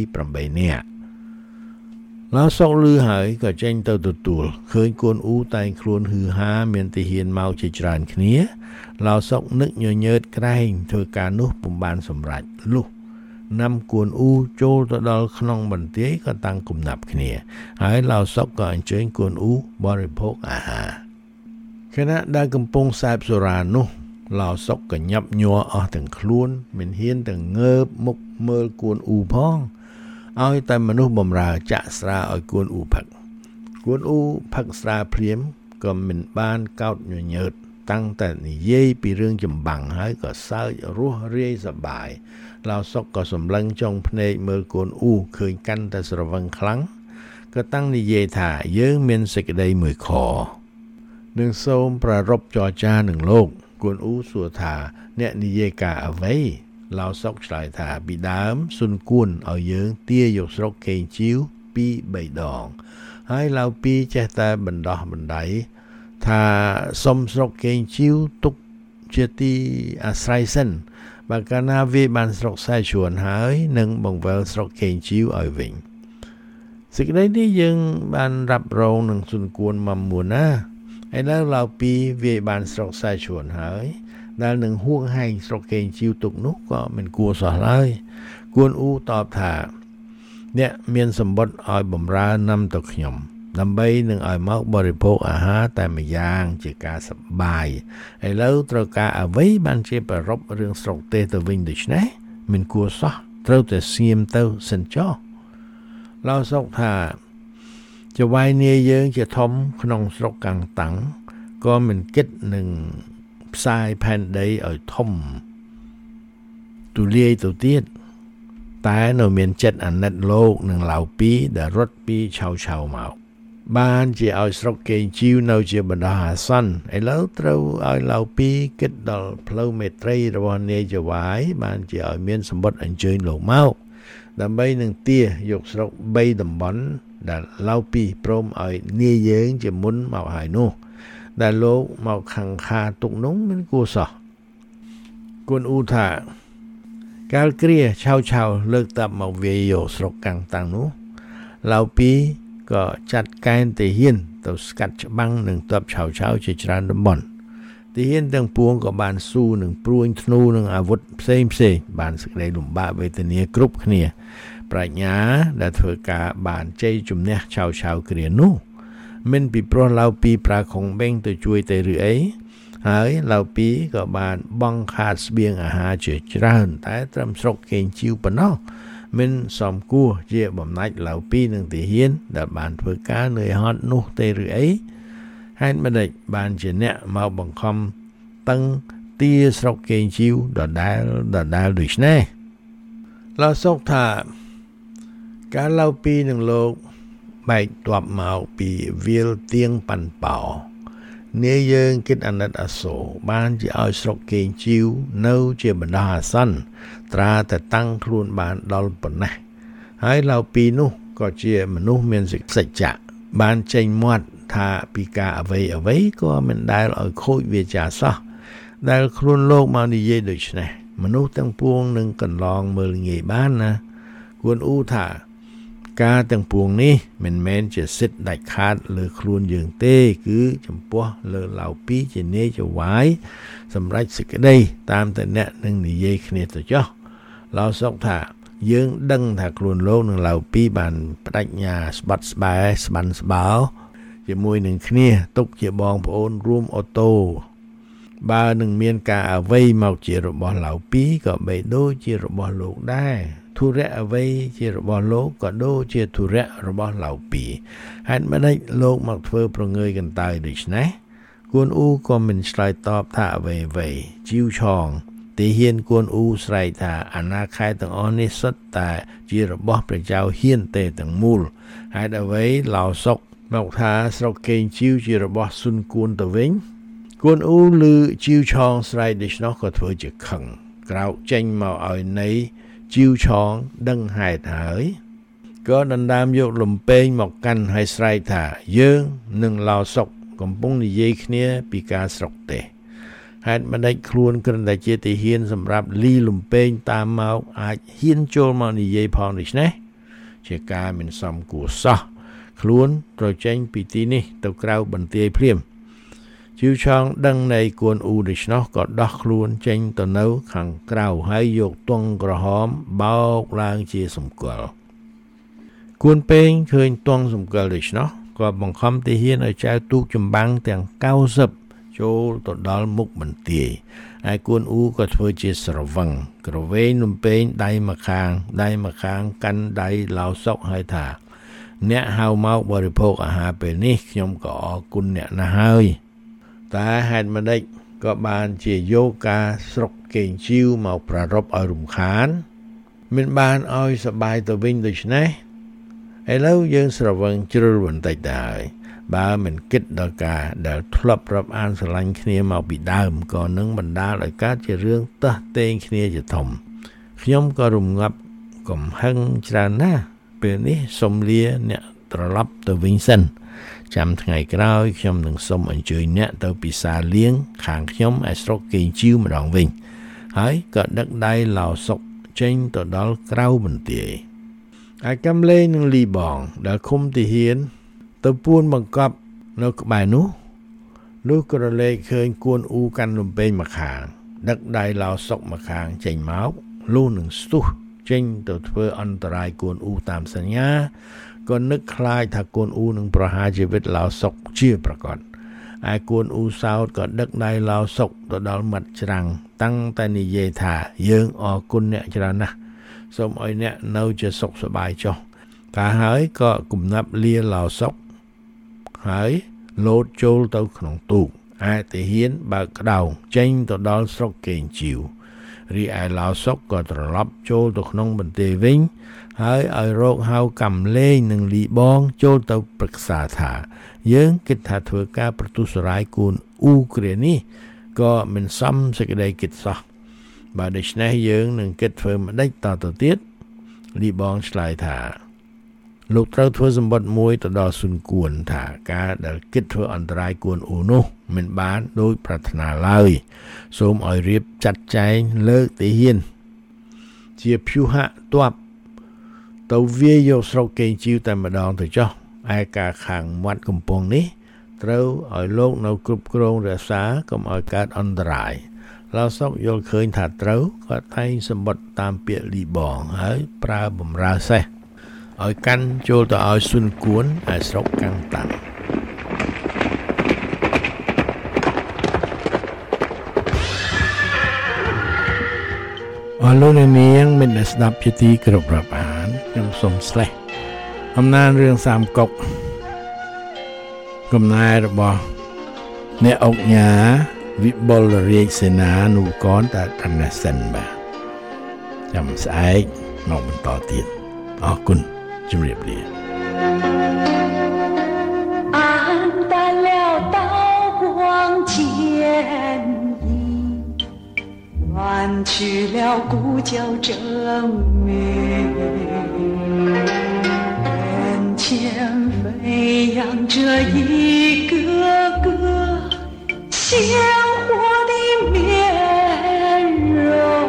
7-8 នាក់ឡោសុកលឺហើយក៏ចេញទៅទទួលឃើញគួនអ៊ូតែងខ្លួនហឺហាមានទាហានមកជាច្រើនគ្នាឡោសុកនឹកញញើតក្រែងធ្វើការនោះពុំបានសម្រេចលុះនាំគួនអ៊ូចូលទៅដល់ក្នុងបន្ទាយក៏តាំងគំនាប់គ្នាហើយឡោសុកក៏អញ្ជើញគួនអ៊ូបរិភោគអាហារខណៈដែលកំពុងសែបសូរានោះឡោសុកក៏ញាប់ញ័រអស់ទាំងខ្លួនមិនហ៊ានទាំងងើបមុខមើលគួនអ៊ូផងឲ្យតែមនុស្សបំរើចាក់ស្រាឲ្យគួនអ៊ូផឹកគួនអ៊ូផឹកស្រាភ្លាមក៏មិនបានកោតញញើតតាំងតែនិយាយពីរឿងចម្បាំងហើយក៏សើចរស់រាយសប្បាយឡោសុកក៏សម្លឹងចុងភ្នែកមើលគួនអ៊ូឃើញកាន់តែស្រវឹងខ្លាំងក៏តាំងនិយាយថាយើងមានសេចក្តីមួយខនឹងសូមប្រារព្ធចរចានឹងលោកគួនអ៊ូសួរថាអ្នកនិយាយការអ្វីឡោសុកឆ្លើយថាពីដើមស៊ុនគួនឲ្យយើងទាយកស្រុកកេងជីវ 2-3 ដងហើយឡៅពីចេះតែបណ្ដោះបណ្ដៃថាសុំស្រុកកេងជីវទុកជាទីអាស្រ័យសិនបើកាលណាវាបានស្រុកសែជួនហើយនឹងបង្វិលស្រុកកេងជីវឲ្យវិញសេចក្តីនេះយើងបានរ៉ាប់រងនឹងស៊ុនគួនមកមួនណាឥឡូវឡៅពីវាបានស្រុកសែជួនហើយដែលនឹងហួងហែងស្រុកកេងជីវទុកនោះក៏មិនគួរសោះឡើយគួនអ៊ូតបថាអ្នកមានសម្បត្តិឲ្យបំរើនាំទៅខ្ញុំដើម្បីនឹងឲ្យមកបរិភោគអាហារតែម្យ៉ាងជាការសប្បាយឥឡូវត្រូវការអ្វីបានជាប្ររពរឿងស្រុកទេសទៅវិញដូច្នេះមិនគួរសោះត្រូវតែស្ងៀមទៅសិនចុះឡោសុកថាចវាយនាយយើងជាធំក្នុងស្រុកកាំងតាំងក៏មិនគិតនឹងផ្សាយផែនដីឲ្យធំទូលាយទៅទៀតតែនៅមានចិត្តអាណិតលោកនឹងឡៅពីដែលរត់ពីឆៅមកបានជាឲ្យស្រុកកេងជីវនៅជាបណ្ដោះអាសន្នឥឡូវត្រូវឲ្យឡៅពីគិតដល់ផ្លូវមេត្រីរបស់នាយចវាយបានជាឲ្យមានសម្បត្តិអញ្ជើញលោកមកដើម្បីនឹងទាយកស្រុក3តំបន់ដែលឡៅពីព្រមឲ្យនាយយើងជាមុនមកហើយនោះដែលលោកមកខង្ខាទុកនោះមិនគួរសោះគួនអ៊ូថាកាលគ្រាឆៅលើកតាប់មកវាយយកស្រុកកាំងតាំងនោះឡៅពីក៏ចាត់កែនទាហានទៅស្កាត់ច្បាំងនឹងតបឆៅជាច្រើនតំបន់ទាហានទាំងពួងក៏បានស៊ូនឹងព្រួញធ្នូនឹងអាវុធផ្សេងបានសេចក្តីលំបាកវេទនាគ្រប់គ្នាប្រាជ្ញាដែលធ្វើការបានជ័យជំនះឆៅគ្រានោះមិនពីព្រោះឡៅពីប្រើខុងបេងទៅជួយទៅឬអីហើយឡៅពីក៏បានបង់ខាតស្បៀងអាហារជាច្រើនតែត្រឹមស្រុកកេងជីវប៉ុណ្ណោះមិនសមគួរជាបំណាច់ឡៅពីនឹងទាហានដែលបានធ្វើការនឿយហត់នោះទេឬអីហេតុម្ដេចបានជាអ្នកមកបង្ខំតឹងទាស្រុកកេងជីវដដែលដូចនេះឡៅសុកថាការឡៅពីនឹងលោកបែកទ័ពមកពីវាលទៀងប៉ាន់ប៉ោនាយយើងគិតអាណិតអាសូរបានជាឲ្យស្រុកកេងជីវនៅជាបណ្ដោះអាសន្នត្រាតែតាំងខ្លួនបានដល់ប៉ុណ្ណេះហើយឡៅពីនោះក៏ជាមនុស្សមានសច្ចៈបានចេញមាត់ថាពីការអ្វីក៏មិនដែលឲ្យខូចវាចាសោះដែលខ្លួនលោកមកនិយាយដូច្នេះមនុស្សទាំងពួងនឹងកន្លងមើលងាយបានណាគួនអ៊ូថាការទាំងពួងនេះមិនមែនជាសិទ្ធិដាច់ខាតលើខ្លួនយើងទេគឺចំពោះលើឡៅពីជានាយចវាយសម្រាប់សេចក្តីតាមតែអ្នកនឹងនិយាយគ្នាទៅចុះឡៅសុកថាយើងដឹងថាខ្លួនលោកនឹងឡៅពីបានបដិញ្ញាស្បាត់ស្បែស្បាន់ស្បោជាមួយនឹងគ្នាទុកជាបងប្អូនរួមអូតូបើនឹងមានការអ្វីមកជារបស់ឡៅពីក៏បីដូចជារបស់លោកដែរធុរៈអ្វីជារបស់លោកក៏ដូចជាធុរៈរបស់ឡៅពីហេតុម៉េចលោកមកធ្វើប្រងើយកន្តើយដូច្នេះគួនអ៊ូក៏មិនឆ្លើយតបថាអ្វីជីវឆងទីហ៊ានគួនអ៊ូស្រែកថាអាណាខេត្តទាំងអស់នេះសុទ្ធតែជារបស់ព្រះចៅហ៊ានទេទាំងមូលហេតុអ្វីឡៅសុកមកថាស្រុកកេងជីវជារបស់ស៊ុនគួនទៅវិញគួនអ៊ូឮជីវឆងស្រែកដូច្នោះក៏ធ្វើជាខឹងក្រោកចេញមកឲ្យនៃជីវឆងដឹងហេតុហើយក៏ដណ្ដើមយកលំពេងមកកាន់ឲ្យស្រែកថាយើងនឹងឡៅសុកកំពុងនិយាយគ្នាពីការស្រុកទេហេតុម្ដេចខ្លួនគ្រាន់តែជាទាហានសម្រាប់លីលំពេងតាមមកអាចហ៊ានចូលមកនិយាយផងដូច្នេះជាការមិនសមគួរសោះខ្លួនត្រូវចេញពីទីនេះទៅក្រៅបន្ទាយភ្លាមជីវឆងដឹងនៃគួនអ៊ូដូច្នោះក៏ដោះខ្លួនចេញទៅនៅខាងក្រៅហើយយកទង់ក្រហមបោកឡើងជាសម្គាល់គួនពេងឃើញទង់សម្គាល់ដូច្នោះក៏បង្ខំទាហានឲ្យចៅទូកចម្បាំងទាំង90ចូលទៅដល់មុខបន្ទាយហើយគួនអ៊ូក៏ធ្វើជាស្រវឹងក្រវែងលំពេងដៃម្ខាងកាន់ដៃឡៅសុកហើយថាអ្នកហៅមកបរិភោគអាហារពេលនេះខ្ញុំក៏អរគុណអ្នកណាស់ហើយតែហេតុម្ដេចក៏បានជាយកការស្រុកកេងជីវមកប្រារព្ធឲ្យរំខានមិនបានឲ្យសបាយទៅវិញដូច្នេះឥឡូវយើងស្រវឹងជ្រុលបន្តិចដែរបើមិនគិតដល់ការដែលធ្លាប់រាប់អានស្រឡាញ់គ្នាមកពីដើមក៏នឹងបណ្ដាលឲ្យកើតជារឿងតះតេងគ្នាជាធំខ្ញុំក៏រំងាប់កំហឹងច្រើនណាស់ពេលនេះសូមលាអ្នកត្រឡប់ទៅវិញសិនចាំថ្ងៃក្រោយខ្ញុំនឹងសូមអញ្ជើញអ្នកទៅពិសាលៀងខាងខ្ញុំឯស្រុកកេងជីវម្ដងវិញហើយក៏ដឹកដៃឡៅសុកចេញទៅដល់ក្រៅបន្ទាយឯកំលេងនឹងលីបងដែលឃុំទាហានទៅពួនបង្កប់នៅក្បែរនោះក៏រលែកឃើញគួនអ៊ូកាន់លំពេងម្ខាងដឹកដៃឡៅសុកម្ខាងចេញមកលុះនឹងស្ទុះចេញទៅធ្វើអន្តរាយគួនអ៊ូតាមសញ្ញាក៏នឹកខ្លាចថាគួនអ៊ូនឹងប្រហារជីវិតឡៅសុកជាប្រកបឯគួនអ៊ូសោតក៏ដឹកដៃឡៅសុកទៅដល់មាត់ច្រាំងតាំងតែនិយាយថាយើងអរគុណអ្នកច្រើនណាស់សូមឲ្យអ្នកនៅជាសុខសប្បាយចុះការហើយក៏គំនាប់លាឡៅសុកហើយលោតចូលទៅក្នុងទូកឯទាហានបើកក្តៅចេញទៅដល់ស្រុកកេងជីវរីឯឡៅសុកក៏ត្រឡប់ចូលទៅក្នុងបន្ទាយវិញហើយឲ្យរកហៅកំលេងនិងលីបងចូលទៅប្រឹក្សាថាយើងគិតថាធ្វើការប្រទុសរាយគួនអ៊ូគ្រានេះក៏មិនសមសេចក្តីគិតសោះបើដូច្នេះយើងនឹងគិតធ្វើម្ដេចតទៅទៀតលីបងឆ្លើយថាលោកត្រូវធ្វើសម្បត្តិមួយទៅដល់ស៊ុនគួនថាការដែលគិតធ្វើអន្តរាយគួនអ៊ូនោះមិនបានដោយប្រាថ្នាឡើយសូមឲ្យរៀបចាត់ចែងលើកទាហានជាព្យុហៈទ័ពទៅវាយយកស្រុកកេងជីវតែម្ដងទៅចុះឯការខាងមាត់កំពង់នេះត្រូវឲ្យលោកនៅគ្រប់គ្រងរក្សាកុំឲ្យកើតអន្តរាយឡៅសុកយល់ឃើញថាត្រូវក៏តែងសម្បត្តិតាមពាក្យលីបងហើយប្រើបំរើសេះឲ្យកាន់ចូលទៅឲ្យស៊ុនគួនឯស្រុកកាំងតាំងអរលោកអ្នកនាងមានស្ដាប់ជាទីគោរពរាប់អានខ្ញុំសូមស្លេះអំណាចរឿងសាមកុកកំណែរបស់អ្នកអុកញ៉ាវិបុលរាជសេនានុកនតាកណ្ណសិនបាទចាំស្អែកមកបន្តទៀតអរគុណជំរាបលា暗淡了刀光剑影远去了鼓角争鸣眼前飞扬着一个个鲜活的面容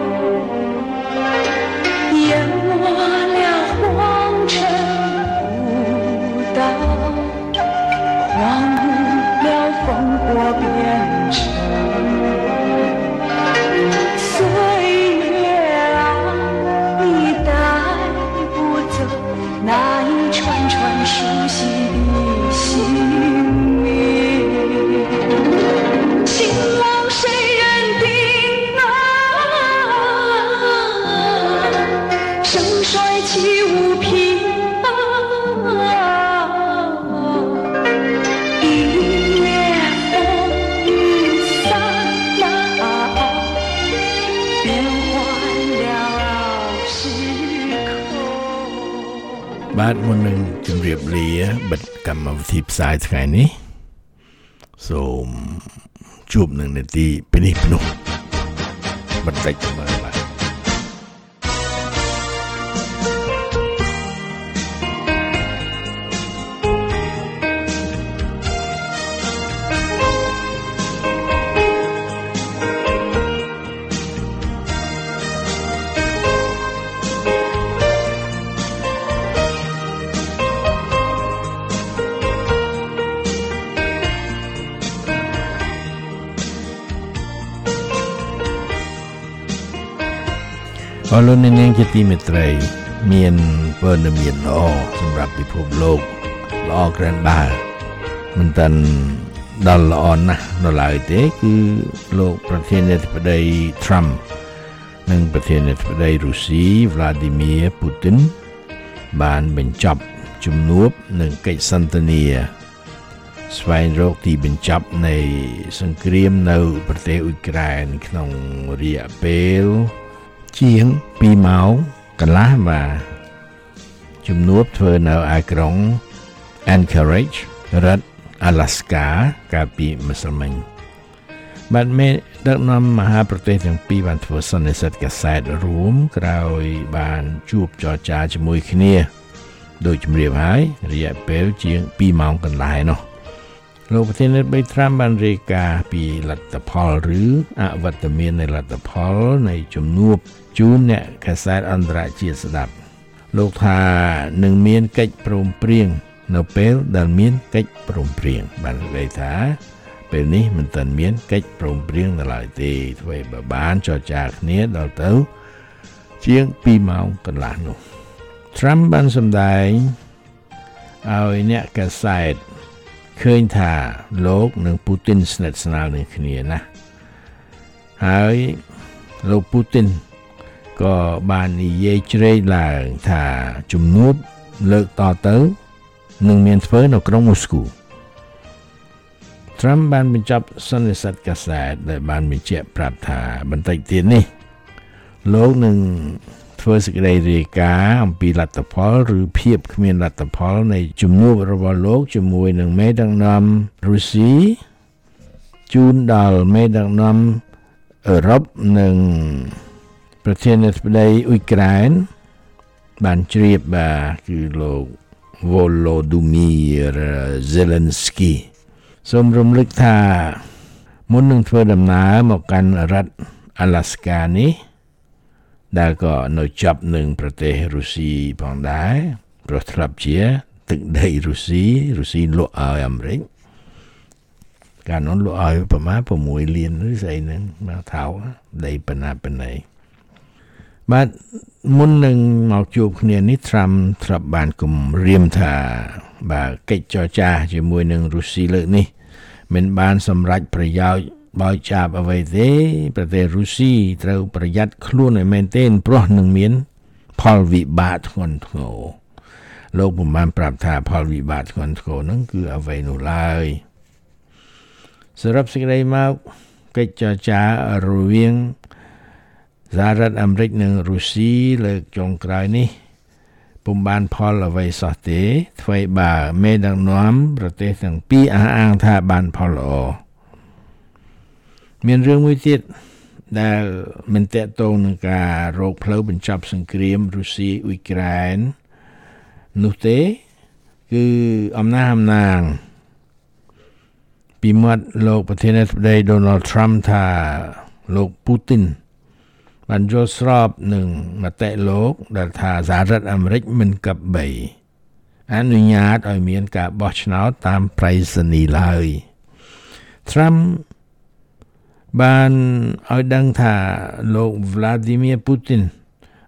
淹没了荒尘古道荒芜了烽火边城岁月啊你带串串熟悉的姓名，情郎谁人定啊？盛衰起无凭啊！一夜风雨散啊，变换了时空。 បាទមុននឹងជម្រាបលាបិទកម្មវិធីផ្សាយថ្ងៃនេះសូមជួបនឹងនាទីពីនេះពីនោះបន្តិចមើលបាទអរលោកអ្នកនាងជាទីមេត្រីមានព័ត៌មានល្អសម្រាប់ពិភពលោកល្អក្រាន់បើមិនតាន់ដល់ល្អណាស់ដល់ឡើយទេគឺលោកប្រធានាធិបតី Trump និងប្រធានាធិបតីរុស្ស៊ី Vladimir Putin បានបញ្ចប់ជំនួបនឹងកិច្ចសន្ទនាស្វែងរកទីបញ្ចប់នៃសង្គ្រាមនៅប្រទេសអ៊ុយក្រែនក្នុងរយៈពេលជាង2ម៉ោងកន្លះបាទជំនួបធ្វើនៅឯក្រុង Anchorage រដ្ឋ Alaska កាលពីម្សិលមិញបាទមេដឹកនាំមហាប្រទេសទាំងពីរបានធ្វើសន្និសីទកាសែតរួមក្រោយបានជួបចរចាជាមួយគ្នាដោយជំរាបហើយរយៈពេលជាង2ម៉ោងកន្លះនោះលោកប្រធានាធិបតី Trump បានរាយការណ៍ពីលទ្ធផលឬអវត្តមាននៃលទ្ធផលនៃជំនួបជូនអ្នកកាសែតអន្តរជាតិស្ដាប់លោកថានឹងមានកិច្ចព្រមព្រៀងនៅពេលដែលមានកិច្ចព្រមព្រៀងបាននិយាយថាពេលនេះមិនទាន់មានកិច្ចព្រមព្រៀងនៅឡើយទេធ្វើឲ្យបានចរចាគ្នាដល់ទៅជាង2ម៉ោងកន្លះនោះ Trump បានសម្ដែងឲ្យអ្នកកាសែតឃើញថាលោកនិងពូទីនស្និទ្ធស្នាលនឹងគ្នាណាស់ហើយលោកពូទីនក៏បាននិយាយជ្រែកឡើងថាជំនួបលើកតទៅនឹងមានធ្វើនៅក្រុងមូស្គូ Trump បានបញ្ចប់សន្និសីទកាសែតដែលបានបញ្ជាក់ប្រាប់ថាបន្តិចទៀតនេះលោកនឹងធ្វើសេចក្តីរាយការណ៍អំពីលទ្ធផលឬភាពគ្មានលទ្ធផលនៃជំនួបរបស់លោកជាមួយនឹងមេដឹកនាំរុស្ស៊ីជូនដល់មេដឹកនាំអឺរ៉ុបនិងប្រធានាធិបតីអ៊ុយក្រែនបានជ្រាបគឺលោក Volodymyr Zelensky សូមរំលឹកថាមុននឹងធ្វើដំណើរមកកាន់រដ្ឋ Alaska នេះដែលក៏នៅចាប់នឹងប្រទេសរុស្ស៊ីផងដែរព្រោះធ្លាប់ជាទឹកដីរុស្ស៊ីលក់ឲ្យអាមេរិកកាលនោះលក់ឲ្យប្រមាណ6លានឬស្អីហ្នឹងមកថោដីប៉ុណ្ណាបាទមុននឹងមកជួបគ្នានេះ Trump ធ្លាប់បានគម្រាមថាបាទកិច្ចចរចាជាមួយនឹងរុស្ស៊ីលើកនេះមិនបានសម្រេចប្រយោជន៍បើចាប់អ្វីទេប្រទេសរុស្ស៊ីត្រូវប្រយ័ត្នខ្លួនឲ្យមែនទែនព្រោះនឹងមានផលវិបាកធ្ងន់ធ្ងរលោកពុំបានប្រាប់ថាផលវិបាកធ្ងន់ធ្ងរហ្នឹងគឺអ្វីនោះឡើយសរុបសេចក្តីមកកិច្ចចរចារវាងសហរដ្ឋអាមេរិកនិងរុស្ស៊ីលើកចុងក្រោយនេះពុំបានផលអ្វីសោះទេអ្វីបើមេដឹកនាំប្រទេសទាំងពីរអះអាងថាបានផលល្អមានរឿងមួយទៀតដែលមិនតកតងនឹងការរកផ្លូវបញ្ចប់សង្គ្រាមរុស្ស៊ីអ៊ុយក្រែននោះទេគឺអំណាងពីមាត់លោកប្រធានាធិបតី Donald Trump ថាលោកពូទីនបានយល់ស្របនឹងមតិលោកដែលថាសហរដ្ឋអាមេរិកមិនកាប់បីអនុញ្ញាតឲ្យមានការបោះឆ្នោតតាមប្រៃសណីយ៍ឡើយ Trump បានឲ្យដឹងថាលោក Vladimir Putin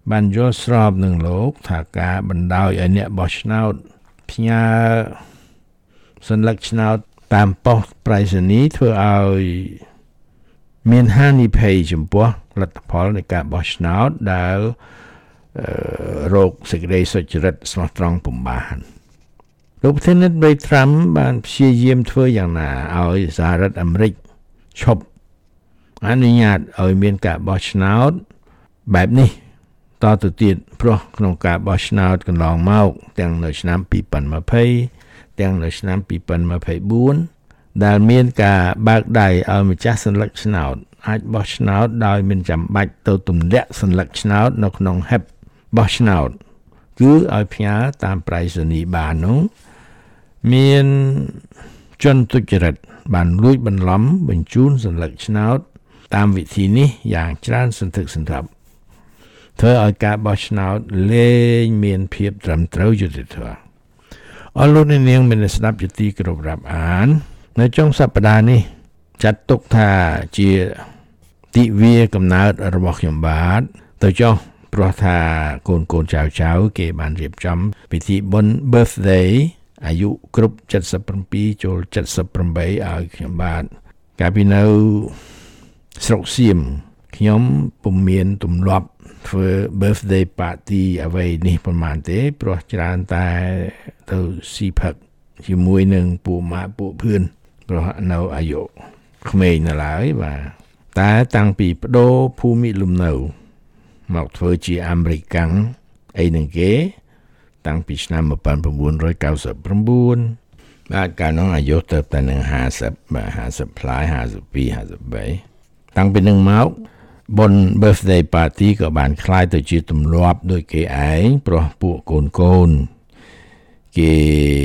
បានយល់ស្របនឹងលោកថាការបណ្ដោយឲ្យអ្នកបោះឆ្នោតផ្ញើសញ្ញាបត្រឆ្នោតតាមប៉ុស្តិ៍ប្រៃសណីย์ធ្វើឲ្យមានហានិភ័យចំពោះលទ្ធផលនៃការបោះឆ្នោតដែលរោគសេចក្តីសុចរិតស្មោះត្រង់ពុំបានលោកប្រធានាធិបតីត្រាំបានព្យាយាមធ្វើយ៉ាងណាឲ្យសហរដ្ឋអាមេរិកឈប់អនុញ្ញាតឲ្យមានការបោះឆ្នោតបែបនេះតទៅទៀតព្រោះក្នុងការបោះឆ្នោតកន្លងមកទាំងនៅឆ្នាំ2020ទាំងនៅឆ្នាំ2024ដែលមានការបើកដៃឲ្យម្ចាស់សញ្ញាឆ្នោតអាចបោះឆ្នោតដោយមិនចាំបាច់ទៅទម្លាក់សញ្ញាឆ្នោតនៅក្នុងហេបបោះឆ្នោតគឺឲ្យផ្ញើតាមប្រៃសណីយ៍បាននោះមានជនទុច្ចរិតបានលួចបន្លំបញ្ជូនសញ្ញាឆ្នោតតាមវិធីនេះយ៉ាងច្រើនសន្ធឹកសន្ធាប់ធ្វើឲ្យការបោះឆ្នោតលែងមានភាពត្រឹមត្រូវយុត្តិធម៌អរលោកនាងមានស្ដាប់ជាទីគោរពរាប់អាននៅចុងសប្តាហ៍នេះចាត់ទុកថាជាទិវាកំណើតរបស់ខ្ញុំបាទទៅចុះព្រោះថាកូនចៅគេបានរៀបចំពិធីបុណ្យ birthday អាយុគ្រប់77ចូល78ឲ្យខ្ញុំបាទកាលពីនៅស្រុកសៀមខ្ញុំពុំមានទម្លាប់ធ្វើ birthday party អ្វីនេះប្រហែលទេព្រោះច្រើនតែទៅស៊ីផឹកជាមួយនឹងពួកម៉ាក់ពួកភឿនព្រោះនៅអាយុក្មេងនៅឡើយបាទតែតាំងពីបដូរភូមិលំនៅមកធ្វើជាអាមេរិកាំងអីនឹងគេតាំងពីឆ្នាំ1999បាទកាលនោះអាយុទៅតែនឹង50បាទ50ផ្លាយ52 53តាំងពីនឹងមកបុណ្យ birthday party ក៏បានคล้ายទៅជាទម្លាប់ដោយគេឯងព្រោះពួកកូនគេ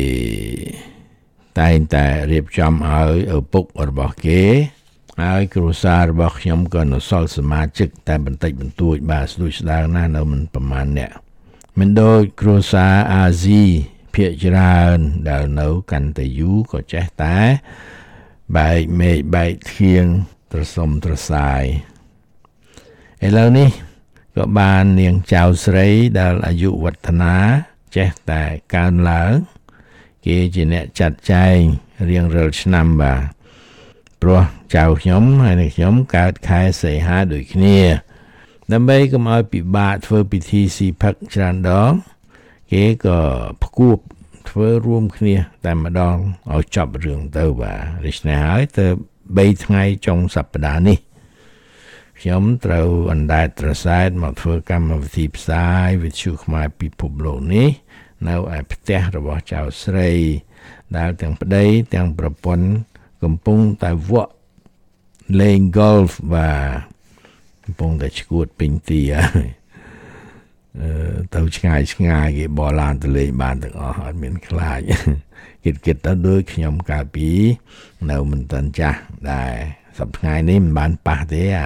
តែងតែរៀបចំឲ្យឪពុករបស់គេហើយគ្រួសាររបស់ខ្ញុំក៏នៅសល់សមាជិកតែបន្តិចបន្តួចបាទស្ដួយស្ដាងណាស់នៅមិនប្រមាណអ្នកមិនដូចគ្រួសារអាស៊ីភាគច្រើនដែលនៅកាន់តែយូរក៏ចេះតែបែកមេឃបែកធៀងត្រសុំត្រសាយឥឡូវនេះក៏បាននាងចៅស្រីដែលអាយុវឌ្ឍនាចេះតែកើនឡើងគេជាអ្នកចាត់ចែងរៀងរាល់ឆ្នាំបាទព្រោះចៅខ្ញុំហើយនឹងខ្ញុំកើតខែសីហាដូចគ្នាដើម្បីកុំឲ្យពិបាកធ្វើពិធីស៊ីផឹកច្រើនដងគេក៏ផ្គួបធ្វើរួមគ្នាតែម្ដងឲ្យចប់រឿងទៅបាទដូច្នេះហើយទៅ3ថ្ងៃចុងសប្តាហ៍នេះខ្ញុំត្រូវអណ្ដែតត្រសែតមកធ្វើកម្មវិធីផ្សាយវិទ្យុខ្មែរពិភពលោកនេះនៅឯផ្ទះរបស់ចៅស្រីដែលទាំងប្តីទាំងប្រពន្ធកំពុងតែវក់លេង golf បាទកំពុងតែឈួតពេញទីហើយទៅឆ្ងាយគេបោះឡានទៅលេងបានទាំងអស់អត់មានខ្លាចគិតទៅដូចខ្ញុំកាលពីនៅមិនទាន់ចាស់ដែរសប្តាហ៍ថ្ងៃនេះមិនបានប៉ះទេអា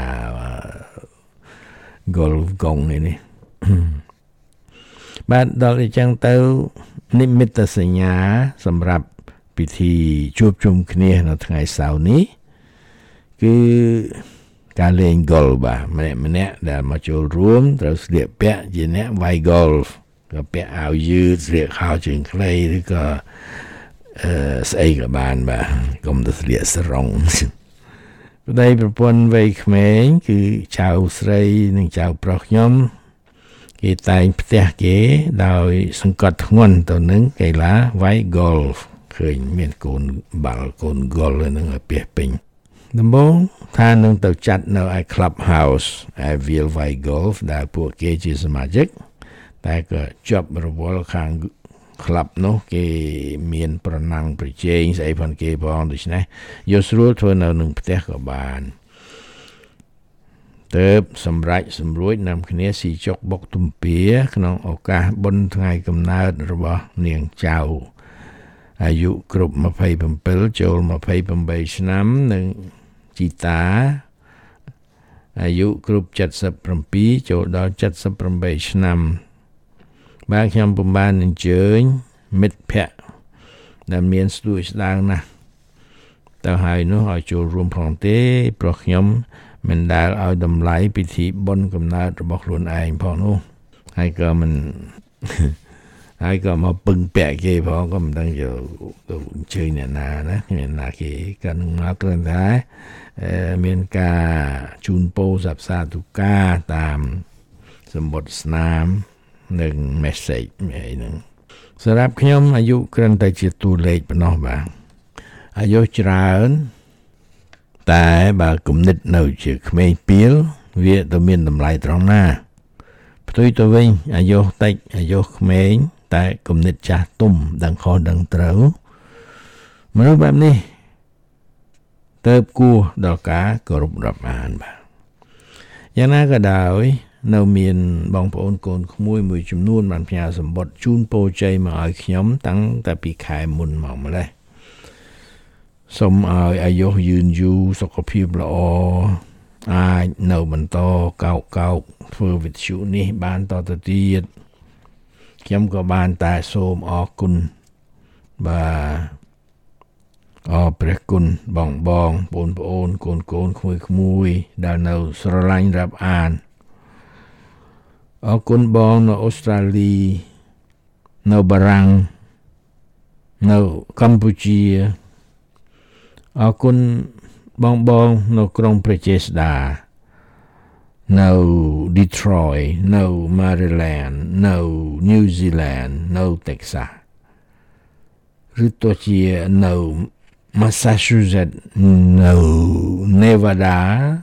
golf កងនេះបាទដល់អញ្ចឹងទៅនិមិត្តសញ្ញាសម្រាប់ពិធីជួបជុំគ្នានៅថ្ងៃសៅរ៍នេះគឺការលេង golf បាទម្នាក់ដែលមកចូលរួមត្រូវស្លៀកពាក់ជាអ្នកវាយ golf ក៏ពាក់អាវយឺតស្លៀកខោជើងខ្លីឬក៏ស្អីក៏បានបាទកុំទៅស្លៀកស្រង់ប្តីប្រពន្ធវ័យក្មេងគឺចៅស្រីនិងចៅប្រុសខ្ញុំគេតែងផ្ទះគេដោយសង្កត់ធ្ងន់ទៅនឹងកីឡាវាយ golf ឃើញមានកូនបាល់កូន golf នឹងឲ្យពាសពេញដំបូងថានឹងទៅចាត់នៅឯ club house ឯវាលវាយ golf ដែលពួកគេជាសមាជិកតែក៏ជាប់រវល់ខាង club នោះគេមានប្រណាំងប្រជែងស្អីផងគេផងដូច្នេះយកស្រួលធ្វើនៅនឹងផ្ទះក៏បានទៅសម្រេចសម្រួចនាំគ្នាស៊ីចុកបុកទំពាក្នុងឱកាសបុណ្យថ្ងៃកំណើតរបស់នាងចៅអាយុគ្រប់27ចូល28ឆ្នាំនិងជីតាអាយុគ្រប់77ចូលដល់78ឆ្នាំបាទខ្ញុំពុំបានអញ្ជើញមិត្តភ័ក្តិដែលមានស្ទួយស្ដាងណាស់ទៅហើយនោះឲ្យចូលរួមផងទេព្រោះខ្ញុំមិនដែលឲ្យតម្លៃពិធីបុណ្យកំណើតរបស់ខ្លួនឯងផងនោះហើយក៏មិនហើយក៏មកពឹងពាក់គេផងក៏មិនដឹងយកទៅអញ្ជើញអ្នកណាណាគ្មានណាគេក៏នឹងមកគ្រាន់តែមានការជូនពរសាប់សាទុការតាមសម្បត្តិស្នាមនិង message ហ្នឹងសម្រាប់ខ្ញុំអាយុគ្រាន់តែជាតួលេខប៉ុណ្ណោះបាទអាយុច្រើនតែបើគំនិតនៅជាក្មេងពីលវាទៅមានតម្លៃត្រង់ណាផ្ទុយទៅវិញអាយុតិចអាយុក្មេងតែគំនិតចាស់ទុំដឹងខុសដឹងត្រូវមនុស្សបែបនេះទៅគួរដល់ការគោរពរាប់អានបាទយ៉ាងណាក៏ដោយនៅមានបងប្អូនកូនក្មួយមួយចំនួនបានផ្ញើសម្បត្តិជូនពរជ័យមកឲ្យខ្ញុំតាំងតែពីខែមុនមកម្លេះសូមឲ្យអាយុយឺនយូរសុខភាពល្អអាចនៅបន្តកោកធ្វើវិទ្យុនេះបានតទៅទៀតខ្ញុំក៏បានតែសូមអរគុណបាទអរព្រះគុណបងបងប្អូនកូនក្មួយដែលនៅស្រឡាញ់រាប់អានអរគុណបងនៅអូស្ត្រាលីនៅបារាំងនៅកម្ពុជាអរគុណបងនៅក្រុងព្រះចេស្តានៅ Detroit នៅ Maryland នៅ New Zealand នៅ Texas ឬទៅជានៅ Massachusetts នៅ Nevada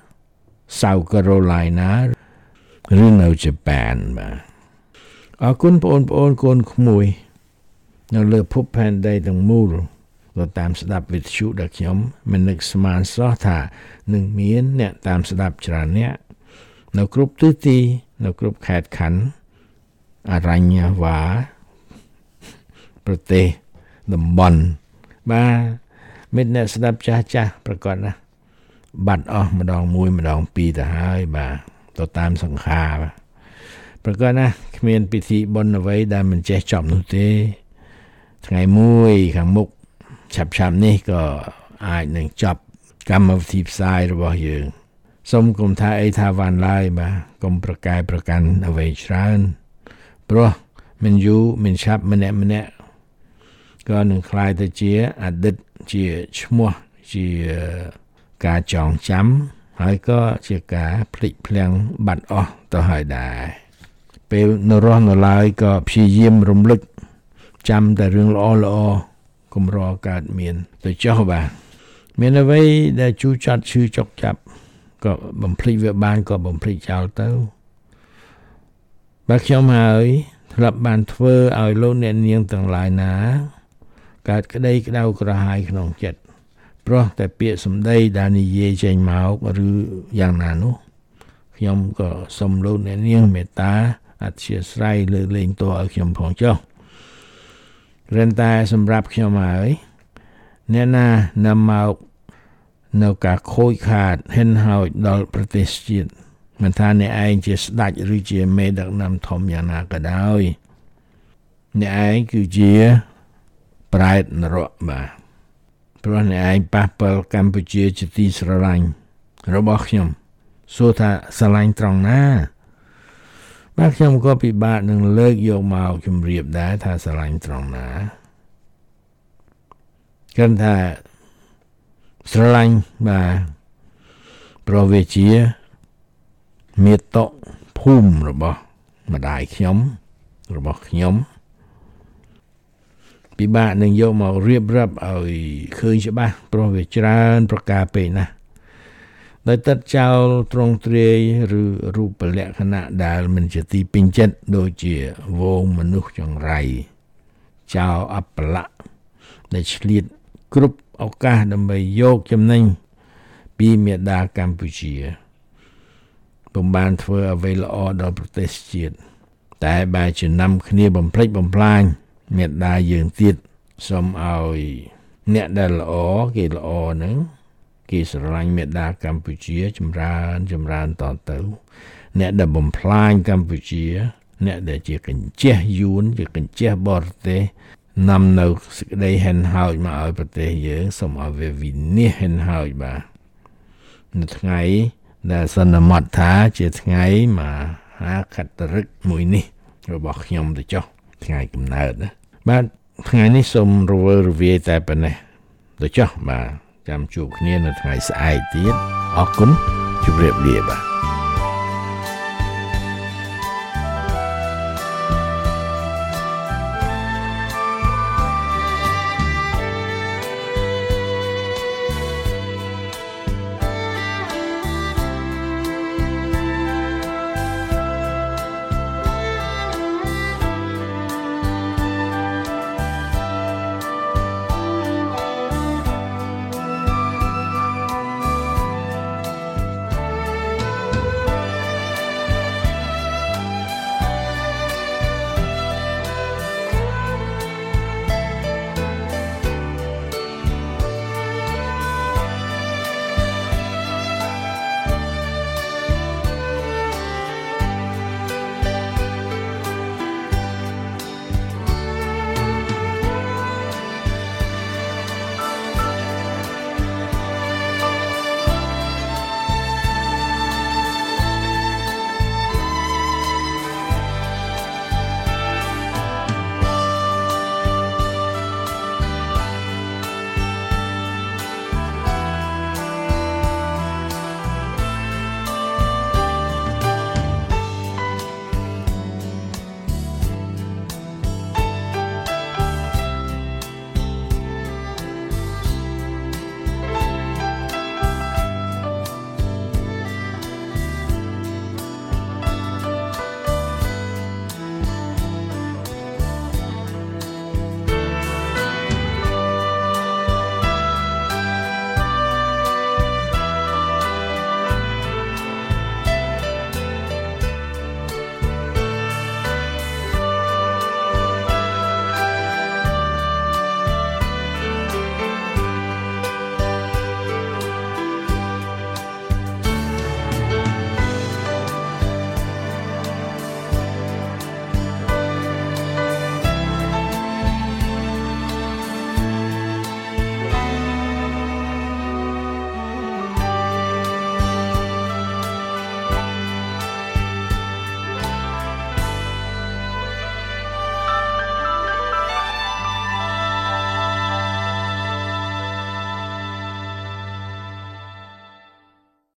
South Carolina ឬនៅ Japan បាទអរគុណបងប្អូនកូនក្មួយនៅលើភពផែនដីទាំងមូលក៏តាមស្ដាប់វិទ្យុដែលខ្ញុំមិននឹកស្មានសោះថានឹងមានអ្នកតាមស្ដាប់ច្រើនអ្នកនៅគ្រប់ទិសទីនៅគ្រប់ខេត្តខណ្ឌអរញ្ញវ៉ាប្រទេសតំបន់បាទមិត្តអ្នកស្ដាប់ចាស់ប្រកាសណាបាត់អស់ម្ដងមួយម្ដងពីរទៅហើយបាទទៅតាមសង្ខារបាទប្រកាសណាគ្មានពិធីបុណ្យអ្វីដែលមិនចេះចប់នោះទេថ្ងៃមួយខាងមុខឆាប់នេះក៏អាចនឹងចប់កម្មវិធីផ្សាយរបស់យើងសូមកុំថាអីថាវ៉ាន់ឡើយបាទកុំប្រកែប្រកាន់អ្វីច្រើនព្រោះមិនយូរមិនឆាប់ម្នាក់ក៏នឹងคล้ายទៅជាអតីតជាឈ្មោះជាការចងចាំហើយក៏ជាការភ្លេចភ្លាំងបាត់អស់ទៅហើយដែរពេលនៅរស់នៅឡើយក៏ព្យាយាមរំលឹកចាំតែរឿងល្អកុំរកកើតមានទៅចុះបាទមានអ្វីដែលជូរចត់ឈឺចុកចាប់ក៏បំភ្លេចវាបានក៏បំភ្លេចចោលទៅបើខ្ញុំហើយធ្លាប់បានធ្វើឲ្យលោកអ្នកនាងទាំងឡាយណាកើតក្តីក្តៅក្រហាយក្នុងចិត្តព្រោះតែពាក្យសម្ដីដែលនិយាយចេញមកឬយ៉ាងណានោះខ្ញុំក៏សូមលោកអ្នកនាងមេត្តាអធិស្ឋានលើកលែងទោសឲ្យខ្ញុំផងចុះរនតែសម្រាប់ខ្ញុំហើយអ្នកណានាំមកនៅការខូចខាតហិនហោចដល់ប្រទេសជាតិមិនថាអ្នកឯងជាស្ដេចឬជាមេដឹកនាំធំយ៉ាងណាក៏ដោយអ្នកឯងគឺជាប្រែតនរកបាទព្រោះអ្នកឯងប៉ះពាល់កម្ពុជាជាទីស្រឡាញ់របស់ខ្ញុំសួរថាស្រឡាញ់ត្រង់ណាបាទខ្ញុំក៏ពិបាកនឹងលើកយកមកជម្រាបដែរថាស្រឡាញ់ត្រង់ណាគិតថាស្រឡាញ់បាទព្រោះវាជាមេត្តាភូមិរបស់ម្ដាយខ្ញុំរបស់ខ្ញុំពិបាកនឹងយកមករៀបរាប់ឲ្យឃើញច្បាស់ព្រោះវាច្រើនប្រការពេកណាស់ដោយទឹកចោលត្រង់ទ្រាយឬរូបលក្ខណៈដែលមិនជាទីពេញចិត្តដូចជាវងមនុស្សចង្រៃចោលអបលៈដែលឆ្លៀតគ្រប់ឱកាសដើម្បីយកចំណេញពីមេដាកម្ពុជាពុំបានធ្វើអ្វីល្អដល់ប្រទេសជាតិតែបែរជានាំគ្នាបំផ្លិចបំផ្លាញមេដាយើងទៀតសូមឲ្យអ្នកដែលល្អគេល្អហ្នឹងគេស្រឡាញ់មេដាកម្ពុជាចម្រើនតទៅអ្នកដែលបំផ្លាញកម្ពុជាអ្នកដែលជាកញ្ចេះយួនជាកញ្ចេះបរទេសនាំនៅសេចក្តីហិនហោចមកឲ្យប្រទេសយើងសូមឲ្យវាវិនិច្ឆ័យហិនហោចបាទនៅថ្ងៃដែលសន្មតថាជាថ្ងៃមហាខត្តរិកមួយនេះរបស់ខ្ញុំទៅចុះថ្ងៃកំណើតណាបាទថ្ងៃនេះសូមរវើរវាយតែប៉ុណ្ណេះទៅចុះបាទចាំជួបគ្នានៅថ្ងៃស្អែកទៀតអរគុណជម្រាបលាបាទ